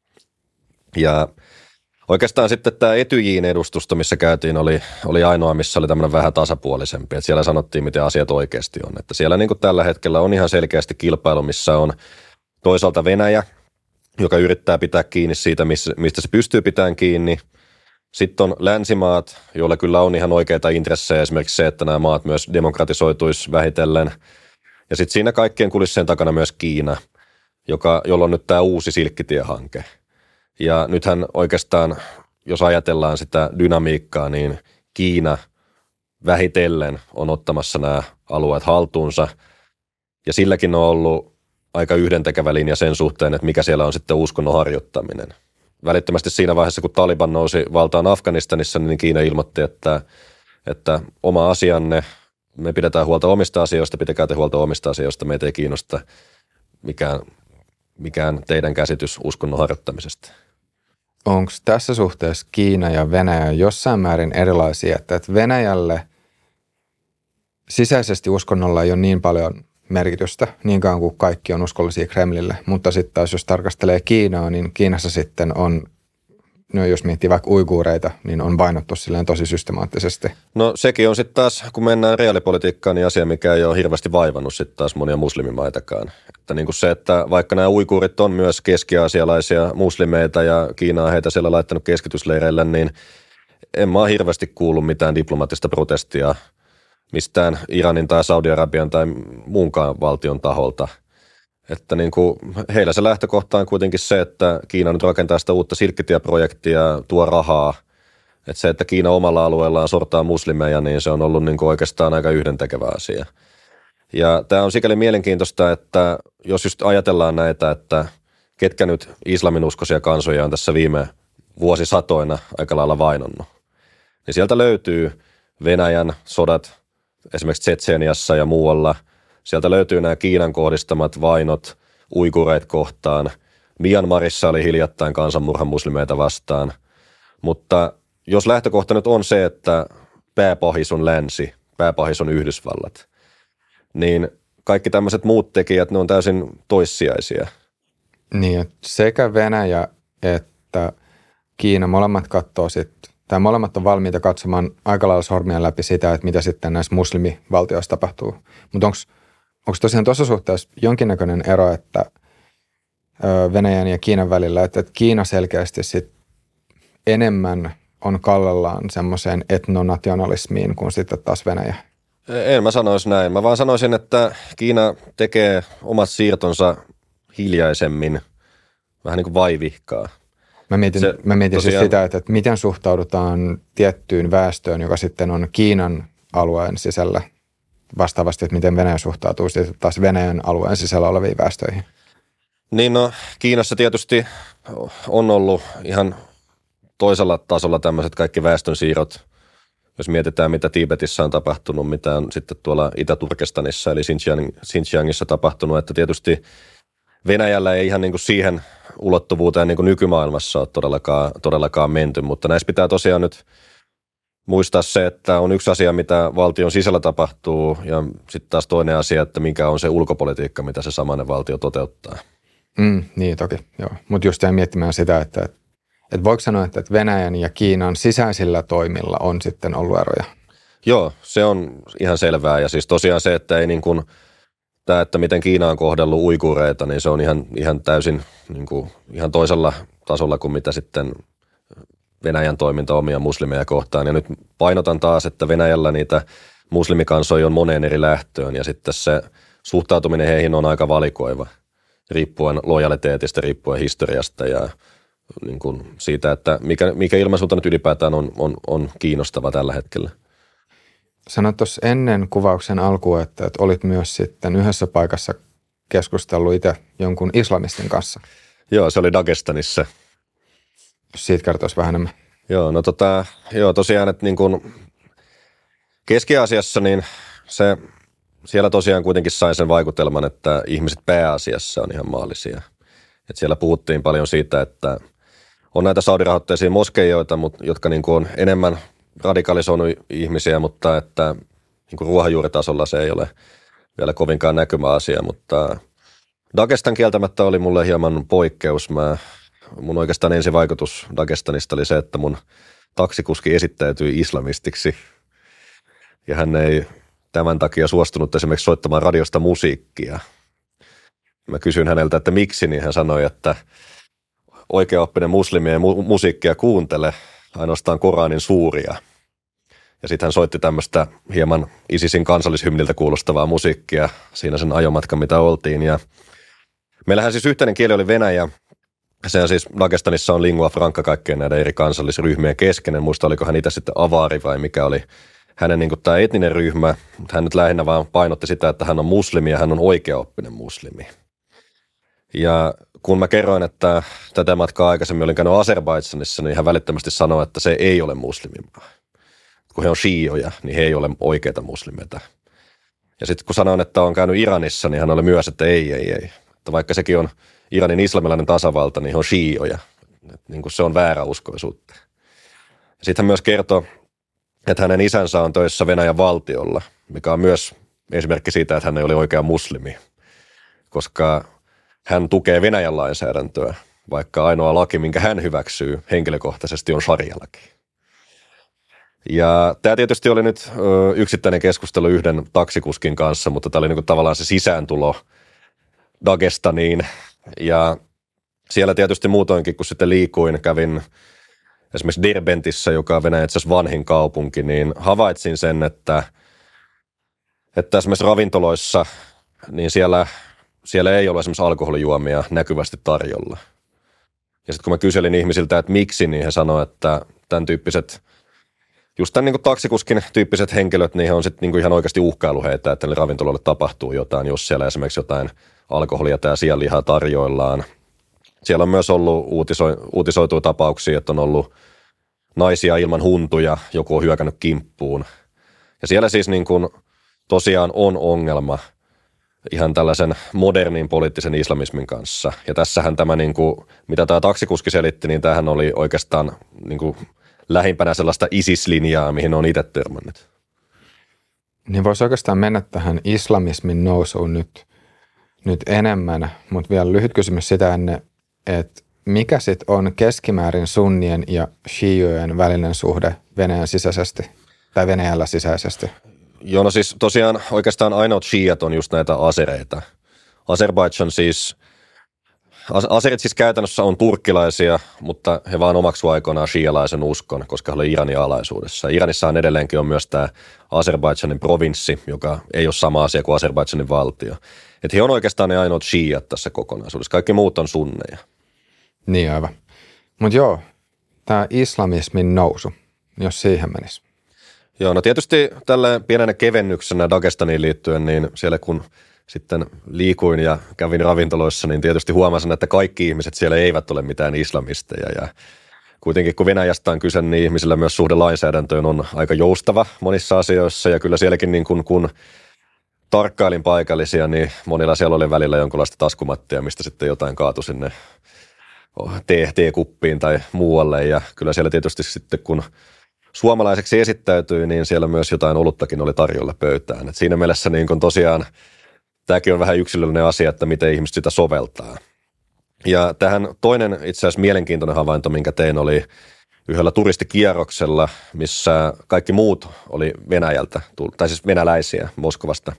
Speaker 1: Ja oikeastaan sitten tämä Etyjin edustusto, missä käytiin, oli, oli ainoa, missä oli tämmöinen vähän tasapuolisempi. Että siellä sanottiin, miten asiat oikeasti on. Että siellä niin kuin tällä hetkellä on ihan selkeästi kilpailu, missä on toisaalta Venäjä, joka yrittää pitää kiinni siitä, mistä se pystyy pitämään kiinni. Sitten on länsimaat, joilla kyllä on ihan oikeita intressejä, esimerkiksi se, että nämä maat myös demokratisoituisi vähitellen. Ja sitten siinä kaikkien kulissien takana myös Kiina, joka, jolla on nyt tämä uusi silkkitiehanke. Ja nythän oikeastaan, jos ajatellaan sitä dynamiikkaa, niin Kiina vähitellen on ottamassa nämä alueet haltuunsa. Ja silläkin on ollut aika yhdentekevä linja sen suhteen, että mikä siellä on sitten uskonnon harjoittaminen. Välittömästi siinä vaiheessa, kun Taliban nousi valtaan Afganistanissa, niin Kiina ilmoitti, että, että oma asianne, me pidetään huolta omista asioista, pitäkää te huolta omista asioista, meitä ei kiinnosta mikään, mikään teidän käsitys uskonnon harjoittamisesta.
Speaker 2: Onko tässä suhteessa Kiina ja Venäjä jossain määrin erilaisia, että Venäjälle sisäisesti uskonnolla ei ole niin paljon merkitystä, niin kauan kuin kaikki on uskollisia Kremlille, mutta sitten taas jos tarkastelee Kiinaa, niin Kiinassa sitten on, no jos miettii vaikka uiguureita, niin on painottu silleen tosi systemaattisesti.
Speaker 1: No sekin on sitten taas, kun mennään reaalipolitiikkaan, niin asia, mikä ei ole hirveästi vaivannut sitten taas monia muslimimaitakaan. Että niin kuin se, että vaikka nämä uiguurit on myös keski-aasialaisia muslimeita ja Kiina on heitä siellä laittanut keskitysleireille, niin en mä ole hirveästi kuullut mitään diplomaattista protestia mistään Iranin tai Saudi-Arabian tai muunkaan valtion taholta. Että niin kuin heillä se lähtökohta on kuitenkin se, että Kiina nyt rakentaa sitä uutta silkkitieprojektia, tuo rahaa. Että se, että Kiina omalla alueellaan sortaa muslimeja, niin se on ollut niin kuin oikeastaan aika yhdentekevä asia. Ja tämä on sikäli mielenkiintoista, että jos just ajatellaan näitä, että ketkä nyt islaminuskoisia kansoja on tässä viime vuosisatoina aika lailla vainonnut, niin sieltä löytyy Venäjän sodat esimerkiksi Tsetseeniassa ja muualla. Sieltä löytyy nämä Kiinan kohdistamat vainot uigureit kohtaan. Myanmarissa oli hiljattain kansanmurhan muslimeita vastaan. Mutta jos lähtökohta nyt on se, että pääpahis on länsi, pääpahis on Yhdysvallat, niin kaikki tämmöiset muut tekijät, ne on täysin toissijaisia.
Speaker 2: Niin, että sekä Venäjä että Kiina molemmat katsoo sitten tai molemmat on valmiita katsomaan aika lailla sormien läpi sitä, että mitä sitten näissä muslimivaltioissa tapahtuu. Mutta onko tosiaan tuossa suhteessa jonkinnäköinen ero, että Venäjän ja Kiinan välillä, että Kiina selkeästi sit enemmän on kallellaan semmoiseen etnonationalismiin kuin sitten taas Venäjä?
Speaker 1: En mä sanoisi näin. Mä vaan sanoisin, että Kiina tekee omat siirtonsa hiljaisemmin, vähän niin kuin vaivihkaa.
Speaker 2: Mä mietin, Se, mä mietin tosiaan, siis sitä, että, että miten suhtaudutaan tiettyyn väestöön, joka sitten on Kiinan alueen sisällä vastaavasti, että miten Venäjä suhtautuu sitten taas Venäjän alueen sisällä oleviin väestöihin.
Speaker 1: Niin no, Kiinassa tietysti on ollut ihan toisella tasolla tämmöiset kaikki väestönsiirrot, jos mietitään mitä Tiibetissä on tapahtunut, mitä on sitten tuolla Itä-Turkestanissa eli Xinjiang, Xinjiangissa tapahtunut, että tietysti Venäjällä ei ihan niin kuin siihen ulottuvuuteen niin kuin nykymaailmassa ole todellakaan, todellakaan menty, mutta näissä pitää tosiaan nyt muistaa se, että on yksi asia, mitä valtion sisällä tapahtuu ja sitten taas toinen asia, että mikä on se ulkopolitiikka, mitä se samainen valtio toteuttaa.
Speaker 2: Mm, niin toki, joo. Mutta just jäin miettimään sitä, että, että, että voiko sanoa, että Venäjän ja Kiinan sisäisillä toimilla on sitten ollut eroja?
Speaker 1: Joo, se on ihan selvää ja siis tosiaan se, että ei niin kuin tämä, että miten Kiina on kohdellut uiguureita, niin se on ihan, ihan täysin niin kuin, ihan toisella tasolla kuin mitä sitten Venäjän toiminta omia muslimeja kohtaan. Ja nyt painotan taas, että Venäjällä niitä muslimikansoja on moneen eri lähtöön ja sitten se suhtautuminen heihin on aika valikoiva, riippuen lojaliteetista, riippuen historiasta ja niin kuin siitä, että mikä, mikä ilmaisuutta nyt ylipäätään on, on, on kiinnostava tällä hetkellä.
Speaker 2: Sanoit tuossa ennen kuvauksen alkua, että, että olit myös sitten yhdessä paikassa keskustellut itse jonkun islamistin kanssa.
Speaker 1: Joo, se oli Dagestanissa.
Speaker 2: Siitä kertoisi vähän enemmän.
Speaker 1: Joo, no tota, joo tosiaan, että niin kuin Keski-Aasiassa, niin se, siellä tosiaan kuitenkin sai sen vaikutelman, että ihmiset pääasiassa on ihan maallisia. Että siellä puhuttiin paljon siitä, että on näitä saudirahoitteisia moskeijoita, mutta, jotka niin kuin on enemmän radikalisoinut ihmisiä, mutta että niin kuin ruohonjuuritasolla se ei ole vielä kovinkaan näkymä asia, mutta Dagestan kieltämättä oli mulle hieman poikkeus. Mä, mun oikeastaan ensi vaikutus Dagestanista oli se, että mun taksikuski esittäytyi islamistiksi ja hän ei tämän takia suostunut esimerkiksi soittamaan radiosta musiikkia. Mä kysyin häneltä, että miksi, niin hän sanoi, että oikeaoppinen muslimi ei mu- musiikkia kuuntele, ainoastaan Koranin suuria. Ja sitten hän soitti tämmöistä hieman ISISin kansallishymniltä kuulostavaa musiikkia siinä sen ajomatkan, mitä oltiin. Ja meillähän siis yhteinen kieli oli venäjä. Se on siis, Dagestanissa on lingua franca kaikkien näiden eri kansallisryhmien kesken. En muista, oliko hän itse sitten avari vai mikä oli hänen niin kuin tämä etninen ryhmä. Hän nyt lähinnä vaan painotti sitä, että hän on muslimi ja hän on oikeaoppinen muslimi. Ja kun mä kerroin, että tätä matkaa aikaisemmin olin käynyt Azerbaidžanissa, niin hän välittömästi sanoi, että se ei ole muslimimaa. Kun he on shiioja, niin he ei ole oikeita muslimeita. Ja sitten kun sanoin, että on käynyt Iranissa, niin hän oli myös, että ei, ei, ei. Että vaikka sekin on Iranin islamilainen tasavalta, niin he on shiioja. Niin kuin se on vääräuskoisuutta. Sitten hän myös kertoi, että hänen isänsä on töissä Venäjän valtiolla, mikä on myös esimerkki siitä, että hän ei ole oikea muslimi. Koska hän tukee Venäjän lainsäädäntöä, vaikka ainoa laki, minkä hän hyväksyy henkilökohtaisesti, on sharia-laki. Ja tämä tietysti oli nyt ö, yksittäinen keskustelu yhden taksikuskin kanssa, mutta tämä oli niinku tavallaan se sisääntulo Dagestaniin. Ja siellä tietysti muutoinkin, kun sitten liikuin, kävin esimerkiksi Derbentissä, joka on Venäjän itse asiassa vanhin kaupunki, niin havaitsin sen, että, että esimerkiksi ravintoloissa, niin siellä Siellä ei ole esimerkiksi alkoholijuomia näkyvästi tarjolla. Ja sitten kun mä kyselin ihmisiltä, että miksi, niin he sanoivat, että tämän tyyppiset, just tämän niin kuin taksikuskin tyyppiset henkilöt, niin he on sitten niin kuin ihan oikeasti uhkailu heitä, että ravintoloille tapahtuu jotain, jos siellä esimerkiksi jotain alkoholia tai sianlihaa tarjoillaan. Siellä on myös ollut uutiso, uutisoituja tapauksia, että on ollut naisia ilman huntuja, joku on hyökännyt kimppuun. Ja siellä siis niin kuin tosiaan on ongelma ihan tällaisen modernin poliittisen islamismin kanssa. Ja tässähän tämä, niin kuin, mitä tämä taksikuski selitti, niin tämähän oli oikeastaan niin kuin, lähimpänä sellaista ISIS-linjaa, mihin on itse törmännyt.
Speaker 2: Niin voisi oikeastaan mennä tähän islamismin nousuun nyt, nyt enemmän, mutta vielä lyhyt kysymys sitä ennen, että mikä sitten on keskimäärin sunnien ja shiiojen välinen suhde Venäjän sisäisesti tai Venäjällä sisäisesti?
Speaker 1: Joo, no siis tosiaan oikeastaan ainoat shiiat on just näitä asereita. Azerbaidžan siis, aserit siis käytännössä on turkkilaisia, mutta he vaan omaksuivat aikoinaan shialaisen uskon, koska he olivat Iranin alaisuudessa. Iranissahan edelleenkin on myös tämä Azerbaidžanin provinssi, joka ei ole sama asia kuin Azerbaidžanin valtio. Että he on oikeastaan ne ainoat shiiat tässä kokonaisuudessa. Kaikki muut on sunneja.
Speaker 2: Niin aivan. Mutta joo, tämä islamismin nousu, jos siihen menisi.
Speaker 1: Joo, no tietysti tällä pienenä kevennyksenä Dagestaniin liittyen, niin siellä kun sitten liikuin ja kävin ravintoloissa, niin tietysti huomasin, että kaikki ihmiset siellä eivät ole mitään islamisteja. Ja kuitenkin kun Venäjästä on kyse, niin ihmisillä myös suhde lainsäädäntöön on aika joustava monissa asioissa. Ja kyllä sielläkin niin kun, kun tarkkailin paikallisia, niin monilla siellä oli välillä jonkinlaista taskumattia, mistä sitten jotain kaatui sinne teekuppiin tai muualle. Ja kyllä siellä tietysti sitten kun suomalaiseksi esittäytyi, niin siellä myös jotain oluttakin oli tarjolla pöytään. Et siinä mielessä niin kun tosiaan tämäkin on vähän yksilöllinen asia, että miten ihmiset sitä soveltaa. Ja tähän toinen itse asiassa mielenkiintoinen havainto, minkä tein, oli yhdellä turistikierroksella, missä kaikki muut oli Venäjältä, tai siis venäläisiä Moskovasta.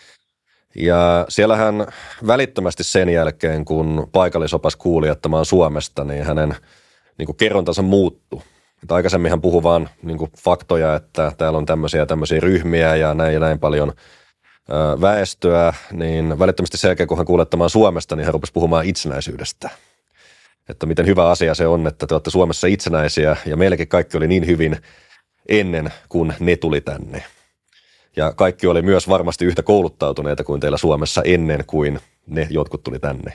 Speaker 1: Ja siellähän välittömästi sen jälkeen, kun paikallisopas kuuli, että mä oon Suomesta, niin hänen niin kuin kerrontansa muuttui. Että aikaisemmin hän puhui vaan niin kuin faktoja, että täällä on tämmöisiä tämmöisiä ryhmiä ja näin ja näin paljon väestöä, niin välittömästi sen jälkeen, kun hän kuuli, että mä oon Suomesta, niin hän rupesi puhumaan itsenäisyydestä. Että miten hyvä asia se on, että te olette Suomessa itsenäisiä ja meilläkin kaikki oli niin hyvin ennen kuin ne tuli tänne. Ja kaikki oli myös varmasti yhtä kouluttautuneita kuin teillä Suomessa ennen kuin ne jotkut tuli tänne.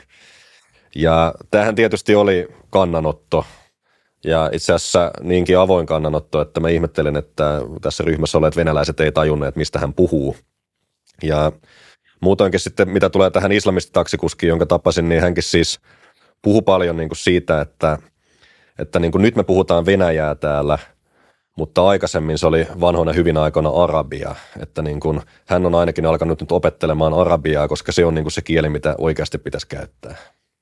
Speaker 1: Ja tämähän tietysti oli kannanotto ja itse asiassa niinkin avoin kannanotto, että mä ihmettelen, että tässä ryhmässä olleet venäläiset ei tajunneet, mistä hän puhuu. Ja muutoinkin sitten, mitä tulee tähän islamistitaksikuskiin, jonka tapasin, niin hänkin siis puhui paljon niin kuin siitä, että, että niin kuin nyt me puhutaan Venäjää täällä, mutta aikaisemmin se oli vanhoina hyvin aikoina arabia. Että niin kuin hän on ainakin alkanut nyt opettelemaan arabiaa, koska se on niin kuin se kieli, mitä oikeasti pitäisi käyttää.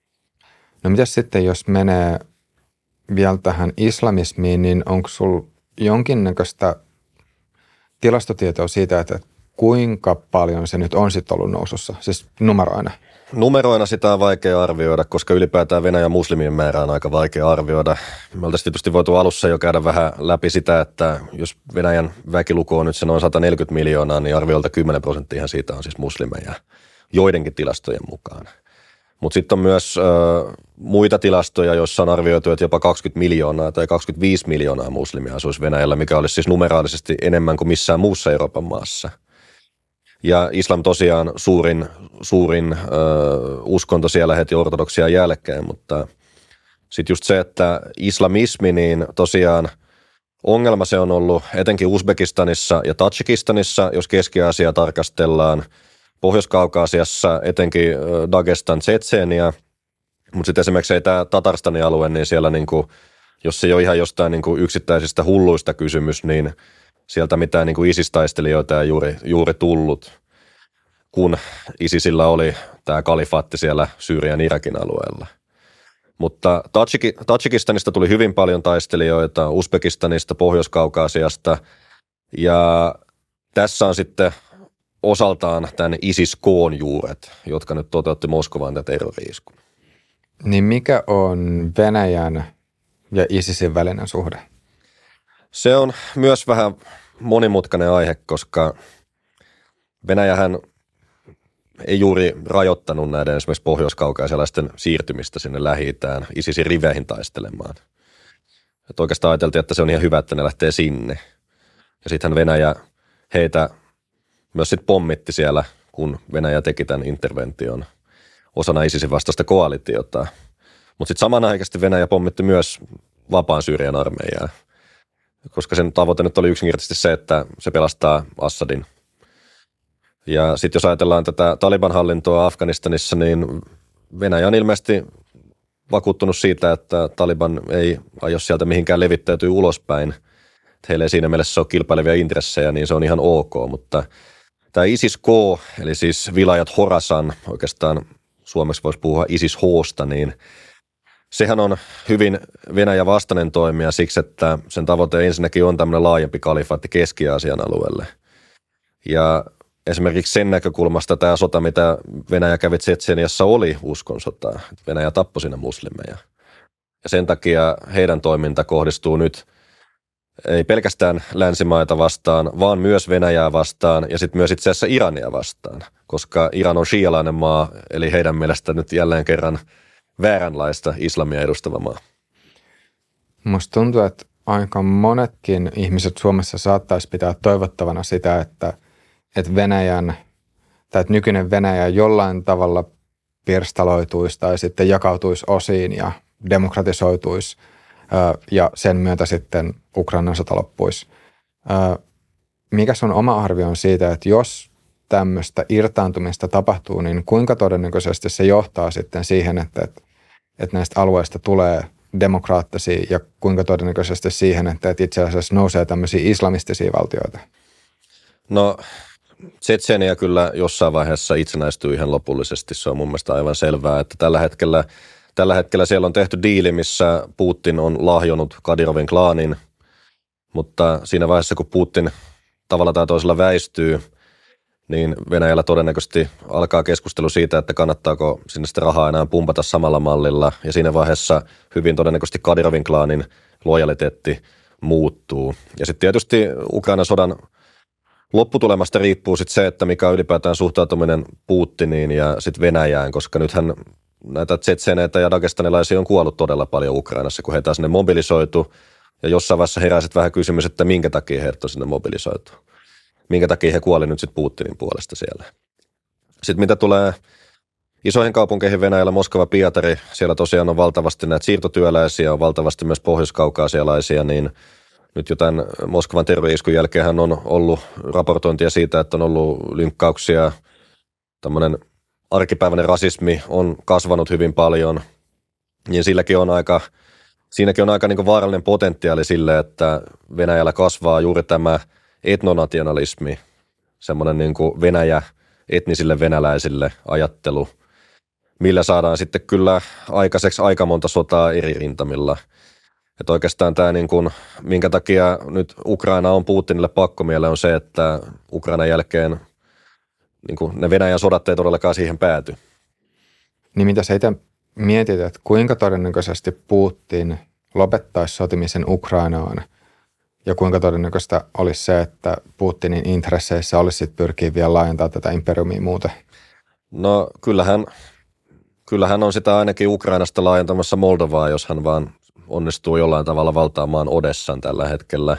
Speaker 2: No mitäs sitten, jos menee vielä tähän islamismiin, niin onko sulla jonkinnäköistä tilastotietoa siitä, että kuinka paljon se nyt on sitten ollut nousussa, siis numeroina?
Speaker 1: Numeroina sitä on vaikea arvioida, koska ylipäätään Venäjän muslimien määrä on aika vaikea arvioida. Me oltaisiin tietysti voitu alussa jo käydä vähän läpi sitä, että jos Venäjän väkiluku on nyt se noin sata neljäkymmentä miljoonaa, niin arviolta kymmenen prosenttia siitä on siis muslimeja joidenkin tilastojen mukaan. Mutta sitten on myös ö, muita tilastoja, joissa on arvioitu, että jopa kaksikymmentä miljoonaa tai kaksikymmentäviisi miljoonaa muslimia asuisi Venäjällä, mikä olisi siis numeraalisesti enemmän kuin missään muussa Euroopan maassa. Ja islam tosiaan suurin, suurin ö, uskonto siellä heti ortodoksia jälkeen, mutta sitten just se, että islamismi, niin tosiaan ongelma se on ollut etenkin Uzbekistanissa ja Tadžikistanissa, jos Keski-Aasiaa tarkastellaan, Pohjois-Kaukaasiassa etenkin Dagestan, Tsetseenia, mutta sitten esimerkiksi ei tämä Tatarstanin alue, niin siellä niinku, jos ei ole ihan jostain niinku yksittäisistä hulluista kysymys, niin sieltä mitään niinku ISIS-taistelijoita ei juuri, juuri tullut, kun ISISillä oli tämä kalifaatti siellä Syyrian Irakin alueella. Mutta Tadžikistanista tuli hyvin paljon taistelijoita, Uzbekistanista, Pohjois-Kaukaasiasta ja tässä on sitten osaltaan tämän ISIS-K:n juuret, jotka nyt toteutti Moskovaan tätä terrori-iskun.
Speaker 2: Niin mikä on Venäjän ja ISISin välinen suhde?
Speaker 1: Se on myös vähän monimutkainen aihe, koska Venäjähän ei juuri rajoittanut näiden esimerkiksi pohjois-kaukaisialaisten siirtymistä sinne Lähi-Itään ISISin riveihin taistelemaan. Että oikeastaan ajateltiin, että se on ihan hyvä, että ne lähtee sinne. Ja sittenhän Venäjä heitä myös sit pommitti siellä, kun Venäjä teki tämän intervention osana ISISin vastaista koalitiota. Mutta sitten samanaikaisesti Venäjä pommitti myös vapaan Syyrian armeijaa, koska sen tavoite nyt oli yksinkertaisesti se, että se pelastaa Assadin. Ja sitten jos ajatellaan tätä Taliban-hallintoa Afganistanissa, niin Venäjä on ilmeisesti vakuuttunut siitä, että Taliban ei aio sieltä mihinkään levittäytyy ulospäin. Että heillä ei siinä mielessä ole kilpailevia intressejä, niin se on ihan ok, mutta tämä ISIS-K, eli siis Vilayat Khorasan, oikeastaan suomeksi voisi puhua ISIS-H:sta, niin sehän on hyvin Venäjän vastainen toimija siksi, että sen tavoite ensinnäkin on tämmöinen laajempi kalifaatti Keski-Aasian alueelle. Ja esimerkiksi sen näkökulmasta tämä sota, mitä Venäjä kävi Tšetšeniassa, oli uskonsota. Venäjä tappoi siinä muslimeja. Ja sen takia heidän toiminta kohdistuu nyt ei pelkästään länsimaita vastaan, vaan myös Venäjää vastaan ja sitten myös itse asiassa Irania vastaan, koska Iran on shialainen maa, eli heidän mielestä nyt jälleen kerran vääränlaista islamia edustava maa.
Speaker 2: Musta tuntuu, että aika monetkin ihmiset Suomessa saattaisi pitää toivottavana sitä, että, että Venäjän, tai että nykyinen Venäjä jollain tavalla pirstaloituisi tai sitten jakautuisi osiin ja demokratisoituisi ja sen myötä sitten Ukrainan sota loppuisi. Mikä sun oma arvio on siitä, että jos tämmöistä irtaantumista tapahtuu, niin kuinka todennäköisesti se johtaa sitten siihen, että, että näistä alueista tulee demokraattisia ja kuinka todennäköisesti siihen, että itse asiassa nousee tämmöisiä islamistisia valtioita?
Speaker 1: No, Tšetšenia kyllä jossain vaiheessa itsenäistyy ihan lopullisesti. Se on mun mielestä aivan selvää, että tällä hetkellä, tällä hetkellä siellä on tehty diili, missä Putin on lahjonut Kadirovin klaanin, mutta siinä vaiheessa, kun Putin tavalla tai toisella väistyy, niin Venäjällä todennäköisesti alkaa keskustelu siitä, että kannattaako sinne sitä rahaa enää pumpata samalla mallilla. Ja siinä vaiheessa hyvin todennäköisesti Kadirovin klaanin lojaliteetti muuttuu. Ja sitten tietysti Ukrainan sodan lopputulemasta riippuu sitten se, että mikä on ylipäätään suhtautuminen Putiniin ja sitten Venäjään, koska nythän näitä tsetseneitä ja dagestanilaisia on kuollut todella paljon Ukrainassa, kun heitä sinne mobilisoitu. Ja jossain vaiheessa herää sitten vähän kysymys, että minkä takia heidät on sinne mobilisoitu. Minkä takia he kuoli nyt sitten Putinin puolesta siellä. Sitten mitä tulee isoihin kaupunkeihin Venäjällä, Moskova, Pietari, siellä tosiaan on valtavasti näitä siirtotyöläisiä, on valtavasti myös pohjoiskaukaasialaisia, niin nyt jo tämän Moskovan terrori-iskun jälkeen on ollut raportointia siitä, että on ollut lynkkauksia, tämmöinen arkipäiväinen rasismi on kasvanut hyvin paljon, niin silläkin on aika, siinäkin on aika niin kuin vaarallinen potentiaali sille, että Venäjällä kasvaa juuri tämä etnonationalismi, semmoinen niin kuin Venäjä etnisille venäläisille ajattelu, millä saadaan sitten kyllä aikaiseksi aika monta sotaa eri rintamilla. Että oikeastaan tämä, niin kuin, minkä takia nyt Ukraina on Putinille pakkomielle, on se, että Ukrainan jälkeen niin kuin ne Venäjän sodat ei todellakaan siihen pääty.
Speaker 2: Niin mitä sä itse mietit, että kuinka todennäköisesti Putin lopettaisi sotimisen Ukrainaan ja kuinka todennäköistä olisi se, että Putinin intresseissä olisi sitten pyrkiä vielä laajentaa tätä imperiumia muuten?
Speaker 1: No kyllähän, kyllähän on sitä ainakin Ukrainasta laajentamassa Moldovaa, jos hän vaan onnistuu jollain tavalla valtaamaan Odessan tällä hetkellä.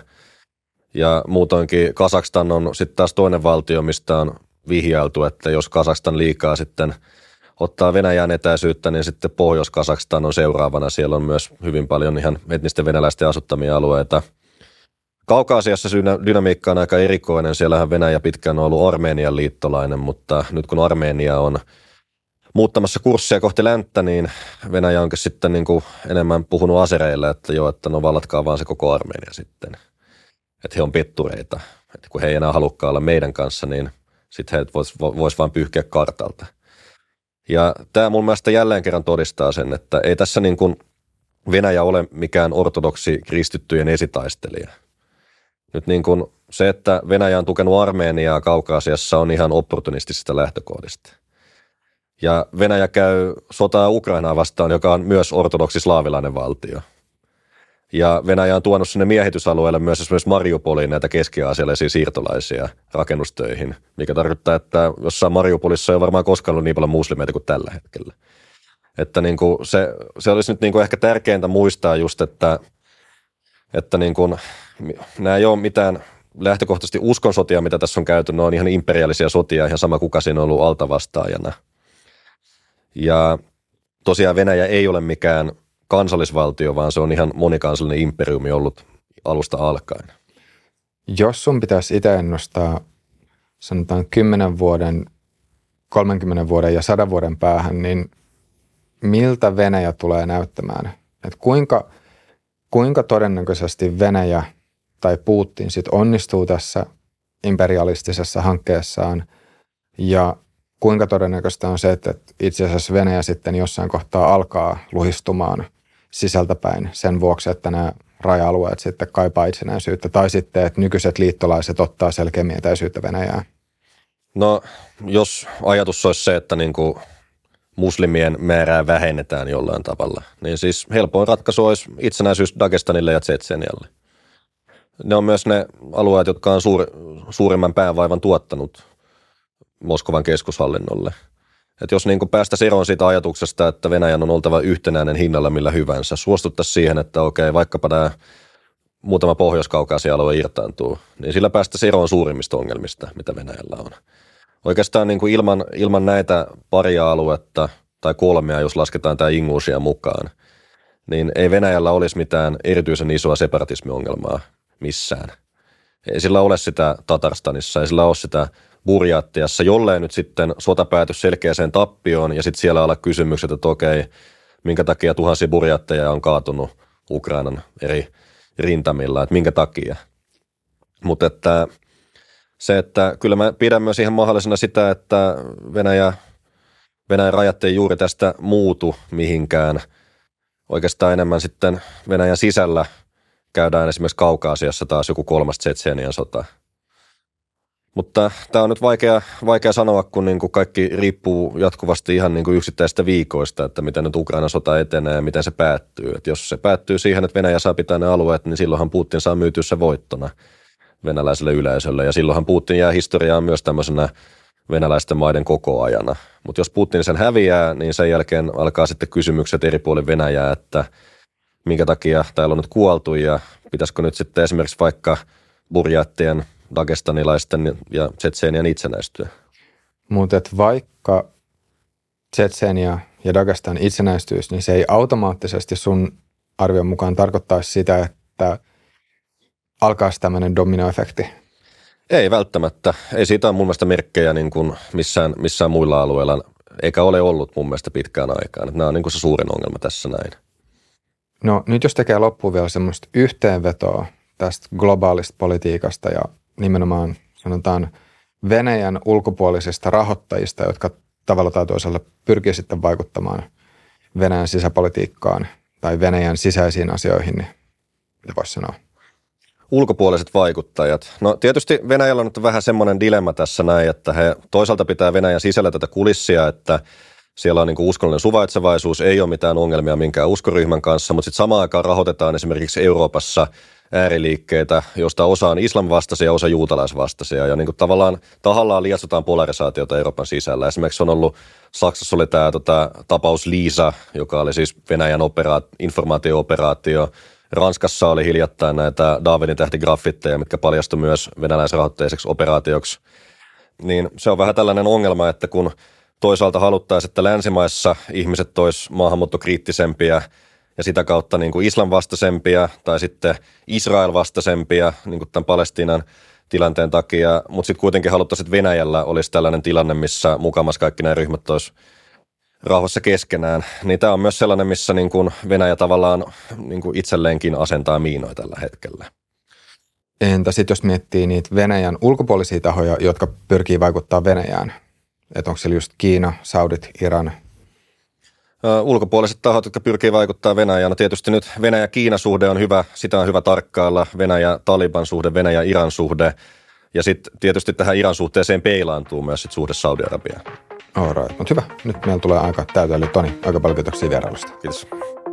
Speaker 1: Ja muutoinkin Kazakstan on sitten taas toinen valtio, mistä on vihjailtu, että jos Kazakstan liikaa sitten ottaa Venäjän etäisyyttä, niin sitten Pohjois-Kazakstan on seuraavana. Siellä on myös hyvin paljon ihan etnisten venäläisten asuttamia alueita. Kaukaasiassa dynamiikka on aika erikoinen. Siellähän Venäjä pitkään on ollut Armenian liittolainen, mutta nyt kun Armenia on muuttamassa kurssia kohti länttä, niin Venäjä onkin sitten niin kuin enemmän puhunut asereille, että joo, että no vallatkaa vaan se koko Armenia sitten. Että he on pettureita. Että kun he ei enää halukkaan olla meidän kanssa, niin sitten he vois, vois vaan pyyhkiä kartalta. Ja tämä mun mielestä jälleen kerran todistaa sen, että ei tässä niin kuin Venäjä ole mikään ortodoksi kristittyjen esitaistelija. Nyt niin kuin se, että Venäjä on tukenut Armeniaa Kaukaasiassa on ihan opportunistisista lähtökohdista. Ja Venäjä käy sotaa Ukrainaa vastaan, joka on myös ortodoksi slaavilainen valtio. Ja Venäjä on tuonut sinne miehitysalueelle myös esimerkiksi Mariupoliin näitä keski-aasialaisia siirtolaisia rakennustöihin, mikä tarkoittaa, että jossain Mariupolissa ei ole varmaan koskaan ollut niin paljon muslimeita kuin tällä hetkellä. Että niin kuin se, se olisi nyt niin kuin ehkä tärkeintä muistaa just, että, että niin kuin, nämä ei ole mitään lähtökohtaisesti uskonsotia, mitä tässä on käyty, ne on ihan imperiaalisia sotia, ihan sama kuka siinä on ollut altavastaajana. Ja tosiaan Venäjä ei ole mikään kansallisvaltio, vaan se on ihan monikansallinen imperiumi ollut alusta alkaen.
Speaker 2: Jos sun pitäisi itse ennustaa, sanotaan kymmenen vuoden, kolmenkymmenen vuoden ja sadan vuoden päähän, niin miltä Venäjä tulee näyttämään? Et kuinka, kuinka todennäköisesti Venäjä tai Putin sit onnistuu tässä imperialistisessa hankkeessaan ja kuinka todennäköistä on se, että itse asiassa Venäjä sitten jossain kohtaa alkaa luhistumaan sisältäpäin sen vuoksi, että nämä raja-alueet sitten kaipaa itsenäisyyttä, tai sitten, että nykyiset liittolaiset ottaa selkeämmin etäisyyttä Venäjään?
Speaker 1: No, jos ajatus olisi se, että niin kuin muslimien määrää vähennetään jollain tavalla, niin siis helpoin ratkaisu olisi itsenäisyys Dagestanille ja Tšetšenialle. Ne on myös ne alueet, jotka on suur, suurimman päänvaivan tuottanut Moskovan keskushallinnolle. Et jos niin kuin päästäisiin eroon siitä ajatuksesta, että Venäjän on oltava yhtenäinen hinnalla millä hyvänsä, suostuttaisiin siihen, että okei, vaikkapa tämä muutama Pohjois-Kaukaasia-alue irtaantuu, niin sillä päästäisiin eroon suurimmista ongelmista, mitä Venäjällä on. Oikeastaan niin kuin ilman, ilman näitä paria aluetta tai kolmea, jos lasketaan tämä Ingušia mukaan, niin ei Venäjällä olisi mitään erityisen isoa separatismiongelmaa missään. Ei sillä ole sitä Tatarstanissa, ei sillä ole sitä Burjatiassa, jollei nyt sitten sota pääty selkeäseen tappioon ja sitten siellä olla kysymykset, että okei, minkä takia tuhansia burjatteja on kaatunut Ukrainan eri rintamilla, että minkä takia. Mutta että se, että kyllä mä pidän myös ihan mahdollisena sitä, että Venäjä, Venäjän rajat ei juuri tästä muutu mihinkään. Oikeastaan enemmän sitten Venäjän sisällä käydään esimerkiksi Kaukaasiassa taas joku kolmas Tšetšenian sota. Mutta tämä on nyt vaikea, vaikea sanoa, kun niin kuin kaikki riippuu jatkuvasti ihan niin kuin yksittäisistä viikoista, että miten nyt Ukrainan sota etenee ja miten se päättyy. Et jos se päättyy siihen, että Venäjä saa pitää ne alueet, niin silloinhan Putin saa myytyä se voittona venäläiselle yleisölle. Ja silloinhan Putin jää historiaan myös tämmöisenä venäläisten maiden kokoajana. Mutta jos Putin sen häviää, niin sen jälkeen alkaa sitten kysymykset eri puolin Venäjää, että minkä takia täällä on nyt kuoltu ja pitäisikö nyt sitten esimerkiksi vaikka burjattien, dagestanilaisten ja Tšetšenian itsenäistyä.
Speaker 2: Mutta vaikka Tšetšenia ja Dagestan itsenäistyisi, niin se ei automaattisesti sun arvion mukaan tarkoittaisi sitä, että alkaisi tämmöinen dominoefekti.
Speaker 1: Ei välttämättä. Ei siitä ole mun mielestä merkkejä niin kuin missään, missään muilla alueilla, eikä ole ollut mun mielestä pitkään aikaan. Nämä on niin kuin se suurin ongelma tässä näin.
Speaker 2: No nyt jos tekee loppuun vielä semmoista yhteenvetoa tästä globaalista politiikasta ja nimenomaan sanotaan Venäjän ulkopuolisista rahoittajista, jotka tavalla tai toisella pyrkii sitten vaikuttamaan Venäjän sisäpolitiikkaan tai Venäjän sisäisiin asioihin, niin mitä voisi sanoa?
Speaker 1: Ulkopuoliset vaikuttajat. No tietysti Venäjällä on nyt vähän semmoinen dilemma tässä näin, että he toisaalta pitää Venäjän sisällä tätä kulissia, että siellä on niin kuin uskonnollinen suvaitsevaisuus, ei ole mitään ongelmia minkään uskoryhmän kanssa, mutta sitten samaan aikaan rahoitetaan esimerkiksi Euroopassa ääriliikkeitä, joista osa on islamvastaisia ja osa juutalaisvastaisia. Ja niin kuin tavallaan tahallaan lietsotaan polarisaatiota Euroopan sisällä. Esimerkiksi on ollut, Saksassa oli tämä tota, tapaus Liisa, joka oli siis Venäjän operaat, informaatio-operaatio. Ranskassa oli hiljattain näitä Daavidin tähtigraffitteja, mitkä paljastui myös venäläisrahoitteiseksi operaatioksi. Niin se on vähän tällainen ongelma, että kun toisaalta haluttaisiin, että länsimaissa ihmiset tois maahanmuuttokriittisempiä ja sitä kautta niin kuin islam vastaisempia tai sitten Israel vastaisempia niin kuin tämän Palestiinan tilanteen takia, mutta sitten kuitenkin haluttaisiin, että Venäjällä olisi tällainen tilanne, missä mukamas kaikki nämä ryhmät olisi rauhassa keskenään. Niin tämä on myös sellainen, missä niin kuin Venäjä tavallaan niin kuin itselleenkin asentaa miinoja tällä hetkellä.
Speaker 2: Entä sitten jos miettii niitä Venäjän ulkopuolisia tahoja, jotka pyrkii vaikuttaa Venäjään? Että onko siellä just Kiina, Saudit, Iran?
Speaker 1: Ulkopuoliset tahot, jotka pyrkii vaikuttaa Venäjään. No tietysti nyt Venäjä-Kiina-suhde on hyvä, sitä on hyvä tarkkailla. Venäjä-Taliban-suhde, Venäjä-Iran-suhde. Ja sitten tietysti tähän Iran-suhteeseen peilaantuu myös sit suhde Saudi-Arabiaan.
Speaker 2: All right. Mutta hyvä. Nyt meillä tulee aika täyteen. Eli Toni, aika paljon kiitoksia vierailusta.
Speaker 1: Kiitos.